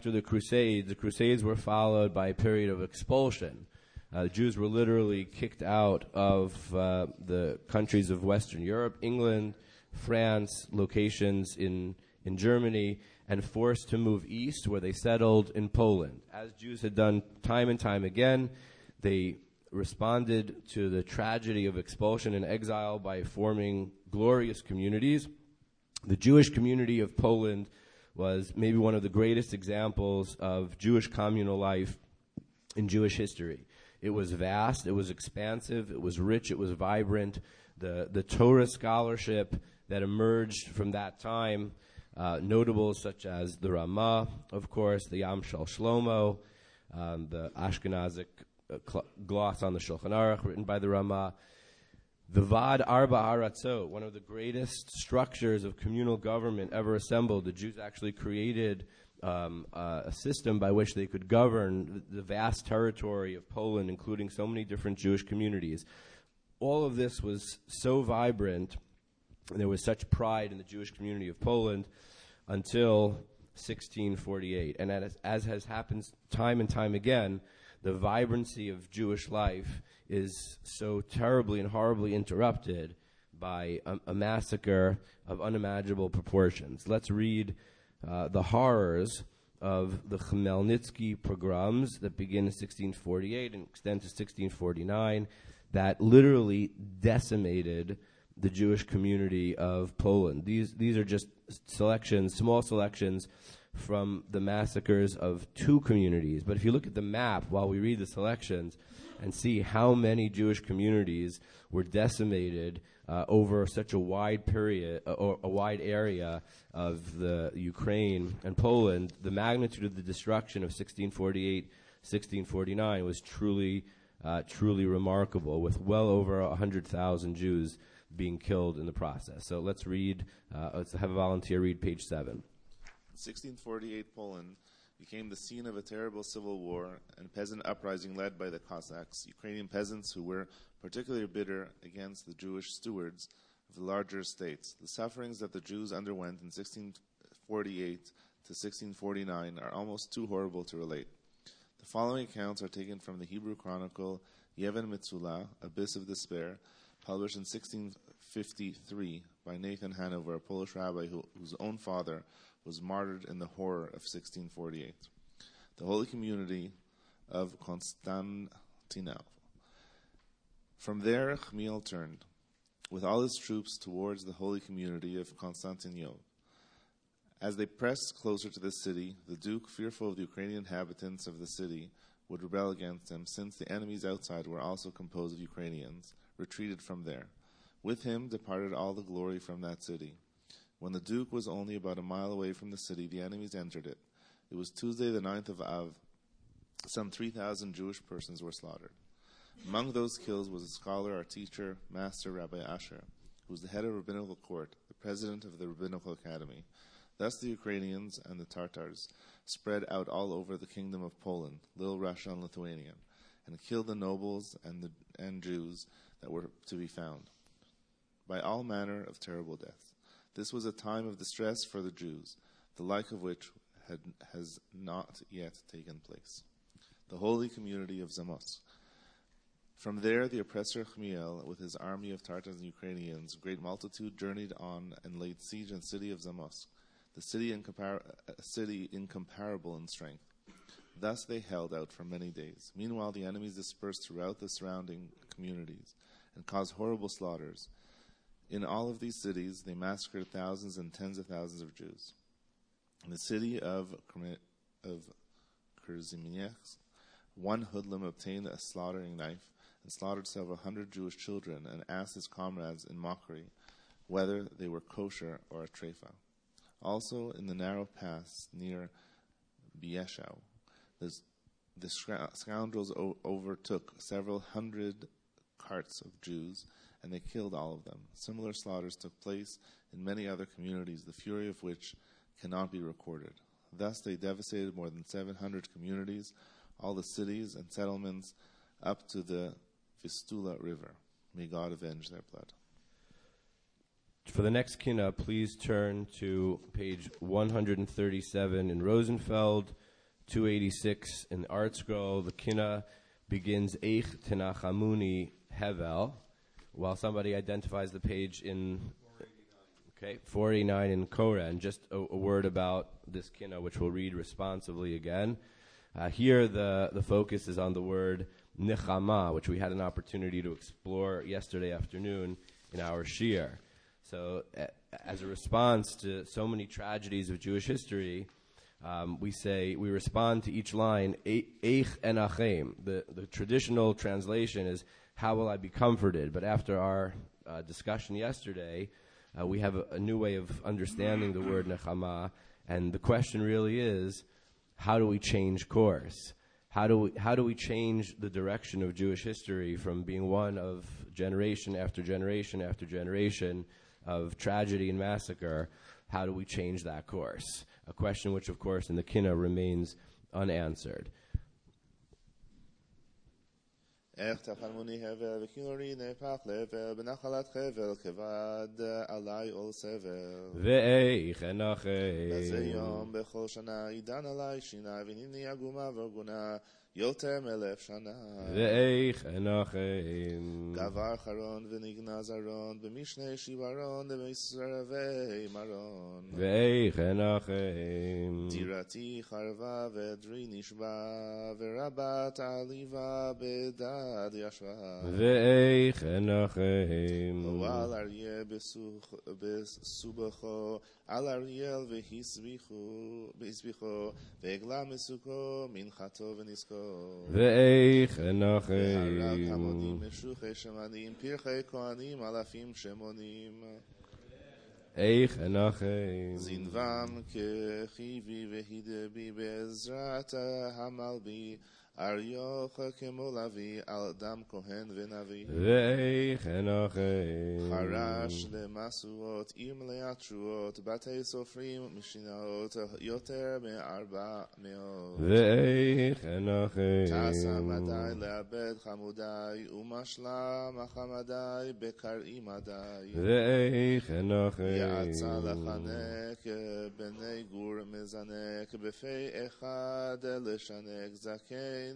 Crusades were followed by a period of expulsion. The Jews were literally kicked out of the countries of Western Europe, England, France, locations in Germany, and forced to move east, where they settled in Poland. As Jews had done time and time again, they responded to the tragedy of expulsion and exile by forming glorious communities. The Jewish community of Poland was maybe one of the greatest examples of Jewish communal life in Jewish history. It was vast, it was expansive, it was rich, it was vibrant. The Torah scholarship that emerged from that time, notables such as the Ramah, of course, the Yam Shel Shlomo, the Ashkenazic gloss on the Shulchan Aruch written by the Ramah, the Vad Arba Haratzot, one of the greatest structures of communal government ever assembled. The Jews actually created a system by which they could govern the vast territory of Poland, including so many different Jewish communities. All of this was so vibrant, and there was such pride in the Jewish community of Poland until 1648. And as has happened time and time again, the vibrancy of Jewish life is so terribly and horribly interrupted by a massacre of unimaginable proportions. Let's read the horrors of the Khmelnytsky pogroms that begin in 1648 and extend to 1649 that literally decimated the Jewish community of Poland. These are just selections, small selections from the massacres of two communities. But if you look at the map while we read the selections and see how many Jewish communities were decimated over such a wide period, or a wide area of the Ukraine and Poland, the magnitude of the destruction of 1648, 1649 was truly remarkable, with well over 100,000 Jews being killed in the process. So let's read, let's have a volunteer read page 7. 1648 Poland became the scene of a terrible civil war and peasant uprising led by the Cossacks, Ukrainian peasants who were particularly bitter against the Jewish stewards of the larger estates. The sufferings that the Jews underwent in 1648 to 1649 are almost too horrible to relate. The following accounts are taken from the Hebrew chronicle Yevon Metzulah, Abyss of Despair, published in 1653 by Nathan Hanover, a Polish rabbi whose own father was martyred in the horror of 1648. The Holy Community of Konstantinov. From there, Khmiel turned, with all his troops, towards the Holy Community of Konstantinov. As they pressed closer to the city, the Duke, fearful of the Ukrainian inhabitants of the city, would rebel against him, since the enemies outside were also composed of Ukrainians, retreated from there. With him departed all the glory from that city. When the Duke was only about a mile away from the city, the enemies entered it. It was Tuesday, the 9th of Av. Some 3,000 Jewish persons were slaughtered. Among those killed was a scholar, our teacher, Master Rabbi Asher, who was the head of rabbinical court, the president of the rabbinical academy. Thus the Ukrainians and the Tartars spread out all over the kingdom of Poland, Little Russia and Lithuania, and killed the nobles and Jews that were to be found, by all manner of terrible deaths. This was a time of distress for the Jews, the like of which has not yet taken place. The Holy Community of Zamosk. From there, the oppressor Khmiel, with his army of Tartars and Ukrainians, great multitude, journeyed on and laid siege on the city of Zamosk, the city incomparable in strength. Thus they held out for many days. Meanwhile, the enemies dispersed throughout the surrounding communities and caused horrible slaughters. In all of these cities, they massacred thousands and tens of thousands of Jews. In the city of Kerzimiech, one hoodlum obtained a slaughtering knife and slaughtered several hundred Jewish children and asked his comrades in mockery whether they were kosher or a treifa. Also, in the narrow pass near Bieshau, the scoundrels overtook several hundred carts of Jews, and they killed all of them. Similar slaughters took place in many other communities, the fury of which cannot be recorded. Thus they devastated more than 700 communities, all the cities and settlements up to the Vistula River. May God avenge their blood. For the next Kinnah, please turn to page 137 in Rosenfeld, 286 in the Art Scroll. The Kinnah begins Eich Tenachamuni Hevel, while somebody identifies the page in 489 in Koren. Just a word about this Kinnah, which we'll read responsively again. Here the focus is on the word Nechama, which we had an opportunity to explore yesterday afternoon in our Shir. So as a response to so many tragedies of Jewish history, we respond to each line, Eich enachem. The traditional translation is, how will I be comforted? But after our discussion yesterday, we have a new way of understanding the word nechama, and the question really is, how do we change course? How do we change the direction of Jewish history from being one of generation after generation after generation of tragedy and massacre? How do we change that course? A question which, of course, in the Kinnah remains unanswered. איך תחלמוני הבל וכינורי נהפך לבל בנחלת חבל כבד עלי עול סבל ואיך אנחם בזה יום בכל שנה עידן עלי שינה וניני עגומה וארגונה יותר מ1,000 שנה ואיך אנחם גבר חרון ונגנז ארון במשנה שיברון במסרבי מרון ואיך אנחם דירתי חרבה ודרי נשבע ורבת עליבה בדד ישבה ואיך אנחם ועל אריה בסובחו על אריאל והסביחו ועגלה מסוכו מנחתו ונזקו ואיך אנחם והרג המונים משוחי שמנים פרחי כהנים אלפים שמונים איך אנחם זינבם כחיבי והידבי בעזרת המלבי אריוך כמו לוי על דם כהן ונביא ואיך אנחם חרש למשואות עיר מלאת תשועות בתי סופרים משנאות יותר מ400 ואיך אנחם תעשה מדי לאבד חמודי ומשלה מחמדי בקרעי מדי ואיך אנחם יעצה לחנק בני גור מזנק בפה אחד לשנק זקן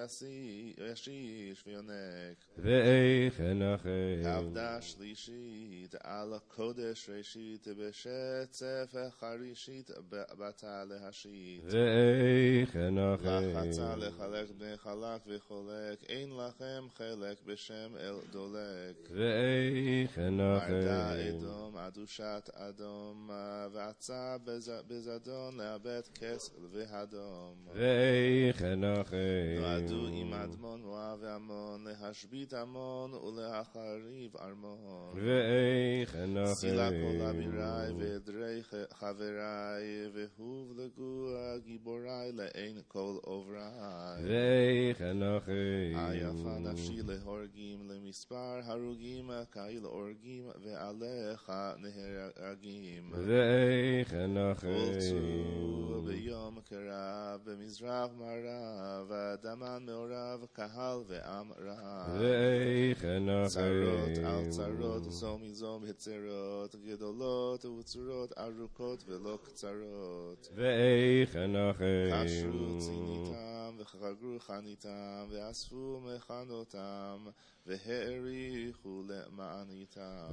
וישיש ויונק ואיך אנחם עבדה שלישית על הקודש ראשית בשצף חרישית בתה להשית ואיך אנחם לחצה לחלק בני חלק וחולק אין לכם חלק בשם אל דולק ואיך אנחם מרדה אדום עדושת אדום ועצה בזדון לאבד כסל והדום ואיך אנחם נועדו עם אדמון מואב ועמון להשבית עמון ולהחריב ארמון ואיך אנחם סילה כל אבירי ועדרי חברי והובלגו גיבורי לעין כל עוברי ואיך אנחם עייפה נפשי להורגים למספר הרוגים כאילו הורגים ועליך נהרגים ואיך אנחם ולצו ביום קרב במזרח מערב דמן מעורב קהל ועם רב ואיך אנחם צרות על צרות זו מזו הצרות גדולות וצורות ארוכות ולא קצרות ואיך אנחם חשו ציניתם וחגרו חניתם, ואספו מחנותם, והעריכו למעניתם.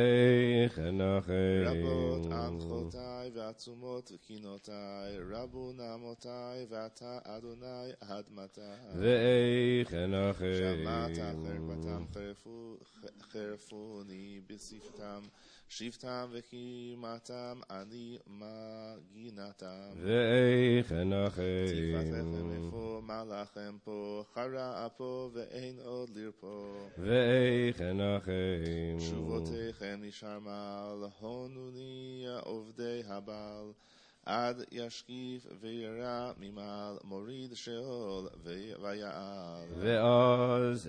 רבות אנחותי ועצומות וקינותי, רבו נעמותי, ואתה אדוני עד מתי. שמעת חרפתם חרפוני בשפתם, שבטם וקימתם אני מגינתם. תפתחם איפה מלאכם פה, חרה אפו ואין עוד לרפוא. תשובותיכם נשאר מעל, הונוני עובדי הבעל. עד ישקיף וירא ממעל, מוריד שאול ויעל. ואז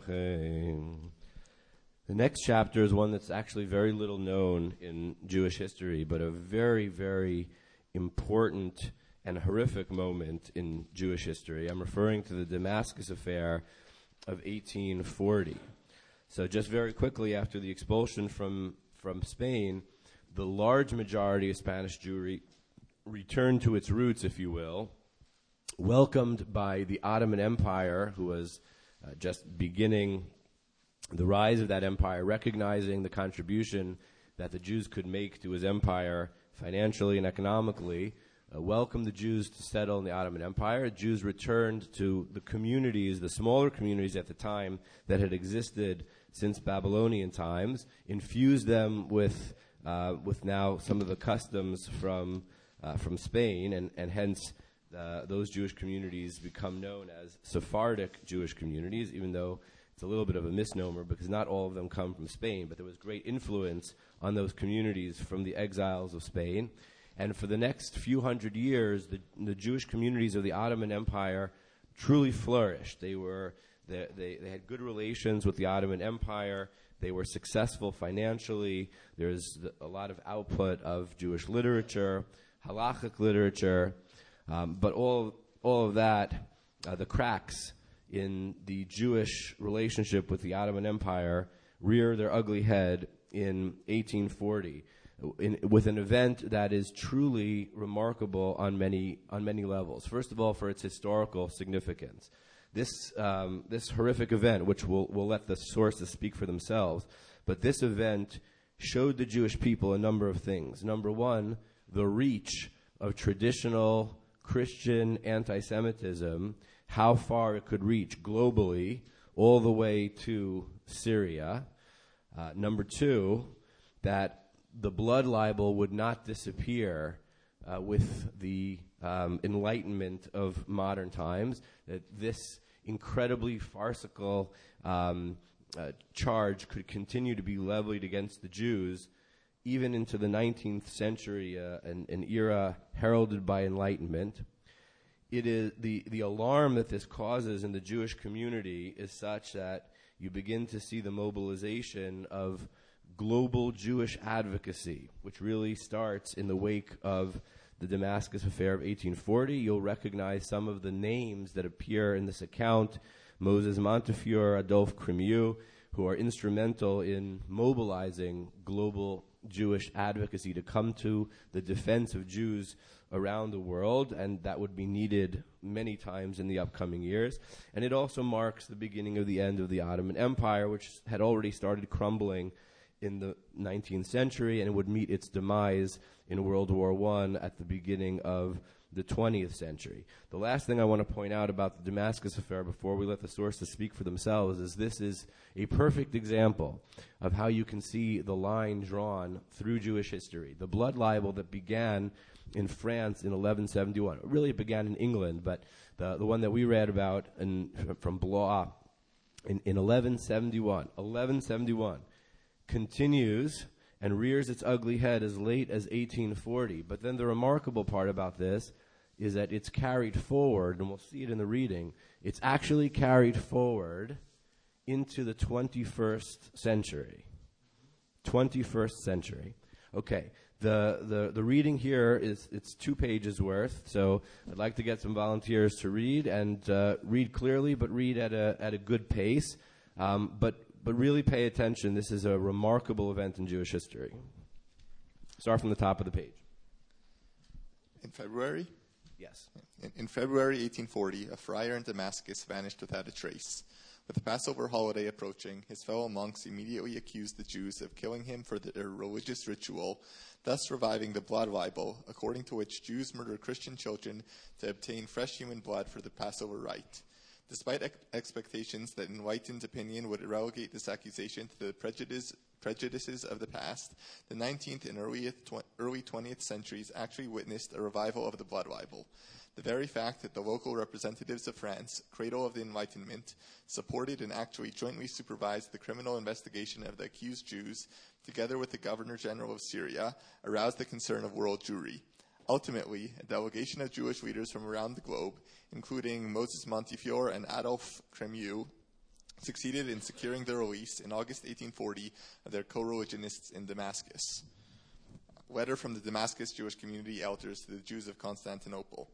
אנחם. The next chapter is one that's actually very little known in Jewish history, but a very, very important and horrific moment in Jewish history. I'm referring to the Damascus affair of 1840. So just very quickly after the expulsion from Spain, the large majority of Spanish Jewry returned to its roots, if you will, welcomed by the Ottoman Empire, who was just beginning the rise of that empire, recognizing the contribution that the Jews could make to his empire financially and economically, welcomed the Jews to settle in the Ottoman Empire. Jews returned to the communities, the smaller communities at the time that had existed since Babylonian times, infused them with now some of the customs from Spain, and hence those Jewish communities become known as Sephardic Jewish communities, even though it's a little bit of a misnomer because not all of them come from Spain, but there was great influence on those communities from the exiles of Spain. And for the next few hundred years, the Jewish communities of the Ottoman Empire truly flourished. They had good relations with the Ottoman Empire. They were successful financially. There's a lot of output of Jewish literature, halachic literature, but all of that, the cracks in the Jewish relationship with the Ottoman Empire rear their ugly head in 1840 with an event that is truly remarkable on many levels. First of all, for its historical significance. This horrific event, which we'll let the sources speak for themselves, but this event showed the Jewish people a number of things. Number one, the reach of traditional Christian anti-Semitism, how far it could reach globally, all the way to Syria. Number two, that the blood libel would not disappear with the enlightenment of modern times, that this incredibly farcical charge could continue to be levied against the Jews even into the 19th century, an era heralded by enlightenment. It is the alarm that this causes in the Jewish community is such that you begin to see the mobilization of global Jewish advocacy, which really starts in the wake of the Damascus affair of 1840. You'll recognize some of the names that appear in this account: Moses Montefiore, Adolphe Cremieux, who are instrumental in mobilizing global Jewish advocacy to come to the defense of Jews around the world, and that would be needed many times in the upcoming years. And it also marks the beginning of the end of the Ottoman Empire, which had already started crumbling in the 19th century, and it would meet its demise in World War I at the beginning of the 20th century. The last thing I want to point out about the Damascus affair before we let the sources speak for themselves is this is a perfect example of how you can see the line drawn through Jewish history. The blood libel that began in France in 1171. Really, it began in England, but the one that we read about from Blois in 1171 continues and rears its ugly head as late as 1840. But then the remarkable part about this is that it's carried forward, and we'll see it in the reading, it's actually carried forward into the 21st century. 21st century. Okay, the reading here it's 2 pages worth, so I'd like to get some volunteers to read, and read clearly, but read at a good pace. But really pay attention. This is a remarkable event in Jewish history. Start from the top of the page. In February Yes. In February 1840, a friar in Damascus vanished without a trace. With the Passover holiday approaching, his fellow monks immediately accused the Jews of killing him for their religious ritual, thus reviving the blood libel, according to which Jews murder Christian children to obtain fresh human blood for the Passover rite. Despite expectations that enlightened opinion would relegate this accusation to the prejudices of the past, the 19th and early 20th centuries actually witnessed a revival of the blood libel. The very fact that the local representatives of France, cradle of the Enlightenment, supported and actually jointly supervised the criminal investigation of the accused Jews, together with the Governor General of Syria, aroused the concern of world Jewry. Ultimately, a delegation of Jewish leaders from around the globe, including Moses Montefiore and Adolphe Crémieux, succeeded in securing the release in August 1840 of their co-religionists in Damascus. Letter from the Damascus Jewish community elders to the Jews of Constantinople.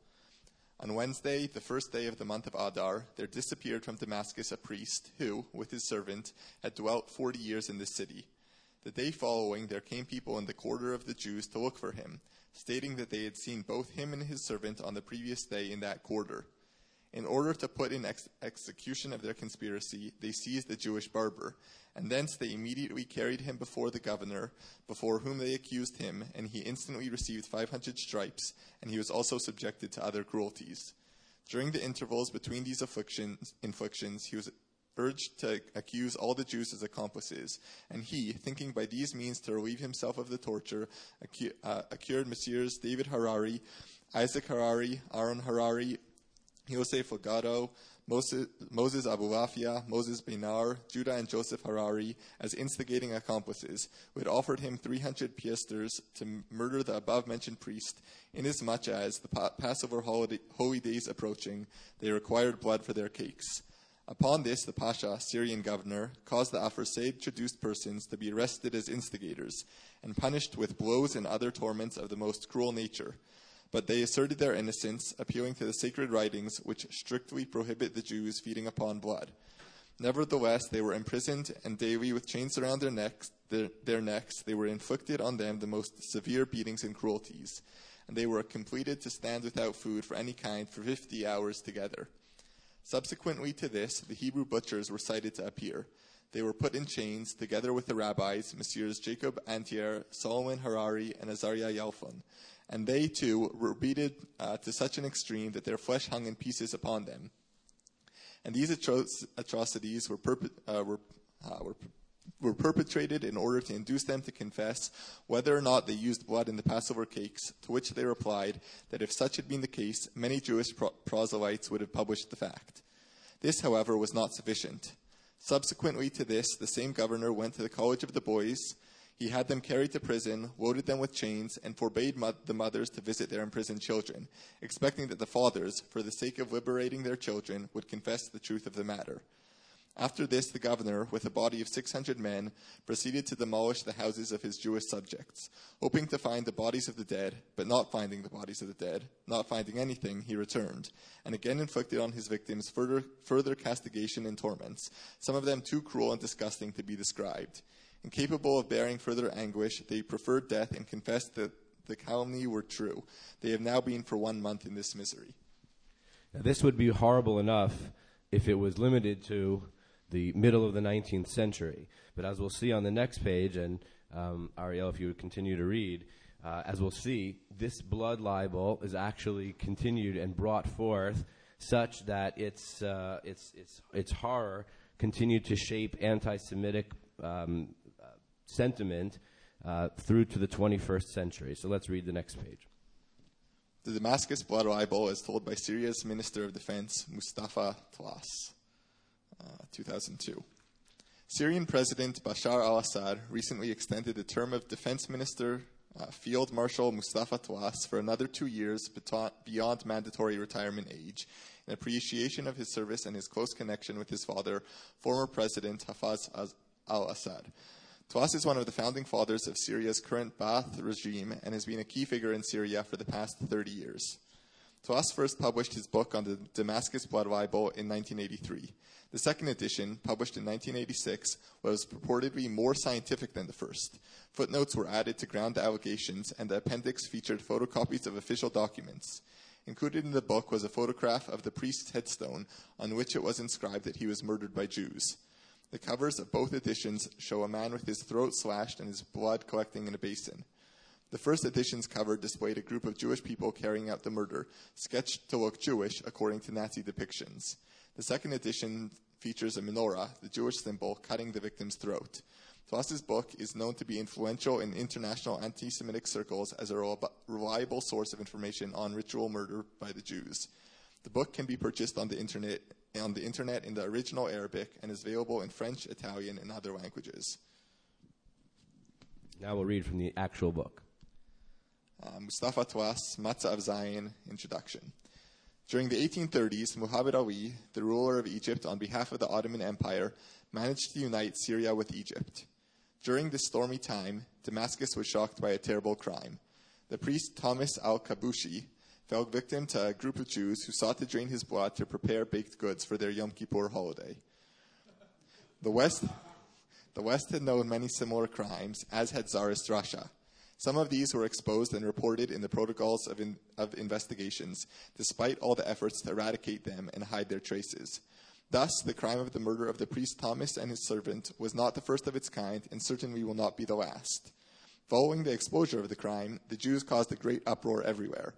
On Wednesday, the first day of the month of Adar, there disappeared from Damascus a priest who, with his servant, had dwelt 40 years in this city. The day following, there came people in the quarter of the Jews to look for him, stating that they had seen both him and his servant on the previous day in that quarter. In order to put in execution of their conspiracy, they seized the Jewish barber, and thence they immediately carried him before the governor, before whom they accused him, and he instantly received 500 stripes, and he was also subjected to other cruelties. During the intervals between these inflictions, he was urged to accuse all the Jews as accomplices, and he, thinking by these means to relieve himself of the torture, accused Messieurs David Harari, Isaac Harari, Aaron Harari, Yosef Legato, Moses Abulafia, Moses Beinar, Judah and Joseph Harari as instigating accomplices, who had offered him 300 piasters to murder the above-mentioned priest, inasmuch as, the Passover holy days approaching, they required blood for their cakes. Upon this, the Pasha, Syrian governor, caused the aforesaid traduced persons to be arrested as instigators, and punished with blows and other torments of the most cruel nature. But they asserted their innocence, appealing to the sacred writings which strictly prohibit the Jews feeding upon blood. Nevertheless, they were imprisoned, and daily, with chains around their necks, they were inflicted on them the most severe beatings and cruelties, and they were compelled to stand without food for any kind for 50 hours together. Subsequently to this, the Hebrew butchers were cited to appear. They were put in chains, together with the rabbis, Messieurs Jacob Antier, Solomon Harari, and Azariah Yalfun. And they, too, were beaten to such an extreme that their flesh hung in pieces upon them. And these atrocities were perpetrated in order to induce them to confess whether or not they used blood in the Passover cakes, to which they replied that if such had been the case, many Jewish proselytes would have published the fact. This, however, was not sufficient. Subsequently to this, the same governor went to the College of the Boys. He had them carried to prison, loaded them with chains, and forbade the mothers to visit their imprisoned children, expecting that the fathers, for the sake of liberating their children, would confess the truth of the matter. After this, the governor, with a body of 600 men, proceeded to demolish the houses of his Jewish subjects, hoping to find the bodies of the dead, but not finding the bodies of the dead. Not finding anything, he returned, and again inflicted on his victims further castigation and torments, some of them too cruel and disgusting to be described. Incapable of bearing further anguish, they preferred death and confessed that the calumny were true. They have now been for 1 month in this misery. Now, this would be horrible enough if it was limited to the middle of the 19th century. But as we'll see on the next page, and Ariel, if you would continue to read, as we'll see, this blood libel is actually continued and brought forth such that its horror continued to shape anti-Semitic sentiment through to the 21st century. So let's read the next page. The Damascus blood libel is told by Syria's Minister of Defense, Mustafa Tawwas, 2002. Syrian President Bashar al-Assad recently extended the term of Defense Minister Field Marshal Mustafa Tawwas for another 2 years beyond mandatory retirement age, in appreciation of his service and his close connection with his father, former President Hafez al-Assad. Tawwas is one of the founding fathers of Syria's current Ba'ath regime and has been a key figure in Syria for the past 30 years. Tawwas first published his book on the Damascus blood libel in 1983. The second edition, published in 1986, was purportedly more scientific than the first. Footnotes were added to ground the allegations, and the appendix featured photocopies of official documents. Included in the book was a photograph of the priest's headstone on which it was inscribed that he was murdered by Jews. The covers of both editions show a man with his throat slashed and his blood collecting in a basin. The first edition's cover displayed a group of Jewish people carrying out the murder, sketched to look Jewish according to Nazi depictions. The second edition features a menorah, the Jewish symbol, cutting the victim's throat. Tlass's book is known to be influential in international anti-Semitic circles as a reliable source of information on ritual murder by the Jews. The book can be purchased on the internet in the original Arabic and is available in French, Italian, and other languages. Now we'll read from the actual book. Mustafa Tlass, Matzah of Zion, Introduction. During the 1830s, Muhammad Ali, the ruler of Egypt on behalf of the Ottoman Empire, managed to unite Syria with Egypt. During this stormy time, Damascus was shocked by a terrible crime. The priest Thomas al-Kabushi fell victim to a group of Jews who sought to drain his blood to prepare baked goods for their Yom Kippur holiday. The West had known many similar crimes, as had Tsarist Russia. Some of these were exposed and reported in the protocols of investigations, despite all the efforts to eradicate them and hide their traces. Thus, the crime of the murder of the priest Thomas and his servant was not the first of its kind, and certainly will not be the last. Following the exposure of the crime, the Jews caused a great uproar everywhere.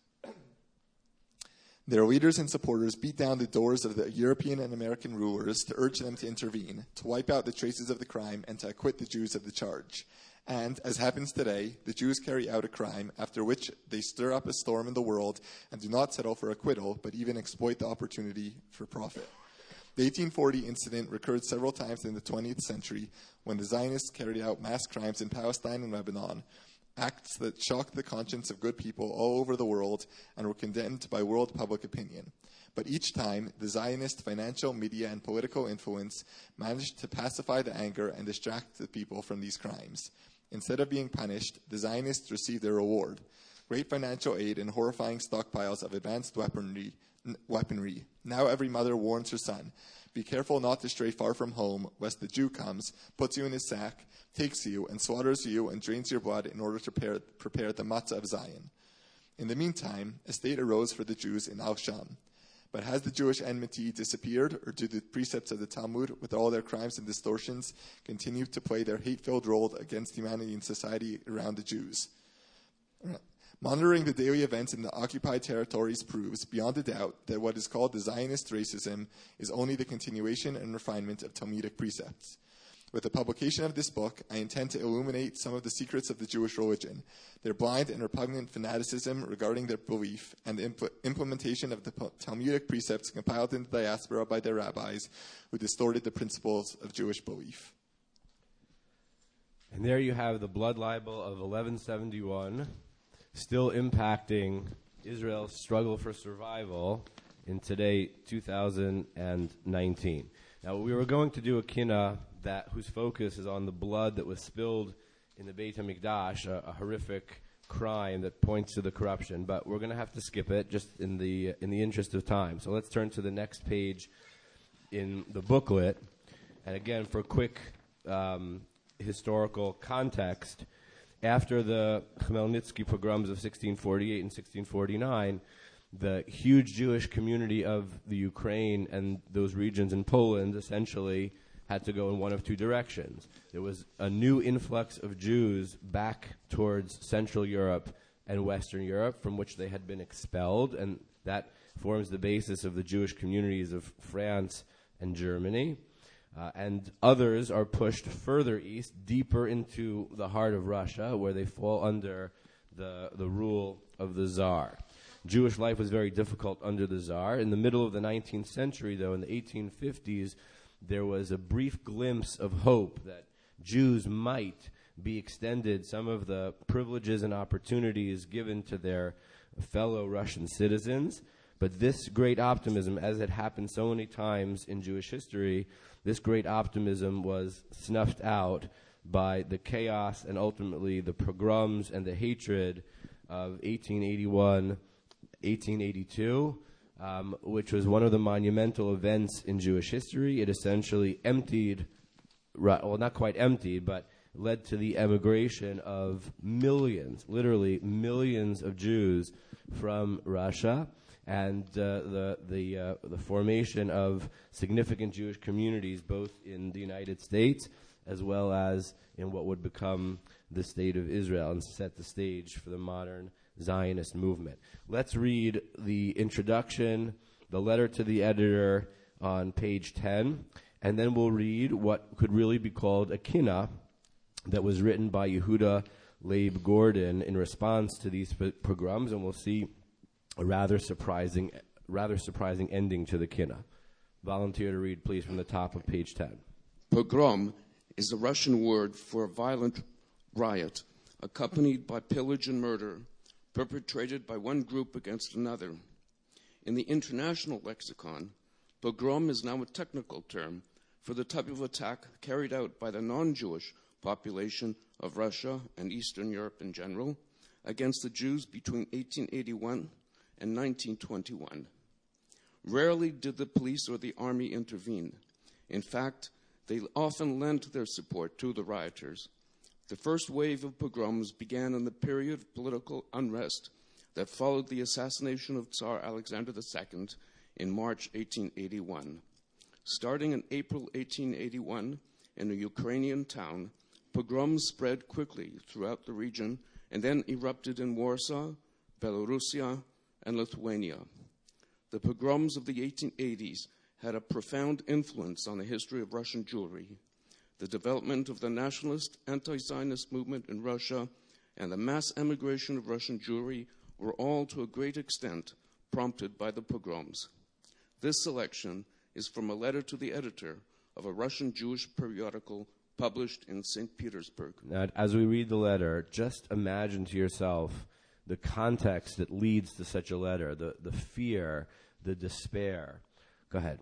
Their leaders and supporters beat down the doors of the European and American rulers to urge them to intervene, to wipe out the traces of the crime, and to acquit the Jews of the charge. And, as happens today, the Jews carry out a crime, after which they stir up a storm in the world and do not settle for acquittal, but even exploit the opportunity for profit. The 1840 incident recurred several times in the 20th century when the Zionists carried out mass crimes in Palestine and Lebanon, acts that shocked the conscience of good people all over the world and were condemned by world public opinion. But each time, the Zionist financial, media, and political influence managed to pacify the anger and distract the people from these crimes. Instead of being punished, the Zionists received their reward: great financial aid and horrifying stockpiles of advanced weaponry. Now every mother warns her son, be careful not to stray far from home, lest the Jew comes, puts you in his sack, takes you, and slaughters you, and drains your blood in order to prepare the matzah of Zion. In the meantime, a state arose for the Jews in Al-Sham. But has the Jewish enmity disappeared, or do the precepts of the Talmud, with all their crimes and distortions, continue to play their hate-filled role against humanity and society around the Jews? Monitoring the daily events in the occupied territories proves, beyond a doubt, that what is called the Zionist racism is only the continuation and refinement of Talmudic precepts. With the publication of this book, I intend to illuminate some of the secrets of the Jewish religion, their blind and repugnant fanaticism regarding their belief, and the implementation of the Talmudic precepts compiled in the diaspora by their rabbis who distorted the principles of Jewish belief. And there you have the blood libel of 1171, still impacting Israel's struggle for survival in today, 2019. Now, we were going to do a kinnah whose focus is on the blood that was spilled in the Beit HaMikdash, a horrific crime that points to the corruption, but we're going to have to skip it just in the interest of time. So let's turn to the next page in the booklet. And again, for quick historical context, after the Khmelnytsky pogroms of 1648 and 1649, the huge Jewish community of the Ukraine and those regions in Poland essentially had to go in one of two directions. There was a new influx of Jews back towards Central Europe and Western Europe, from which they had been expelled, and that forms the basis of the Jewish communities of France and Germany. And others are pushed further east, deeper into the heart of Russia, where they fall under the rule of the Tsar. Jewish life was very difficult under the Tsar. In the middle of the 19th century, though, in the 1850s, there was a brief glimpse of hope that Jews might be extended some of the privileges and opportunities given to their fellow Russian citizens. But this great optimism, as it happened so many times in Jewish history, this great optimism was snuffed out by the chaos and ultimately the pogroms and the hatred of 1881, 1882, which was one of the monumental events in Jewish history. It essentially emptied, well, not quite emptied, but led to the emigration of millions, literally millions of Jews from Russia, and the formation of significant Jewish communities both in the United States as well as in what would become the State of Israel and set the stage for the modern Zionist movement. Let's read the introduction, the letter to the editor on page 10, and then we'll read what could really be called a kinnah that was written by Yehuda Leib Gordon in response to these pogroms, and we'll see a rather surprising ending to the kinnah. Volunteer to read, please, from the top of page 10. Pogrom is the Russian word for a violent riot accompanied by pillage and murder perpetrated by one group against another. In the international lexicon, pogrom is now a technical term for the type of attack carried out by the non-Jewish population of Russia and Eastern Europe in general against the Jews between 1881 and 1921. Rarely did the police or the army intervene. In fact, they often lent their support to the rioters. The first wave of pogroms began in the period of political unrest that followed the assassination of Tsar Alexander II in March 1881. Starting in April 1881 in a Ukrainian town, pogroms spread quickly throughout the region and then erupted in Warsaw, Belarusia, and Lithuania. The pogroms of the 1880s had a profound influence on the history of Russian Jewry. The development of the nationalist anti-Zionist movement in Russia and the mass emigration of Russian Jewry were all to a great extent prompted by the pogroms. This selection is from a letter to the editor of a Russian Jewish periodical published in St. Petersburg. Now, as we read the letter, just imagine to yourself the context that leads to such a letter, the fear, the despair. Go ahead.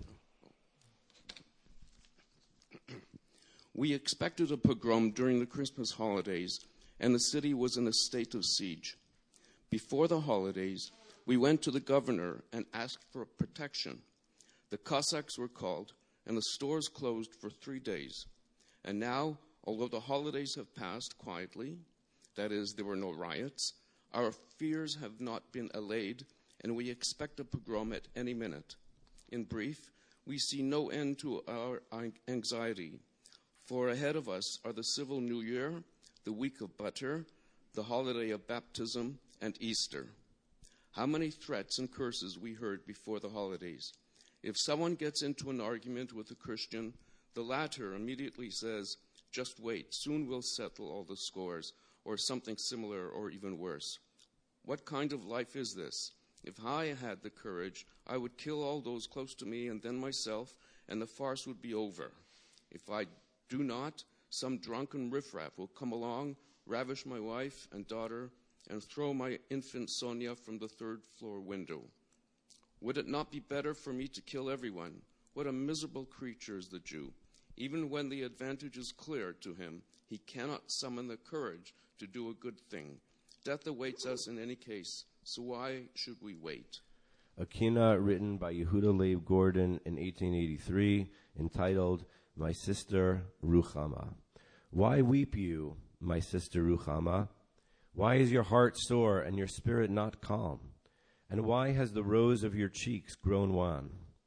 We expected a pogrom during the Christmas holidays, and the city was in a state of siege. Before the holidays, we went to the governor and asked for protection. The Cossacks were called, and the stores closed for 3 days. And now, although the holidays have passed quietly, that is, there were no riots, our fears have not been allayed, and we expect a pogrom at any minute. In brief, we see no end to our anxiety, for ahead of us are the civil New Year, the week of butter, the holiday of baptism, and Easter. How many threats and curses we heard before the holidays. If someone gets into an argument with a Christian, the latter immediately says, "Just wait, soon we'll settle all the scores," or something similar or even worse. What kind of life is this? If I had the courage, I would kill all those close to me and then myself, and the farce would be over. If I do not, some drunken riffraff will come along, ravish my wife and daughter, and throw my infant Sonia from the 3rd floor window. Would it not be better for me to kill everyone? What a miserable creature is the Jew. Even when the advantage is clear to him, he cannot summon the courage to do a good thing. Death awaits us in any case, so why should we wait? A kinnah written by Yehuda Leib Gordon in 1883, entitled My Sister Ruchama. Why weep you, my sister Ruchama? Why is your heart sore and your spirit not calm? And why has the rose of your cheeks grown wan?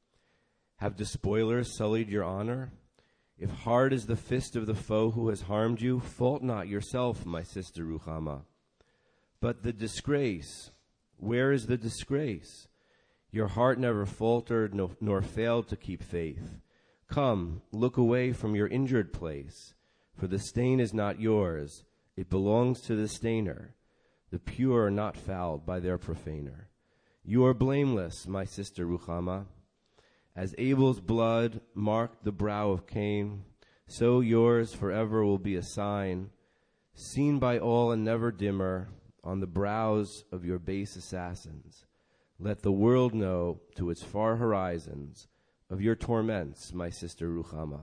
Have despoilers sullied your honor? If hard is the fist of the foe who has harmed you, fault not yourself, my sister Ruchama. But the disgrace, where is the disgrace? Your heart never faltered nor failed to keep faith. Come, look away from your injured place, for the stain is not yours, it belongs to the stainer. The pure are not fouled by their profaner. You are blameless, my sister Ruchama. As Abel's blood marked the brow of Cain, so yours forever will be a sign, seen by all and never dimmer, on the brows of your base assassins. Let the world know to its far horizons of your torments, my sister Ruchama.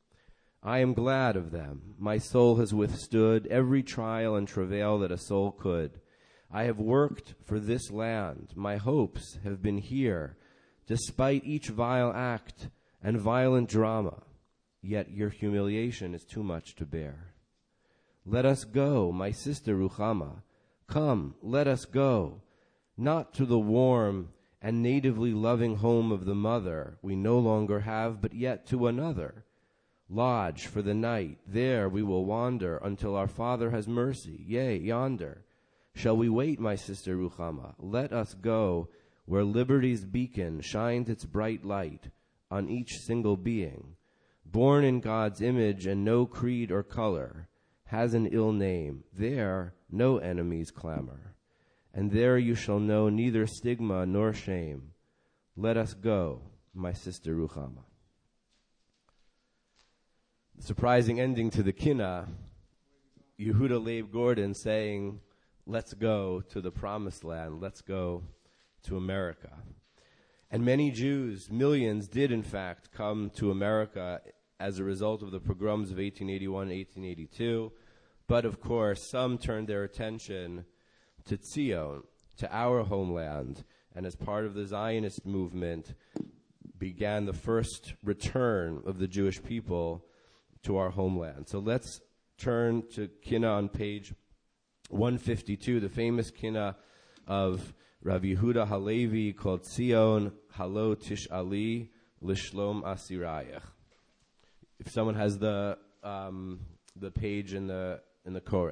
I am glad of them. My soul has withstood every trial and travail that a soul could. I have worked for this land. My hopes have been here, despite each vile act and violent drama. Yet your humiliation is too much to bear. Let us go, my sister Ruchama. Come, let us go. Not to the warm and natively loving home of the mother we no longer have, but yet to another. Lodge for the night, there we will wander until our Father has mercy, yea, yonder. Shall we wait, my sister Ruchama? Let us go where liberty's beacon shines its bright light on each single being. Born in God's image and no creed or color, has an ill name. There no enemies clamor. And there you shall know neither stigma nor shame. Let us go, my sister Ruchama. Surprising ending to the Kinnah, Yehuda Leib Gordon saying, let's go to the promised land, let's go to America. And many Jews, millions, did in fact come to America as a result of the pogroms of 1881 and 1882. But of course, some turned their attention to Zion, to our homeland, and as part of the Zionist movement, began the first return of the Jewish people to our homeland. So let's turn to Kinnah on page 152, the famous Kinnah of Rav Yehuda Halevi called Zion Halo Tish'ali Lishlom Asirayach. If someone has the page in the Koran.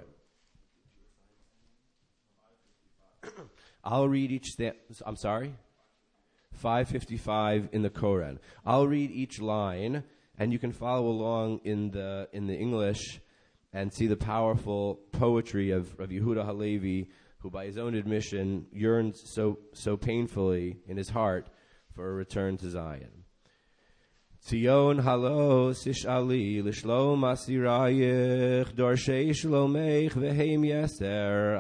I'll read each I'm sorry? 555 in the Koran. I'll read each line, and you can follow along in the English and see the powerful poetry of Yehuda Halevi, who by his own admission yearns so painfully in his heart for a return to Zion. Zion halos ish'ali lishlom asirayich dorshei shlomech vehem yeser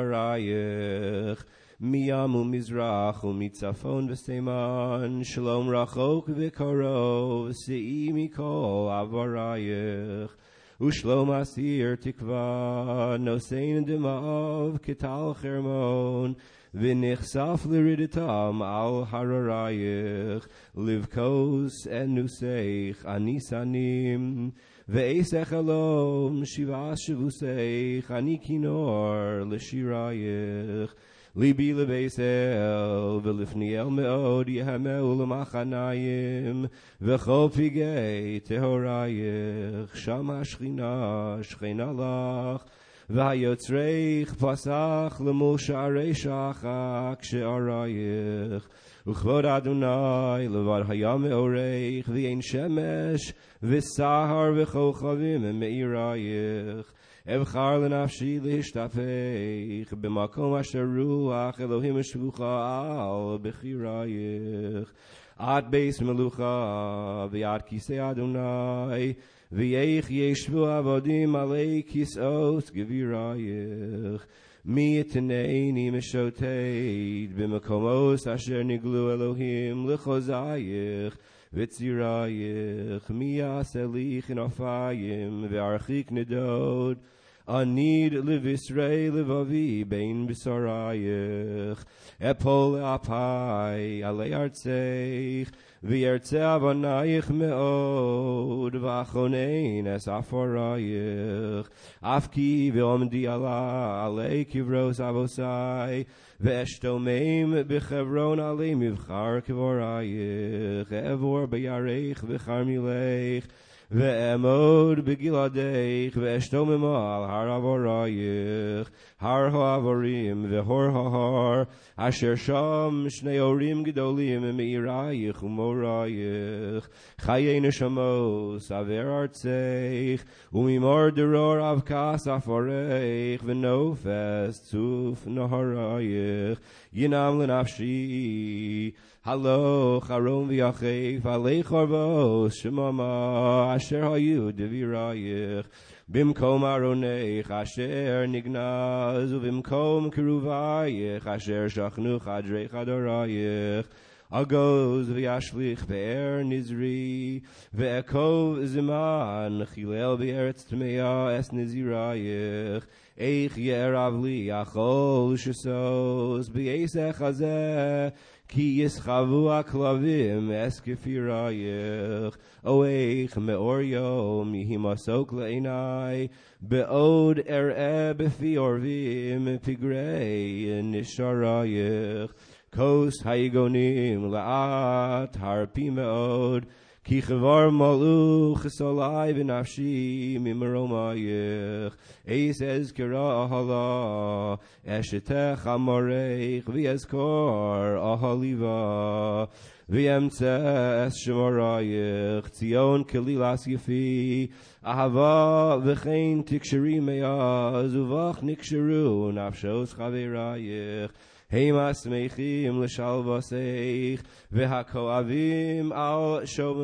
adarayich miyam u'mizrach u'mitzafon v'steiman shlom rachok v'karov se'i mikol avarayich Ushlom asir tikva nosein demav kital chermon v'nichsaf l'riditam al hararayich livkos enuseich anisanim ve'esech alom shivas shivuseich anikinor l'shirayich Libi lebeisel v'lifniel me'od yehameu l'machanayim v'chol pigei tehorayich sham hashchina shchena lach v'hayotzreich pasach l'mul sha'arei shachak she'arayich Uchvod Adonai levad hayam me'oreich v'yein shemesh v'sahar v'chochavim me'irayich Evchar l'nafshi l'hishtafeich b'makom asher ruach Elohim shvucha al b'chirayich Ad beis melucha v'yad kisei Adonai v'yeich yeshvu avodim alei kisot g'virayich Mi yiteneini meshoteid b'makomos asher niglu Elohim l'chozayich v'tzirayich mi yaselich in afayim v'archik nedod Anid levisrei levavi bein b'sarayich Epol apai alei artzeich v'yertze avonayich me'od v'achonein es aforayich Afki v'omdi ala alei kivros avosai V'eshtomim b'chevron alei mivchar kvorayich Evor b'yareich v'charmileich Ve'emod begiladeich ve'eshtomim al har avorayich har ha'avorim ve'hor ha'har asher sham shnei orim gedolim me'irayich u'morayich chayei neshamos aver artzeich u'mimor deror avkas aforeich ve'nofes tzuf naharayich yinam l'nafshi Halo charom v'yachef alei charvos shemama asher hayu devirayich bimkom aroneich asher nignaz uvimkom keruvayich asher shachnu chadrei chadorayich Agoz v'yashlich be'er nizri ve'ekov ziman chilel be'eretz tmeya es nizirayich Eich ye'erav li achol shesos b'yesech hazeh Ki yischavu aklavim es kefirayich. Oeich me'or yom yihimasok le'inai. Be'od befi orvim pigrei nisharayich. Kos hayigonim la'at harpi me'od. Ki chavar maluch esolai v'nafshi mimaromayich. Eis ezkira ahala. Eshetech amareich v'yezkor ahaliva. V'yemtze es shemarayich. Tzion kelilas yefi. Ahava v'chein tiksheri meyaz. Uvach niksheru nafshos chaverayich. Heimas meichim l'shalvaseich v'hakoavim al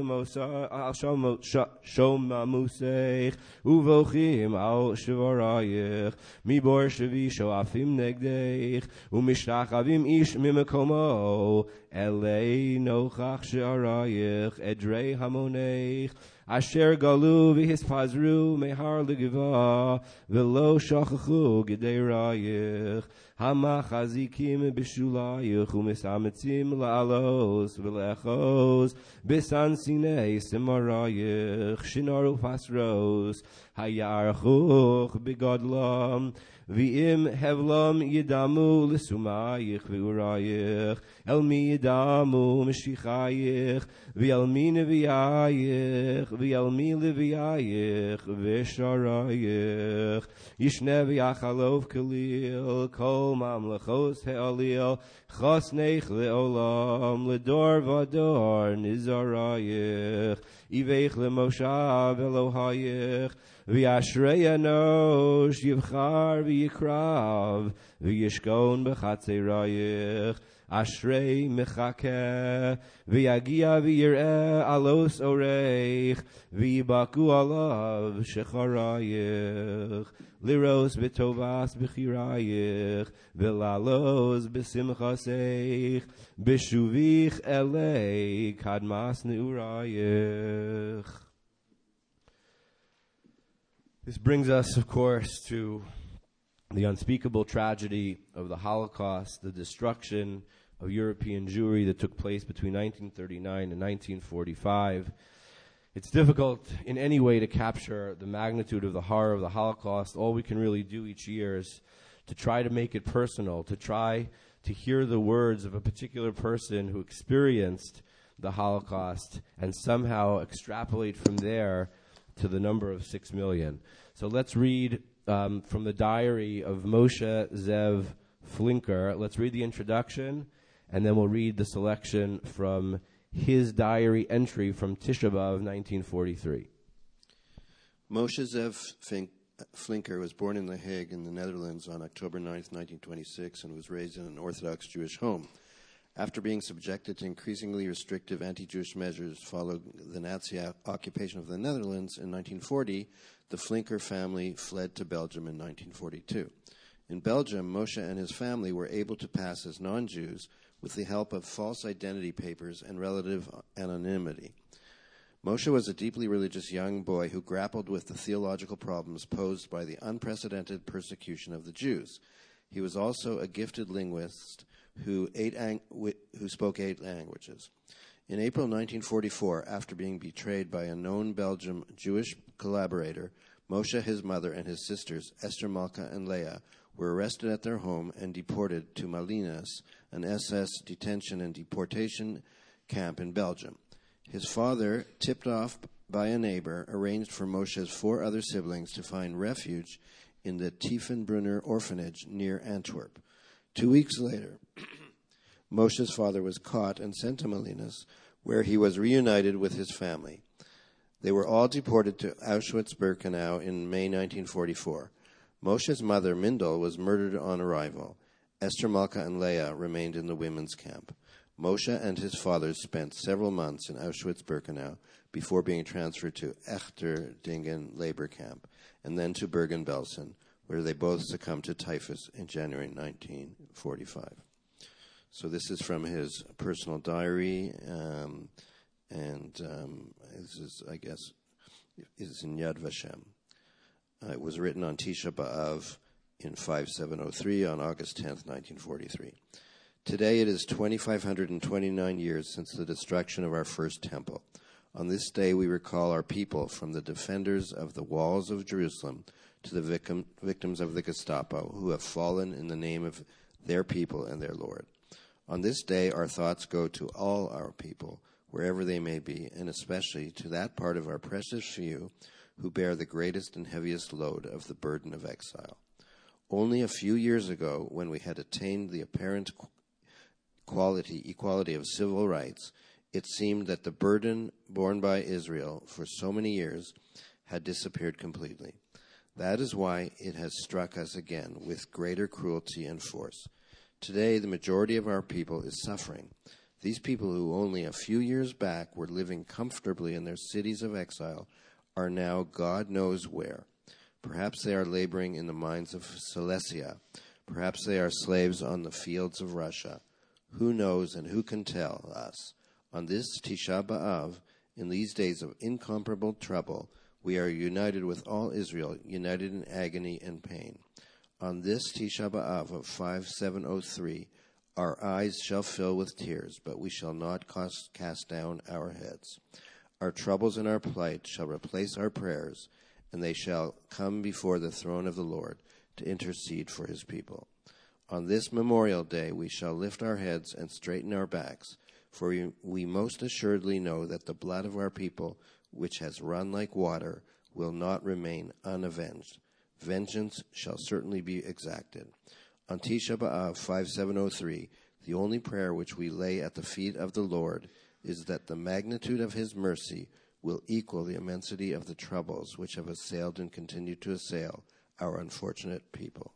shomamuseich uvochim al shivarayich mibor shavi shoafim negdeich umishtachavim ish mimekomo elei nochach she'arayich edrei hamoneich Asher galu v'hispazru mehar l'giva v'lo shachachu g'dei rayich hamachazikim b'shulayich u'misametzim la'alos v'lechos b'san sinei simarayich shinaru fasros hayarchuch b'godlam v'im hevlam yidamu l'sumayich v'urayich el mi yidamu m'shichayich v'el mi neviyayich v'el mi leviyayich v'sharayich yishne v'yachalov kalil kol mamlechos he'alil chosneich le'olam ledor v'ador nizarayich iveich le'moshav Elohayich v'yashrei anosh yivchar v'yikrav v'yishkon b'chatzerayich Ashrei mechakeh v'yagia v'yireh alos oreich v'yibaku alav shecharayich liros b'tovas b'chirayich v'lalos b'simchaseich b'shuvich elei kadmas neurayich. This brings us, of course, to the unspeakable tragedy of the Holocaust, the destruction of European Jewry that took place between 1939 and 1945. It's difficult in any way to capture the magnitude of the horror of the Holocaust. All we can really do each year is to try to make it personal, to try to hear the words of a particular person who experienced the Holocaust and somehow extrapolate from there to the number of 6 million. So let's read from the diary of Moshe Zev Flinker. Let's read the introduction, and then we'll read the selection from his diary entry from Tisha B'Av 1943. Moshe Zev Flinker was born in The Hague in the Netherlands on October 9th, 1926, and was raised in an Orthodox Jewish home. After being subjected to increasingly restrictive anti-Jewish measures following the Nazi occupation of the Netherlands in 1940, the Flinker family fled to Belgium in 1942. In Belgium, Moshe and his family were able to pass as non-Jews with the help of false identity papers and relative anonymity. Moshe was a deeply religious young boy who grappled with the theological problems posed by the unprecedented persecution of the Jews. He was also a gifted linguist who spoke 8 languages. In April 1944, after being betrayed by a known Belgian Jewish collaborator, Moshe, his mother, and his sisters, Esther, Malka, and Leah, were arrested at their home and deported to Malinas, an SS detention and deportation camp in Belgium. His father, tipped off by a neighbor, arranged for Moshe's 4 other siblings to find refuge in the Tiefenbrunner orphanage near Antwerp. 2 weeks later, Moshe's father was caught and sent to Malinas, where he was reunited with his family. They were all deported to Auschwitz-Birkenau in May 1944. Moshe's mother, Mindel, was murdered on arrival. Esther, Malka, and Leah remained in the women's camp. Moshe and his father spent several months in Auschwitz-Birkenau before being transferred to Echterdingen labor camp and then to Bergen-Belsen, where they both succumbed to typhus in January 1945. So this is from his personal diary, and this is, I guess, is in Yad Vashem. It was written on Tisha B'Av in 5703 on August 10th, 1943. Today it is 2,529 years since the destruction of our first temple. On this day we recall our people, from the defenders of the walls of Jerusalem to the victims of the Gestapo, who have fallen in the name of their people and their Lord. On this day our thoughts go to all our people, wherever they may be, and especially to that part of our precious few who bear the greatest and heaviest load of the burden of exile. Only a few years ago, when we had attained the apparent equality of civil rights, it seemed that the burden borne by Israel for so many years had disappeared completely. That is why it has struck us again with greater cruelty and force. Today, the majority of our people is suffering. These people who only a few years back were living comfortably in their cities of exile are now God knows where. Perhaps they are laboring in the mines of Silesia. Perhaps they are slaves on the fields of Russia. Who knows and who can tell us? On this Tisha B'Av, in these days of incomparable trouble, we are united with all Israel, united in agony and pain. On this Tisha B'Av of 5703, our eyes shall fill with tears, but we shall not cast down our heads. Our troubles and our plight shall replace our prayers, and they shall come before the throne of the Lord to intercede for his people. On this Memorial Day we shall lift our heads and straighten our backs, for we most assuredly know that the blood of our people, which has run like water, will not remain unavenged. Vengeance shall certainly be exacted. On Tisha B'Av 5703, the only prayer which we lay at the feet of the Lord is that the magnitude of his mercy will equal the immensity of the troubles which have assailed and continue to assail our unfortunate people.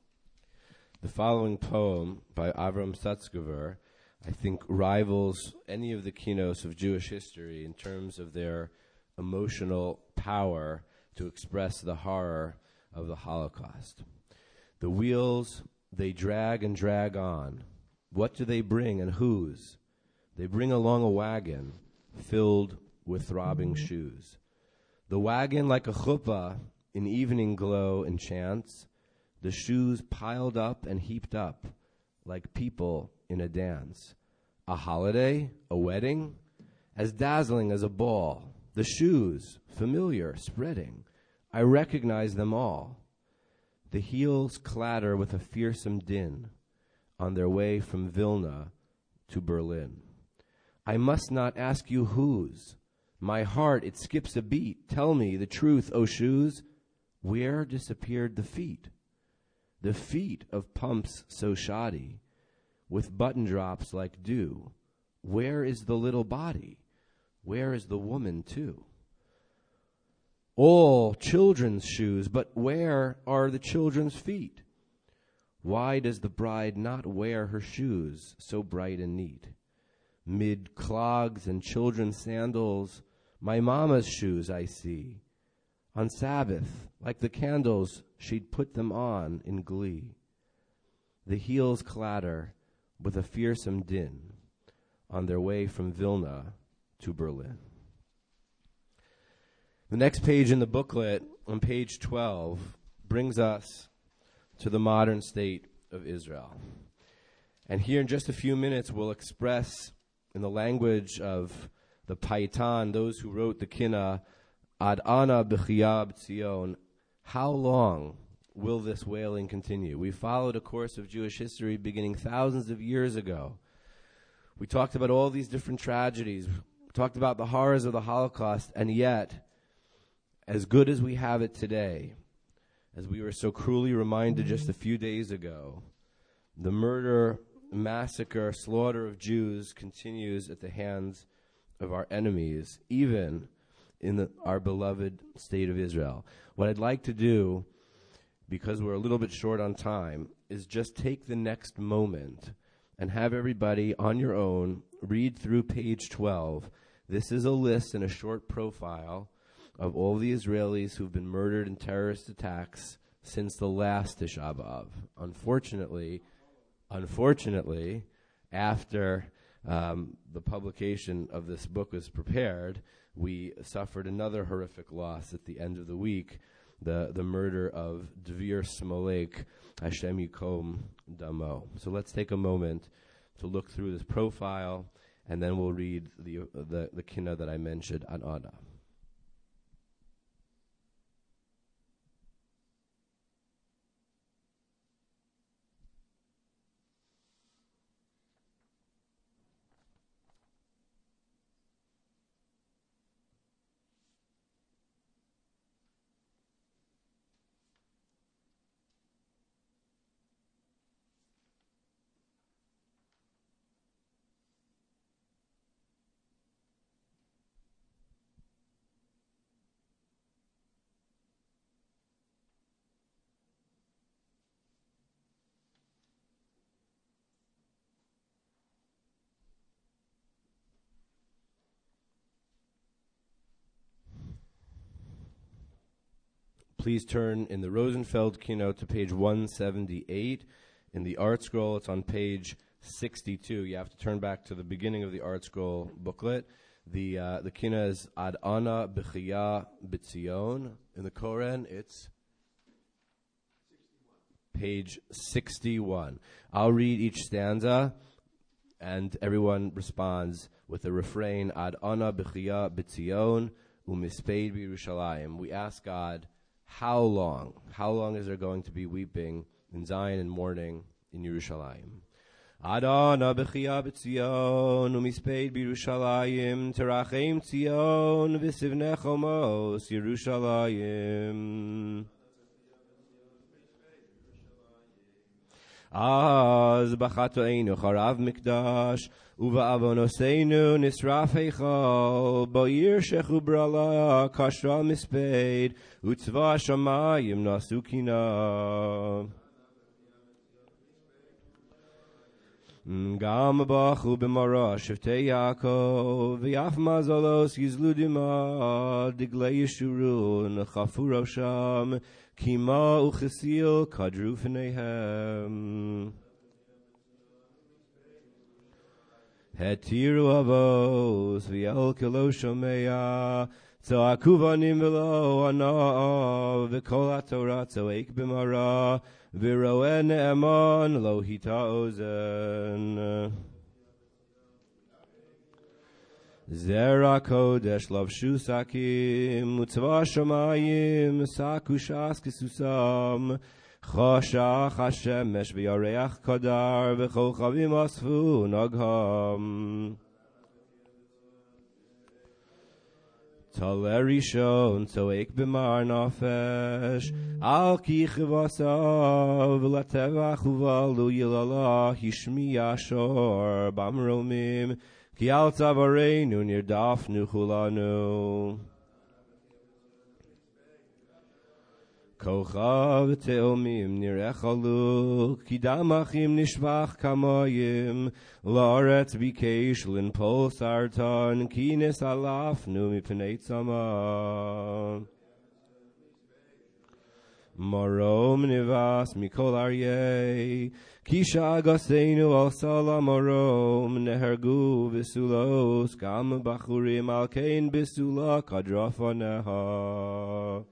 The following poem by Avram Sutzkever, I think, rivals any of the keynotes of Jewish history in terms of their emotional power to express the horror of the Holocaust. The wheels, they drag and drag on. What do they bring and whose? They bring along a wagon filled with throbbing shoes. The wagon like a chuppah in evening glow enchants, the shoes piled up and heaped up like people in a dance. A holiday, a wedding, as dazzling as a ball. The shoes, familiar, spreading. I recognize them all. The heels clatter with a fearsome din on their way from Vilna to Berlin. I must not ask you whose. My heart, it skips a beat. Tell me the truth, O shoes. Where disappeared the feet? The feet of pumps so shoddy, with button drops like dew. Where is the little body? Where is the woman too? All children's shoes, but where are the children's feet? Why does the bride not wear her shoes so bright and neat? Mid clogs and children's sandals, my mama's shoes I see. On Sabbath, like the candles, she'd put them on in glee. The heels clatter with a fearsome din on their way from Vilna to Berlin. The next page in the booklet, on page 12, brings us to the modern state of Israel. And here in just a few minutes, we'll express in the language of the Paitan, those who wrote the Kinnah, Ad ana b'chiyah b'tzion, how long will this wailing continue? We followed a course of Jewish history beginning thousands of years ago. We talked about all these different tragedies. We talked about the horrors of the Holocaust, and yet, as good as we have it today, as we were so cruelly reminded just a few days ago, the murder, massacre, slaughter of Jews continues at the hands of our enemies, even in our beloved state of Israel. What I'd like to do, because we're a little bit short on time, is just take the next moment and have everybody on your own read through page 12. This is a list and a short profile of all the Israelis who've been murdered in terrorist attacks since the last Tisha B'Av. Unfortunately, after the publication of this book was prepared, we suffered another horrific loss at the end of the week, the murder of Dvir Smolek, Hashem Yikom Damo. So let's take a moment look through this profile, and then we'll read the kina that I mentioned, Ad Ana. Please turn in the Rosenfeld keynote to page 178. In the Art Scroll, it's on page 62. You have to turn back to the beginning of the Art Scroll booklet. The kina is Ad Ana B'chia B'tzion. In the Koren, it's page 61. I'll read each stanza, and everyone responds with the refrain, Ad Ana B'chia B'tzion U'mispeid B'Yerushalayim. We ask God, how long? How long is there going to be weeping in Zion and mourning in Yerushalayim? Ad Ana B'chia B'tzion U'mispeid B'Yerushalayim Terachem Tzion V'sivnei Chomos Yerushalayim. Az b'chatoeinu charav mikdash Uva'avonoseinu nisraf heichal Ba'ir shechubra la kashra mispeid Utzva shamayim nasu kina Gam b'achu b'mara shiftei Yaakov V'yaf mazalos yizlu dima Diglei yeshuru Nechafu rosham Kima uchesil kadru f'neihem Hetiru avos v'yelkelo shomea Tza'aku vanim v'lo ana V'kol ha'torah tzo'ek b'mara V'ro'eh ne'eman lo hita ozen Zera kodesh lavshu sakim Utzva shamayim saku shas kisusam Choshach hashemesh v'yareach kadar V'chol chavim asfu nagham Taler rishon tzo'ek b'mar nafesh Al ki chivasav V'latevach uvalu yilala Hishmi yashor b'amromim Ki al tavareinu nirdafnu chulanu Kochav teomim nirechalu Ki damachim nishvach kamayim La'aretz bikesh linpol sartan Ki nesalafnu mipnei tzama Marom nivas mikol aryeh Kisha agaseinu al salam marom Nehergu v'sulos Gam bachurim al kein b'sula kadrafaneha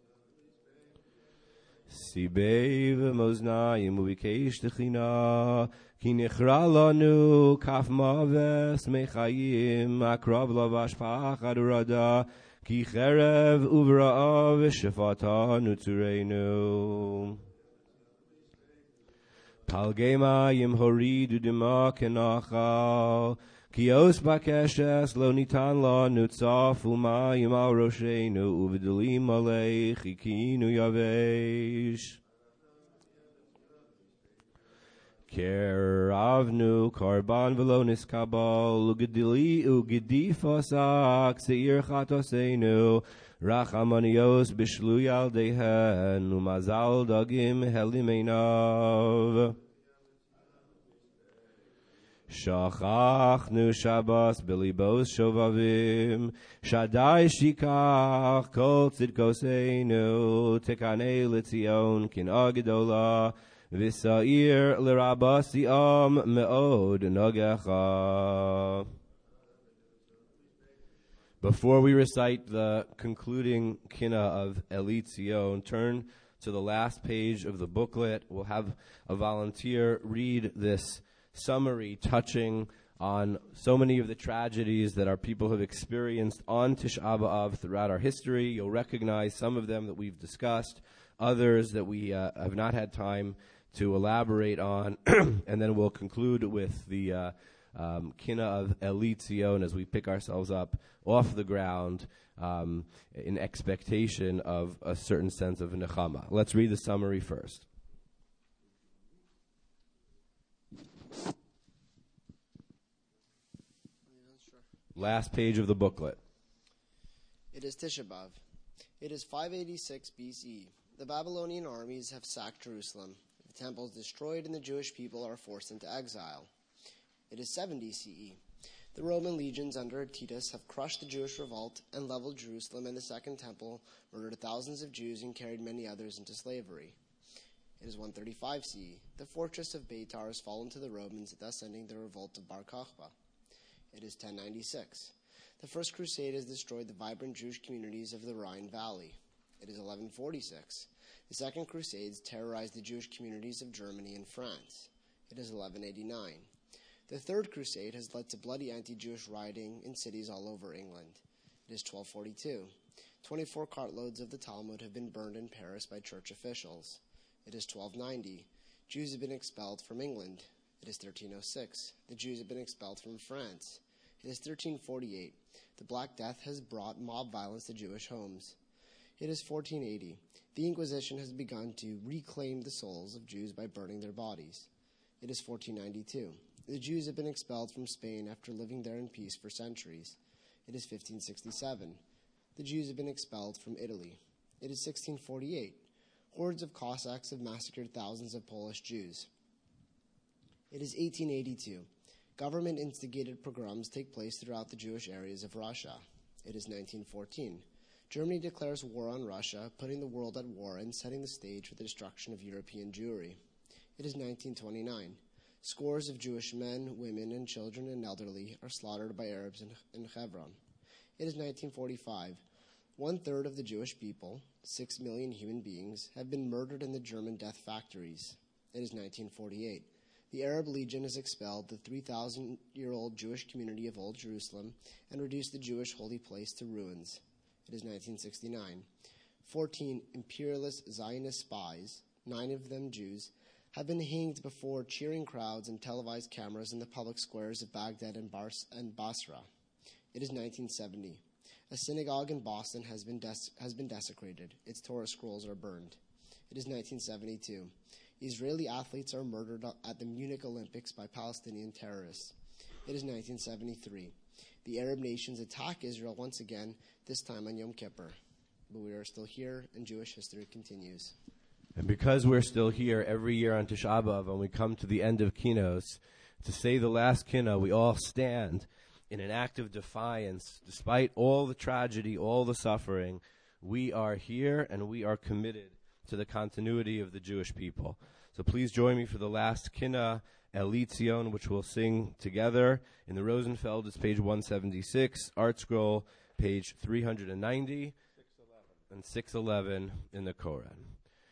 Sibei v'moznayim u'vikesh techina Ki nichra lanu kaf maves mechayim Akrav lavash pachad urada Ki cherev uvra'a v'shefata nutzureinu Palgei mayim horidu dima kenachal Ki os bakeshes lo nitan la nutzaf umayim al rosheinu Uvidulim alei chikinu yavesh Keravnu karban v'lo niskabal Ugedi fasak seir chatoseinu Rachamanios bishlu yaldehen Umazal dagim helimeinav Shachachnu Shabbos bilibos shovavim Shaddai shikach kol tzidkoseinu Tekanei l'tzion kin'ah gedola V'sa'ir l'rabasi am me'od nogecha. Before we recite the concluding kina of Eli Tzion, turn to the last page of the booklet. We'll have a volunteer read this summary touching on so many of the tragedies that our people have experienced on Tisha B'Av throughout our history. You'll recognize some of them that we've discussed, others that we have not had time to elaborate on, and then we'll conclude with the Kina of Eli Tzion as we pick ourselves up off the ground in expectation of a certain sense of nechama. Let's read the summary first. Last page of the booklet. It is Tisha B'Av. It is 586 BCE. The Babylonian armies have sacked Jerusalem. The temple is destroyed and the Jewish people are forced into exile. It is 70 CE. The Roman legions under Titus have crushed the Jewish revolt and leveled Jerusalem and the Second Temple, murdered thousands of Jews, and carried many others into slavery. It is 135 CE. The fortress of Beitar has fallen to the Romans, thus ending the revolt of Bar Kokhba. It is 1096. The First Crusade has destroyed the vibrant Jewish communities of the Rhine Valley. It is 1146. The Second Crusades terrorized the Jewish communities of Germany and France. It is 1189. The Third Crusade has led to bloody anti-Jewish rioting in cities all over England. It is 1242. 24 cartloads of the Talmud have been burned in Paris by church officials. It is 1290. Jews have been expelled from England. It is 1306. The Jews have been expelled from France. It is 1348. The Black Death has brought mob violence to Jewish homes. It is 1480. The Inquisition has begun to reclaim the souls of Jews by burning their bodies. It is 1492. The Jews have been expelled from Spain after living there in peace for centuries. It is 1567. The Jews have been expelled from Italy. It is 1648. Hordes of Cossacks have massacred thousands of Polish Jews. It is 1882. Government-instigated pogroms take place throughout the Jewish areas of Russia. It is 1914. Germany declares war on Russia, putting the world at war and setting the stage for the destruction of European Jewry. It is 1929. Scores of Jewish men, women, and children and elderly are slaughtered by Arabs in Hebron. It is 1945. 1/3 of the Jewish people, 6 million human beings, have been murdered in the German death factories. It is 1948. The Arab Legion has expelled the 3,000-year-old Jewish community of Old Jerusalem and reduced the Jewish holy place to ruins. It is 1969. 14 imperialist Zionist spies, 9 of them Jews, have been hanged before cheering crowds and televised cameras in the public squares of Baghdad and Basra. It is 1970. A synagogue in Boston has been desecrated. Its Torah scrolls are burned. It is 1972. Israeli athletes are murdered at the Munich Olympics by Palestinian terrorists. It is 1973. The Arab nations attack Israel once again, this time on Yom Kippur. But we are still here, and Jewish history continues. And because we're still here every year on Tisha B'Av, when we come to the end of Kinos, to say the last Kina, we all stand in an act of defiance. Despite all the tragedy, all the suffering, we are here and we are committed to the continuity of the Jewish people. So please join me for the last Kina, Eli Tzion, which we'll sing together. In the Rosenfeld, it's page 176, Art Scroll, page 390, 611. And 611 in the Koran.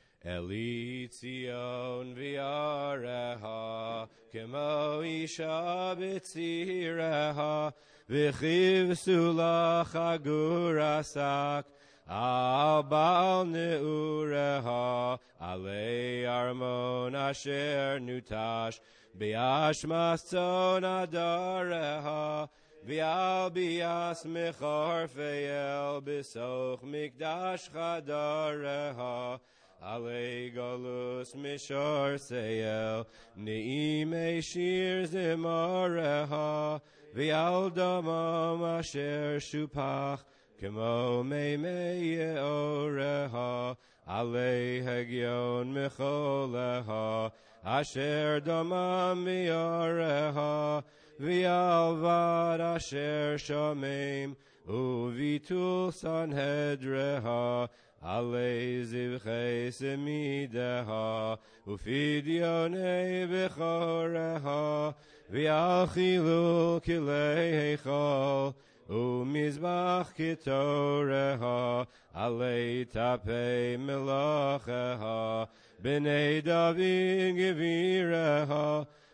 Eli Tzion v'yareha, kemo isha b'tzireha, v'chivsu lach agurasak, al bal neureha, alei armon asher nutash, biashmas tzon adareha, v'al bias mechar fe'el, b'soch mikdash chadareha, alei galus mishar seyel, ne'imei shir zimareha, v'al damam asher shupach, kemo meimei yeoreha, alei hegyon mecholeha, asher damam miyareha, v'al vad asher shamim, uvitul sanhedreha, alei zivchei semideha, ufidyonei bechoreha, v'al chilul kilei heichal, umizbach kitoreha, alei tapei melacheha, b'nei David gevireha,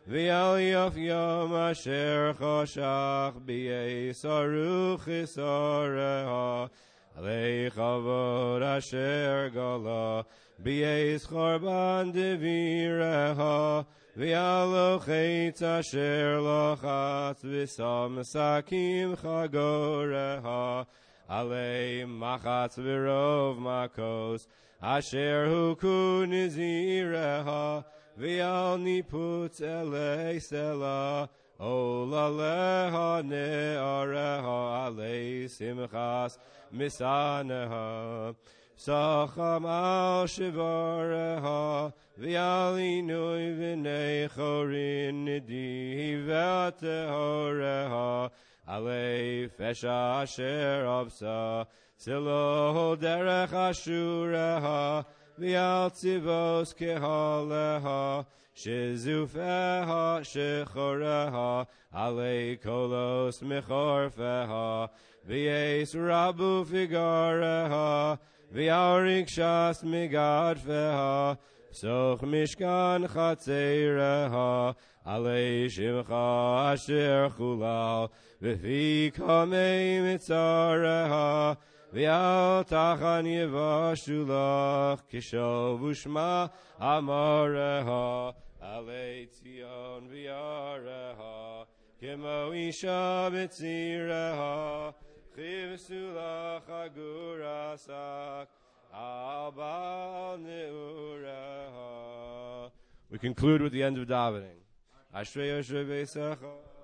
V'al yof yom asher choshach b'yeis aruch isareha alei chavod asher gala b'yeis chorban devireha v'al lochetz asher lochatz v'sam sakim chagoreha alei machatz v'rov makos asher huku nizireha V'al niputz elei sela olaleha ne'areha alei simchas misaneha Sacham al shivareha V'al inui v'nei chorin nidi v'atehoreha alei fesha asher absa silo derech ashureha V'al tzivos kehaleha, shizufeha shechoreha, alei kolos mechorfeha, v'yeis rabu figareha, v'al rikshas migadfeha, soch mishkan chatzereha, alei shimcha asher chulal, v'fi kamei mitzareha, V'al tachan yivashulach kishov ushma amareha alei tzion v'yareha kimo isha b'tzireha chivsulach agurasak al bal neureha. We conclude with the end of davening. Ashrei Yoshe Beisecha.